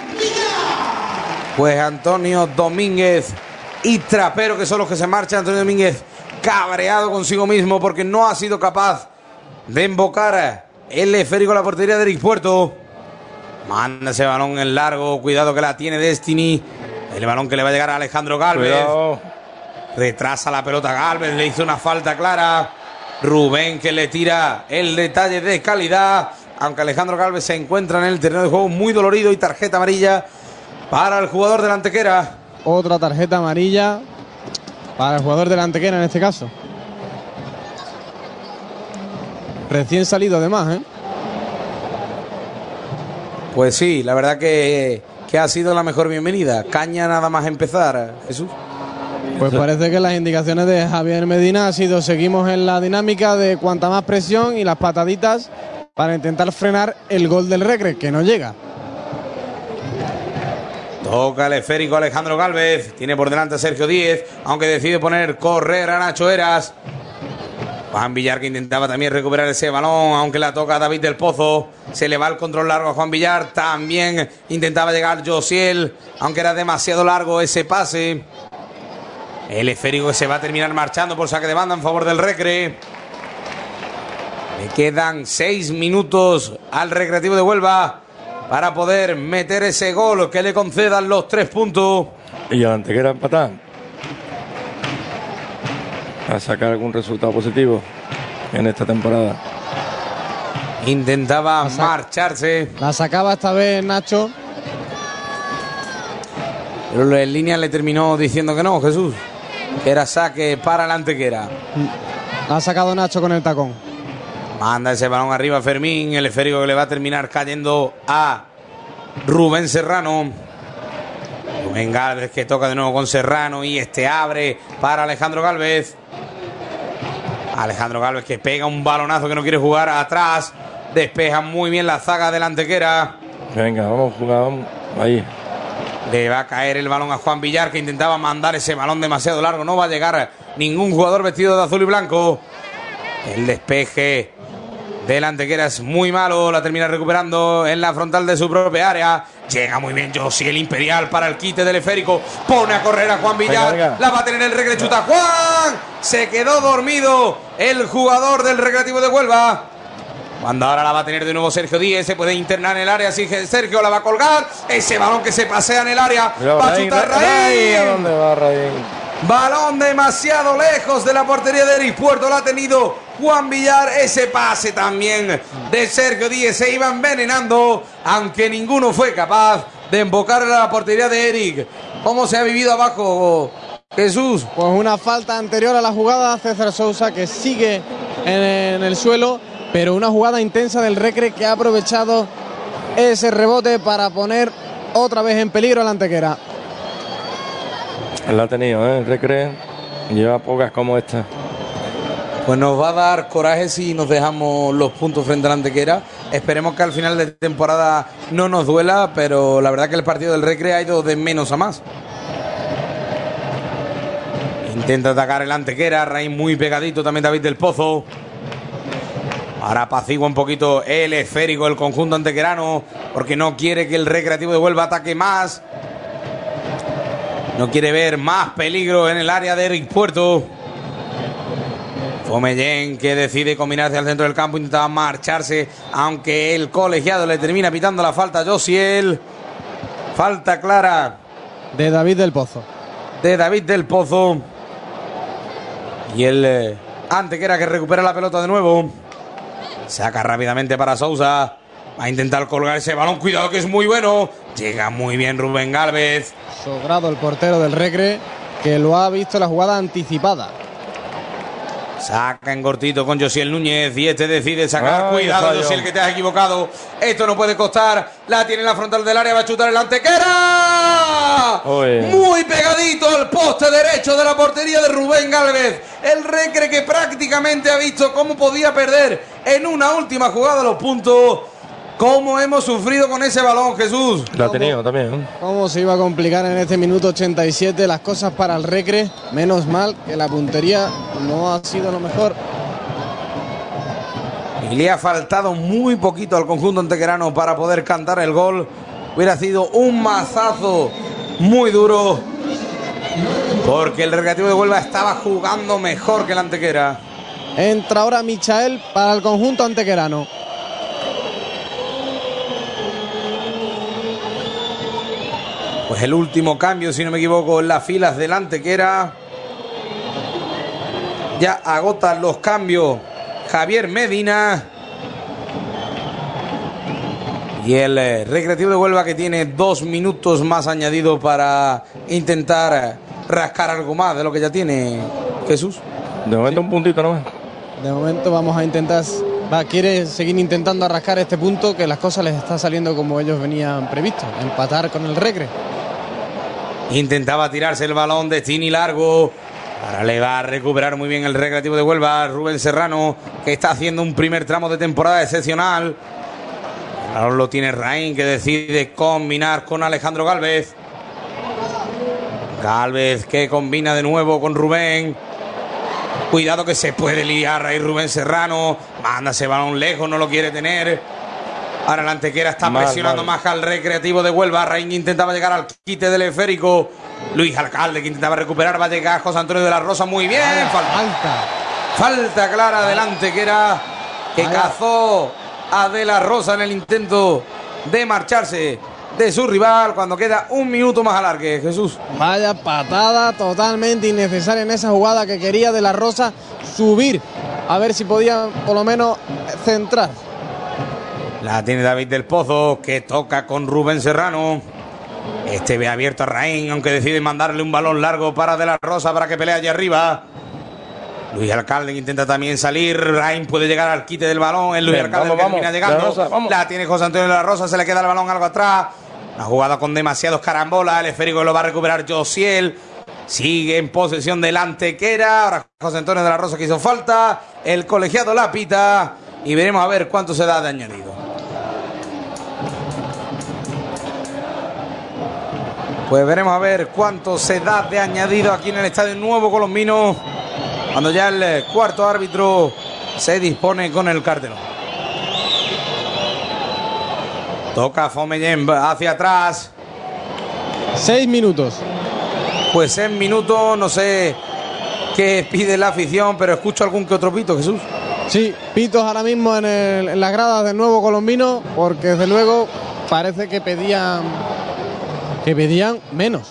Pues Antonio Domínguez y Trapero, que son los que se marchan. Antonio Domínguez cabreado consigo mismo porque no ha sido capaz de embocar el esférico a la portería de Eric Puerto. Manda ese balón en largo, cuidado que la tiene Destiny. El balón que le va a llegar a Alejandro Gálvez. Cuidado. Retrasa la pelota Gálvez, le hizo una falta clara. Rubén que le tira el detalle de calidad, aunque Alejandro Gálvez se encuentra en el terreno de juego muy dolorido, y tarjeta amarilla para el jugador del Antequera. Otra tarjeta amarilla para el jugador del Antequera en este caso. Recién salido además, ¿eh? Pues sí, la verdad que, que ha sido la mejor bienvenida. Caña nada más empezar, Jesús. Pues parece que las indicaciones de Javier Medina ha sido: seguimos en la dinámica de cuanta más presión y las pataditas para intentar frenar el gol del Recre, que no llega. Toca el esférico Alejandro Gálvez, tiene por delante a Sergio Díez, aunque decide poner correr a Nacho Eras. Juan Villar, que intentaba también recuperar ese balón, aunque la toca David del Pozo. Se le va el control largo a Juan Villar. También intentaba llegar Josiel, aunque era demasiado largo ese pase. El esférico que se va a terminar marchando por saque de banda en favor del Recre. Le quedan seis minutos al Recreativo de Huelva para poder meter ese gol que le concedan los tres puntos. Y el Antequera empatar. A sacar algún resultado positivo en esta temporada. Intentaba La sa- marcharse, La sacaba esta vez Nacho. pero en línea le terminó diciendo que no, Jesús. Que era saque para el Antequera. La ha sacado Nacho con el tacón. Manda ese balón arriba Fermín. El esférico que le va a terminar cayendo a Rubén Serrano. Rubén Gálvez que toca de nuevo con Serrano, y este abre para Alejandro Gálvez. Alejandro Gálvez que pega un balonazo que no quiere jugar atrás. Despeja muy bien la zaga del Antequera. Venga, vamos a jugar, vamos. Ahí. Le va a caer el balón a Juan Villar, que intentaba mandar ese balón demasiado largo. No va a llegar ningún jugador vestido de azul y blanco. El despeje del Antequera es muy malo. La termina recuperando en la frontal de su propia área. Llega muy bien Josi, el Imperial, para el quite del esférico. Pone a correr a Juan Villar. Venga, venga. La va a tener el Recre, chuta Juan. Se quedó dormido el jugador del Recreativo de Huelva. Cuando ahora la va a tener de nuevo Sergio Díez, se puede internar en el área, así que Sergio la va a colgar. Ese balón que se pasea en el área, Pero va a chutar Raín. ¿A dónde va Raín? Balón demasiado lejos de la portería de Eric Puerto, lo ha tenido Juan Villar. Ese pase también de Sergio Díez se iba envenenando, aunque ninguno fue capaz de embocar a la portería de Eric. ¿Cómo se ha vivido abajo, Jesús? Pues una falta anterior a la jugada, César Sousa, que sigue en, en el suelo. Pero una jugada intensa del Recre, que ha aprovechado ese rebote para poner otra vez en peligro al Antequera. La ha tenido, ¿eh? El Recre lleva pocas como esta. Pues nos va a dar coraje si nos dejamos los puntos frente al Antequera. Esperemos que al final de temporada no nos duela, pero la verdad que el partido del Recre ha ido de menos a más. Intenta atacar el Antequera, Raín muy pegadito, también David del Pozo. Ahora apacigua un poquito el esférico, el conjunto antequerano, porque no quiere que el Recreativo de Huelva ataque más. No quiere ver más peligro en el área de Eric Puerto. Fomellén, que decide combinarse al centro del campo, intentaba marcharse, aunque el colegiado le termina pitando la falta a Josiel. Falta clara de David del Pozo. De David del Pozo. Y el eh, Antequera, que recupera la pelota de nuevo. Saca rápidamente para Sousa. Va a intentar colgar ese balón. Cuidado, que es muy bueno. Llega muy bien Rubén Gálvez. Sobrado el portero del Recre, que lo ha visto la jugada anticipada. Saca en cortito con Josiel Núñez. Y este decide sacar. Ay, cuidado, Josiel, que te has equivocado. Esto no puede costar. La tiene en la frontal del área. Va a chutar el Antequera. Oye. Muy pegadito al poste derecho de la portería de Rubén Gálvez. El Recre, que prácticamente ha visto cómo podía perder en una última jugada los puntos. ¿Cómo hemos sufrido con ese balón, Jesús? Lo ha tenido también, ¿eh? ¿Cómo se iba a complicar en este minuto ochenta y siete las cosas para el Recre? Menos mal que la puntería no ha sido lo mejor. Y le ha faltado muy poquito al conjunto antequerano para poder cantar el gol. Hubiera sido un mazazo muy duro, porque el Recreativo de Huelva estaba jugando mejor que el Antequera. Entra ahora Michael para el conjunto antequerano. Pues el último cambio, si no me equivoco, en las filas del Antequera. Ya agotan los cambios Javier Medina. Y el eh, Recreativo de Huelva, que tiene dos minutos más añadidos para intentar rascar algo más de lo que ya tiene Jesús. De momento un puntito nomás. De momento vamos a intentar... Va, quiere seguir intentando rascar este punto, que las cosas les está saliendo como ellos venían previstos. Empatar con el Recre. Intentaba tirarse el balón de Tini largo. Ahora le va a recuperar muy bien el Recreativo de Huelva. Rubén Serrano, que está haciendo un primer tramo de temporada excepcional. Ahora lo tiene Raín, que decide combinar con Alejandro Gálvez. Gálvez, que combina de nuevo con Rubén. Cuidado, que se puede liar ahí Rubén Serrano. Manda ese balón lejos, no lo quiere tener. Ahora el Antequera está mal, presionando mal. más al Recreativo de Huelva. Raín intentaba llegar al quite del esférico. Luis Alcalde, que intentaba recuperar. Va a llegar José Antonio de la Rosa. Muy bien. Falta. Falta, Falta clara del Antequera, que Vaya. cazó a De la Rosa en el intento de marcharse de su rival cuando queda un minuto más alargue. Jesús. Vaya patada totalmente innecesaria en esa jugada, que quería De la Rosa subir a ver si podía por lo menos centrar. La tiene David del Pozo, que toca con Rubén Serrano. Este ve abierto a Raín, aunque decide mandarle un balón largo para De la Rosa para que pelee allá arriba. Luis Alcalde, que intenta también salir. Raín puede llegar al quite del balón. El Luis Bien, Alcalde vamos, termina vamos. llegando. La, Rosa, la tiene José Antonio de la Rosa, se le queda el balón algo atrás. La jugada con demasiados carambolas. El esférico lo va a recuperar Josiel. Sigue en posesión del Antequera. Ahora José Antonio de la Rosa, que hizo falta. El colegiado la pita. Y veremos a ver cuánto se da de añadido. Pues veremos a ver cuánto se da de añadido aquí en el Estadio Nuevo Colombino, cuando ya el cuarto árbitro se dispone con el cartelón. Toca Fomeyen hacia atrás. Seis minutos. Pues en minutos, no sé qué pide la afición, pero escucho algún que otro pito, Jesús. Sí, pitos ahora mismo en, el, en las gradas del Nuevo Colombino, porque desde luego parece que pedían que pedían menos.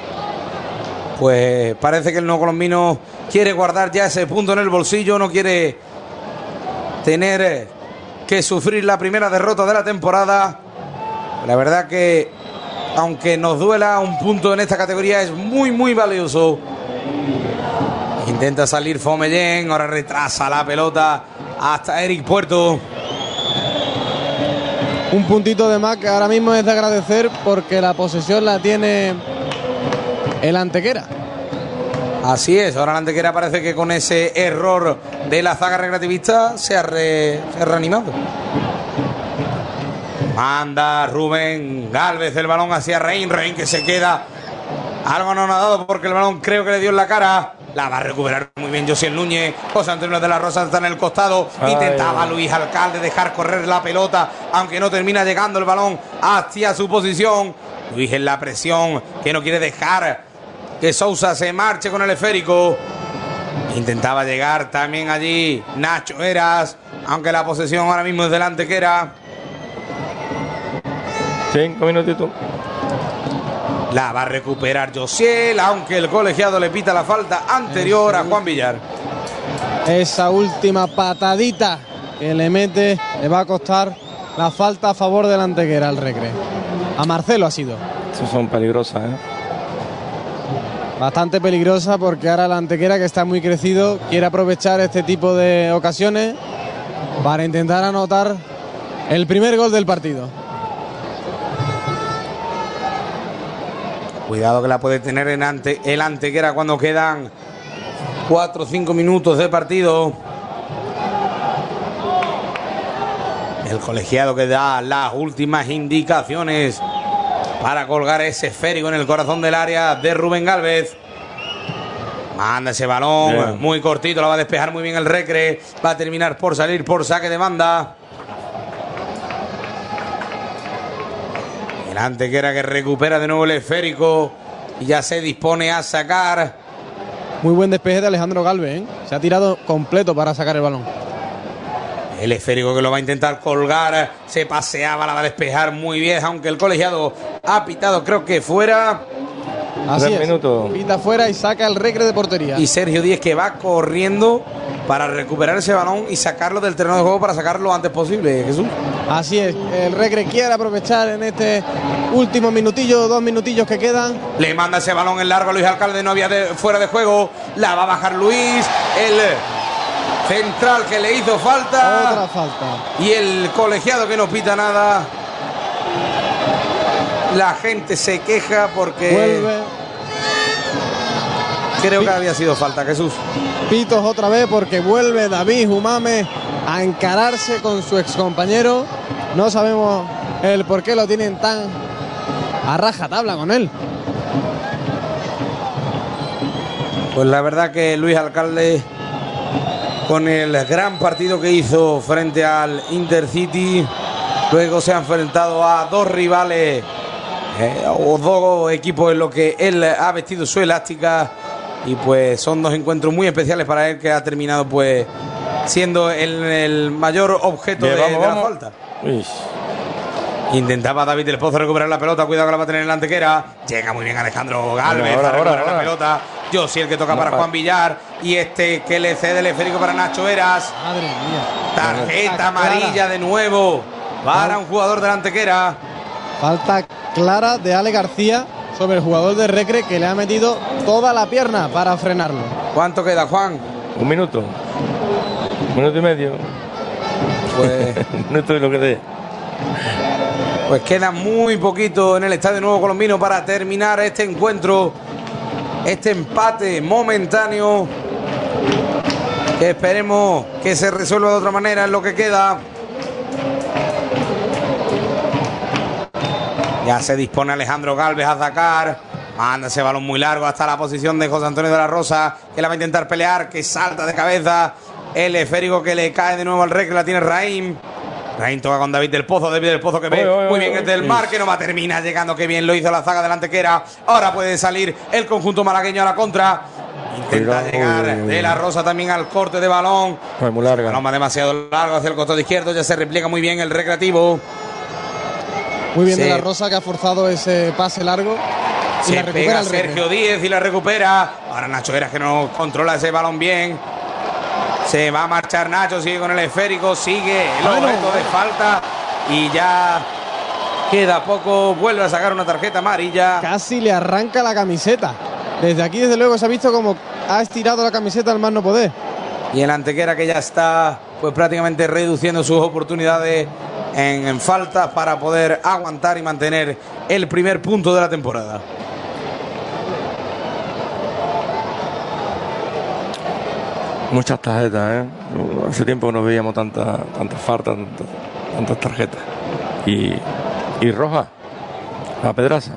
Pues parece que el Nuevo Colombino quiere guardar ya ese punto en el bolsillo, no quiere tener que sufrir la primera derrota de la temporada. La verdad que, aunque nos duela, un punto en esta categoría es muy, muy valioso. Intenta salir Fomeyen, ahora retrasa la pelota hasta Eric Puerto. Un puntito de más que ahora mismo es de agradecer, porque la posesión la tiene el Antequera. Así es, ahora el Antequera parece que con ese error de la zaga recreativista se ha, re, se ha reanimado. Manda Rubén Gálvez el balón hacia Rein, Rein que se queda algo anonadado porque el balón creo que le dio en la cara. La va a recuperar muy bien Josiel Núñez. José Antonio de la Rosa está en el costado. Ay, intentaba Luis Alcalde dejar correr la pelota, aunque no termina llegando el balón hacia su posición. Luis en la presión, que no quiere dejar que Sousa se marche con el esférico. Intentaba llegar también allí Nacho Eras, aunque la posesión ahora mismo es del Antequera. Cinco minutitos. La va a recuperar Josiel, aunque el colegiado le pita la falta anterior a Juan Villar. Esa última patadita que le mete le va a costar la falta a favor del Antequera al Recre. A Marcelo ha sido. Esas son peligrosas, ¿eh? Bastante peligrosa, porque ahora el Antequera, que está muy crecido, quiere aprovechar este tipo de ocasiones para intentar anotar el primer gol del partido. Cuidado que la puede tener en ante, el Antequera cuando quedan cuatro o cinco minutos de partido. El colegiado que da las últimas indicaciones para colgar ese esférico en el corazón del área de Rubén Gálvez. Manda ese balón, bien, muy cortito, la va a despejar muy bien el Recre. Va a terminar por salir por saque de banda. El Antequera que recupera de nuevo el esférico y ya se dispone a sacar. Muy buen despeje de Alejandro Gálvez, ¿eh? Se ha tirado completo para sacar el balón. El esférico que lo va a intentar colgar, se paseaba, la va a despejar muy bien, aunque el colegiado ha pitado, creo que fuera. Así es, minutos. Pita fuera y saca el Recre de portería. Y Sergio Díez, que va corriendo para recuperar ese balón y sacarlo del terreno de juego para sacarlo lo antes posible, Jesús. Así es, el Recre quiere aprovechar en este último minutillo, dos minutillos que quedan. Le manda ese balón en largo a Luis Alcalde, no había de, fuera de juego, la va a bajar Luis, el central que le hizo falta. Otra falta. Y el colegiado que no pita nada. La gente se queja porque vuelve. Creo que había sido falta, Jesús. Pitos otra vez porque vuelve David Humame a encararse con su excompañero. No sabemos el por qué lo tienen tan a rajatabla con él. Pues la verdad que Luis Alcalde, con el gran partido que hizo frente al Intercity, luego se ha enfrentado a dos rivales eh, o dos equipos en los que él ha vestido su elástica, y pues son dos encuentros muy especiales para él, que ha terminado pues siendo el, el mayor objeto Bien, de, vamos, de la vamos. falta. Uy. Intentaba David del Pozo recuperar la pelota, cuidado que la va a tener en la Antequera. Llega muy bien Alejandro Gálvez para recuperar ahora, la pelota. José el que toca no, para Juan Villar, y este que le cede el esférico para Nacho Eras. Madre mía. Tarjeta amarilla de nuevo para un jugador de la Antequera. Falta clara de Ale García sobre el jugador de Recre, que le ha metido toda la pierna para frenarlo. ¿Cuánto queda, Juan? Un minuto. Un minuto y medio. Pues un minuto y lo que dé. Pues queda muy poquito en el Estadio Nuevo Colombino para terminar este encuentro, este empate momentáneo, que esperemos que se resuelva de otra manera en lo que queda. Ya se dispone Alejandro Galvez a sacar. Manda ese balón muy largo hasta la posición de José Antonio de la Rosa, que la va a intentar pelear, que salta de cabeza. El esférico que le cae de nuevo al Recre, la tiene Raim. Raim toca con David del Pozo, David del Pozo que ve oye, oye, muy bien desde el mar, que no va a terminar llegando, que bien lo hizo la zaga del Antequera. Ahora puede salir el conjunto malagueño a la contra. Intenta Cuidado, llegar uy, uy, de la Rosa también al corte de balón. Fue muy larga. El balón va demasiado largo hacia el costado izquierdo, ya se repliega muy bien el Recreativo. Muy bien sí. de la Rosa, que ha forzado ese pase largo. Y se la recupera pega Sergio Díez y la recupera. Ahora Nacho Eras, que no controla ese balón bien. Se va a marchar Nacho, sigue con el esférico, sigue el bueno, objeto de falta y ya queda poco. Vuelve a sacar una tarjeta amarilla. Casi le arranca la camiseta. Desde aquí, desde luego, se ha visto como ha estirado la camiseta al más no poder. Y el Antequera, que ya está pues prácticamente reduciendo sus oportunidades en, en faltas para poder aguantar y mantener el primer punto de la temporada. Muchas tarjetas, ¿eh? Hace tiempo no veíamos tantas tantas faltas, tantas, tantas tarjetas. Y, y roja, la Pedraza.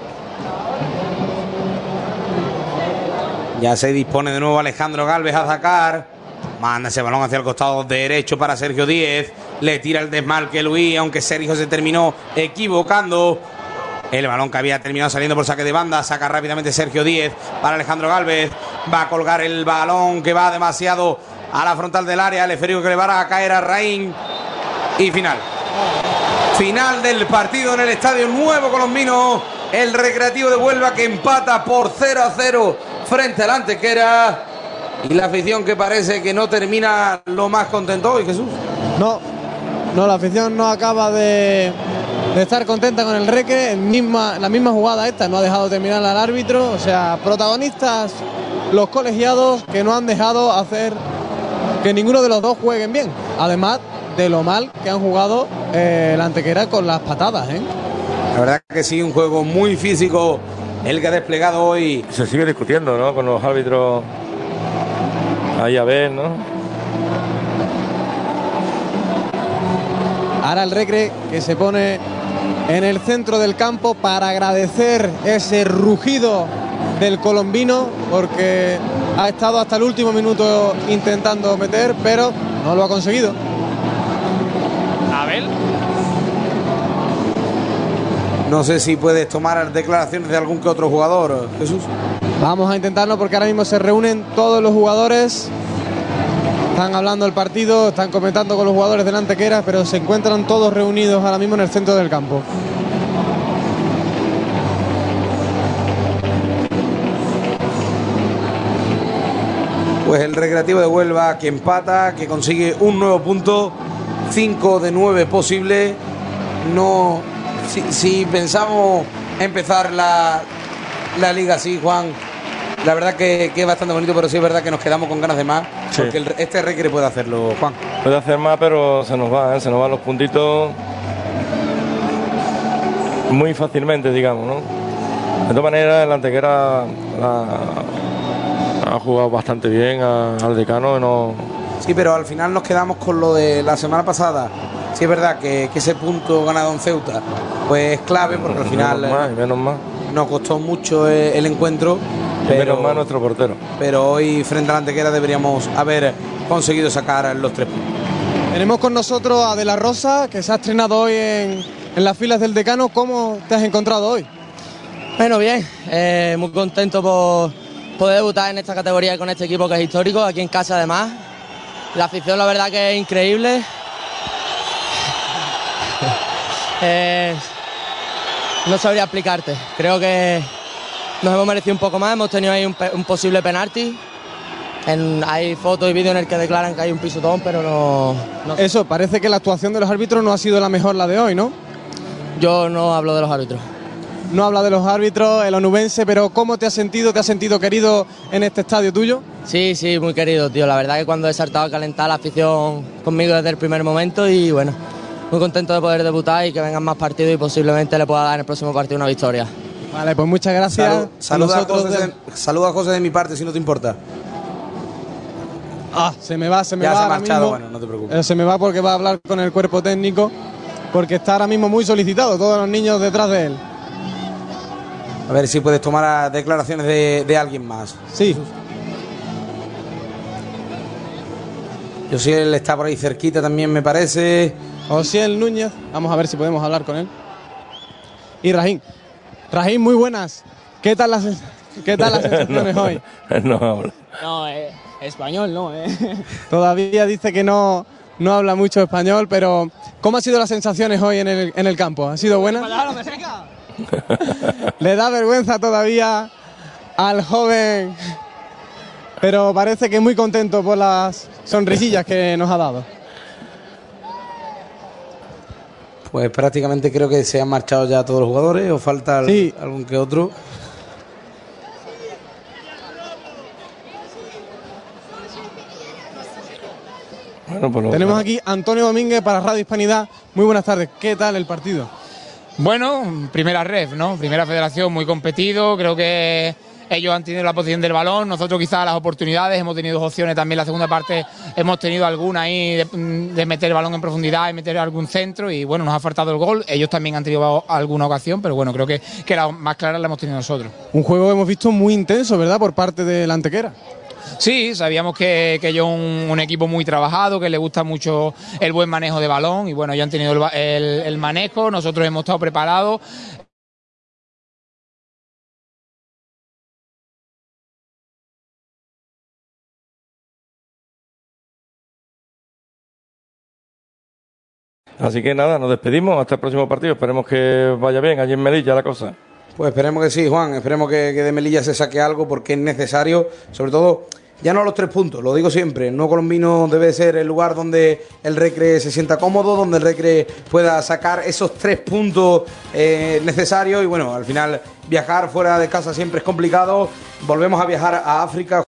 Ya se dispone de nuevo Alejandro Galvez a sacar. Manda ese balón hacia el costado derecho para Sergio Díez. Le tira el desmarque Luis, aunque Sergio se terminó equivocando. El balón que había terminado saliendo por saque de banda. Saca rápidamente Sergio Díez para Alejandro Galvez. Va a colgar el balón que va demasiado a la frontal del área. El esférico que le va a caer a Raín. Y final. Final del partido en el Estadio Nuevo Colombino. El Recreativo de Huelva, que empata por cero a cero frente al Antequera. Y la afición, que parece que no termina lo más contento hoy, Jesús. No, no, la afición no acaba de... de estar contenta con el Recre. En misma, la misma jugada esta no ha dejado terminar al árbitro. O sea, protagonistas los colegiados, que no han dejado hacer que ninguno de los dos jueguen bien. Además de lo mal que han jugado eh, la Antequera con las patadas, ¿eh? La verdad que sí, un juego muy físico el que ha desplegado hoy. Se sigue discutiendo, ¿no? Con los árbitros ahí a ver, ¿no? Ahora el Recre, que se pone en el centro del campo para agradecer ese rugido del colombino, porque ha estado hasta el último minuto intentando meter, pero no lo ha conseguido. Abel. No sé si puedes tomar declaraciones de algún que otro jugador, Jesús. Vamos a intentarlo, porque ahora mismo se reúnen todos los jugadores. Están hablando del partido, están comentando con los jugadores del Antequera, pero se encuentran todos reunidos ahora mismo en el centro del campo. Pues el Recreativo de Huelva, que empata, que consigue un nuevo punto, cinco de nueve posible. No, si, si pensamos empezar la, la liga así, Juan, la verdad que, que es bastante bonito, pero sí es verdad que nos quedamos con ganas de más, sí. Porque el, este Recre puede hacerlo, Juan. Puede hacer más, pero se nos va, ¿eh? Se nos van los puntitos muy fácilmente, digamos, ¿no? De todas maneras, el Antequera la, ha jugado bastante bien a, al Decano. No... Sí, pero al final nos quedamos con lo de la semana pasada. Sí es verdad que, que ese punto ganado en Ceuta pues es clave, porque al final menos más, y menos más. nos costó mucho el, el encuentro. Pero, menos más nuestro portero. Pero hoy frente a la Antequera deberíamos haber conseguido sacar los tres puntos. Tenemos con nosotros a De la Rosa, que se ha estrenado hoy en, en las filas del Decano. ¿Cómo te has encontrado hoy? Bueno, bien, eh, muy contento por poder debutar en esta categoría con este equipo que es histórico, aquí en casa además. La afición, la verdad que es increíble. eh, no sabría explicarte, creo que nos hemos merecido un poco más, hemos tenido ahí un, un posible penalti. En, hay fotos y vídeos en el que declaran que hay un pisotón, pero no, no... Eso, parece que la actuación de los árbitros no ha sido la mejor, la de hoy, ¿no? Yo no hablo de los árbitros. No habla de los árbitros, el onubense, pero ¿cómo te has sentido? ¿Te has sentido querido en este estadio tuyo? Sí, sí, muy querido, tío. La verdad que cuando he saltado a calentar la afición conmigo desde el primer momento y bueno, muy contento de poder debutar y que vengan más partidos y posiblemente le pueda dar en el próximo partido una victoria. Vale, pues muchas gracias. Salud, saluda, a José de... de, saluda a José de mi parte, si no te importa. Ah, se me va, se me ya va. Se ha ahora marchado, mismo. bueno, no te preocupes. Eh, se me va porque va a hablar con el cuerpo técnico. porque está ahora mismo muy solicitado, todos los niños detrás de él. A ver si puedes tomar declaraciones de, de alguien más. Sí. Josiel está por ahí cerquita también, me parece. Josiel Núñez, vamos a ver si podemos hablar con él. Y Rahim. Rahim, muy buenas. ¿Qué tal las, qué tal las sensaciones no, hoy? No habla. No, eh, español no, eh. Todavía dice que no, no habla mucho español, pero ¿cómo han sido las sensaciones hoy en el, en el campo? ¿Han sido buenas? Le da vergüenza todavía al joven, pero parece que muy contento por las sonrisillas que nos ha dado. Pues prácticamente creo que se han marchado ya todos los jugadores, o falta sí. algún que otro. Bueno, pues lo, Tenemos claro. aquí a Antonio Domínguez para Radio Hispanidad. Muy buenas tardes. ¿Qué tal el partido? Bueno, primera ref, ¿no? Primera federación, muy competido. Creo que ellos han tenido la posición del balón. Nosotros quizás las oportunidades. Hemos tenido dos opciones también. La segunda parte hemos tenido alguna ahí de, de meter el balón en profundidad y meter algún centro. Y bueno, nos ha faltado el gol. Ellos también han tenido alguna ocasión, pero bueno, creo que, que la más clara la hemos tenido nosotros. Un juego que hemos visto muy intenso, ¿verdad? Por parte del Antequera. Sí, sabíamos que, que ellos son un, un equipo muy trabajado, que les gusta mucho el buen manejo de balón y bueno, ellos han tenido el, el, el manejo, nosotros hemos estado preparados. Así que nada, nos despedimos hasta el próximo partido. Esperemos que vaya bien allí en Melilla la cosa. Pues esperemos que sí, Juan. Esperemos que, que de Melilla se saque algo porque es necesario, sobre todo, ya no los tres puntos, lo digo siempre. El Nuevo Colombino debe ser el lugar donde el Recre se sienta cómodo, donde el Recre pueda sacar esos tres puntos eh, necesarios. Y bueno, al final viajar fuera de casa siempre es complicado. Volvemos a viajar a África.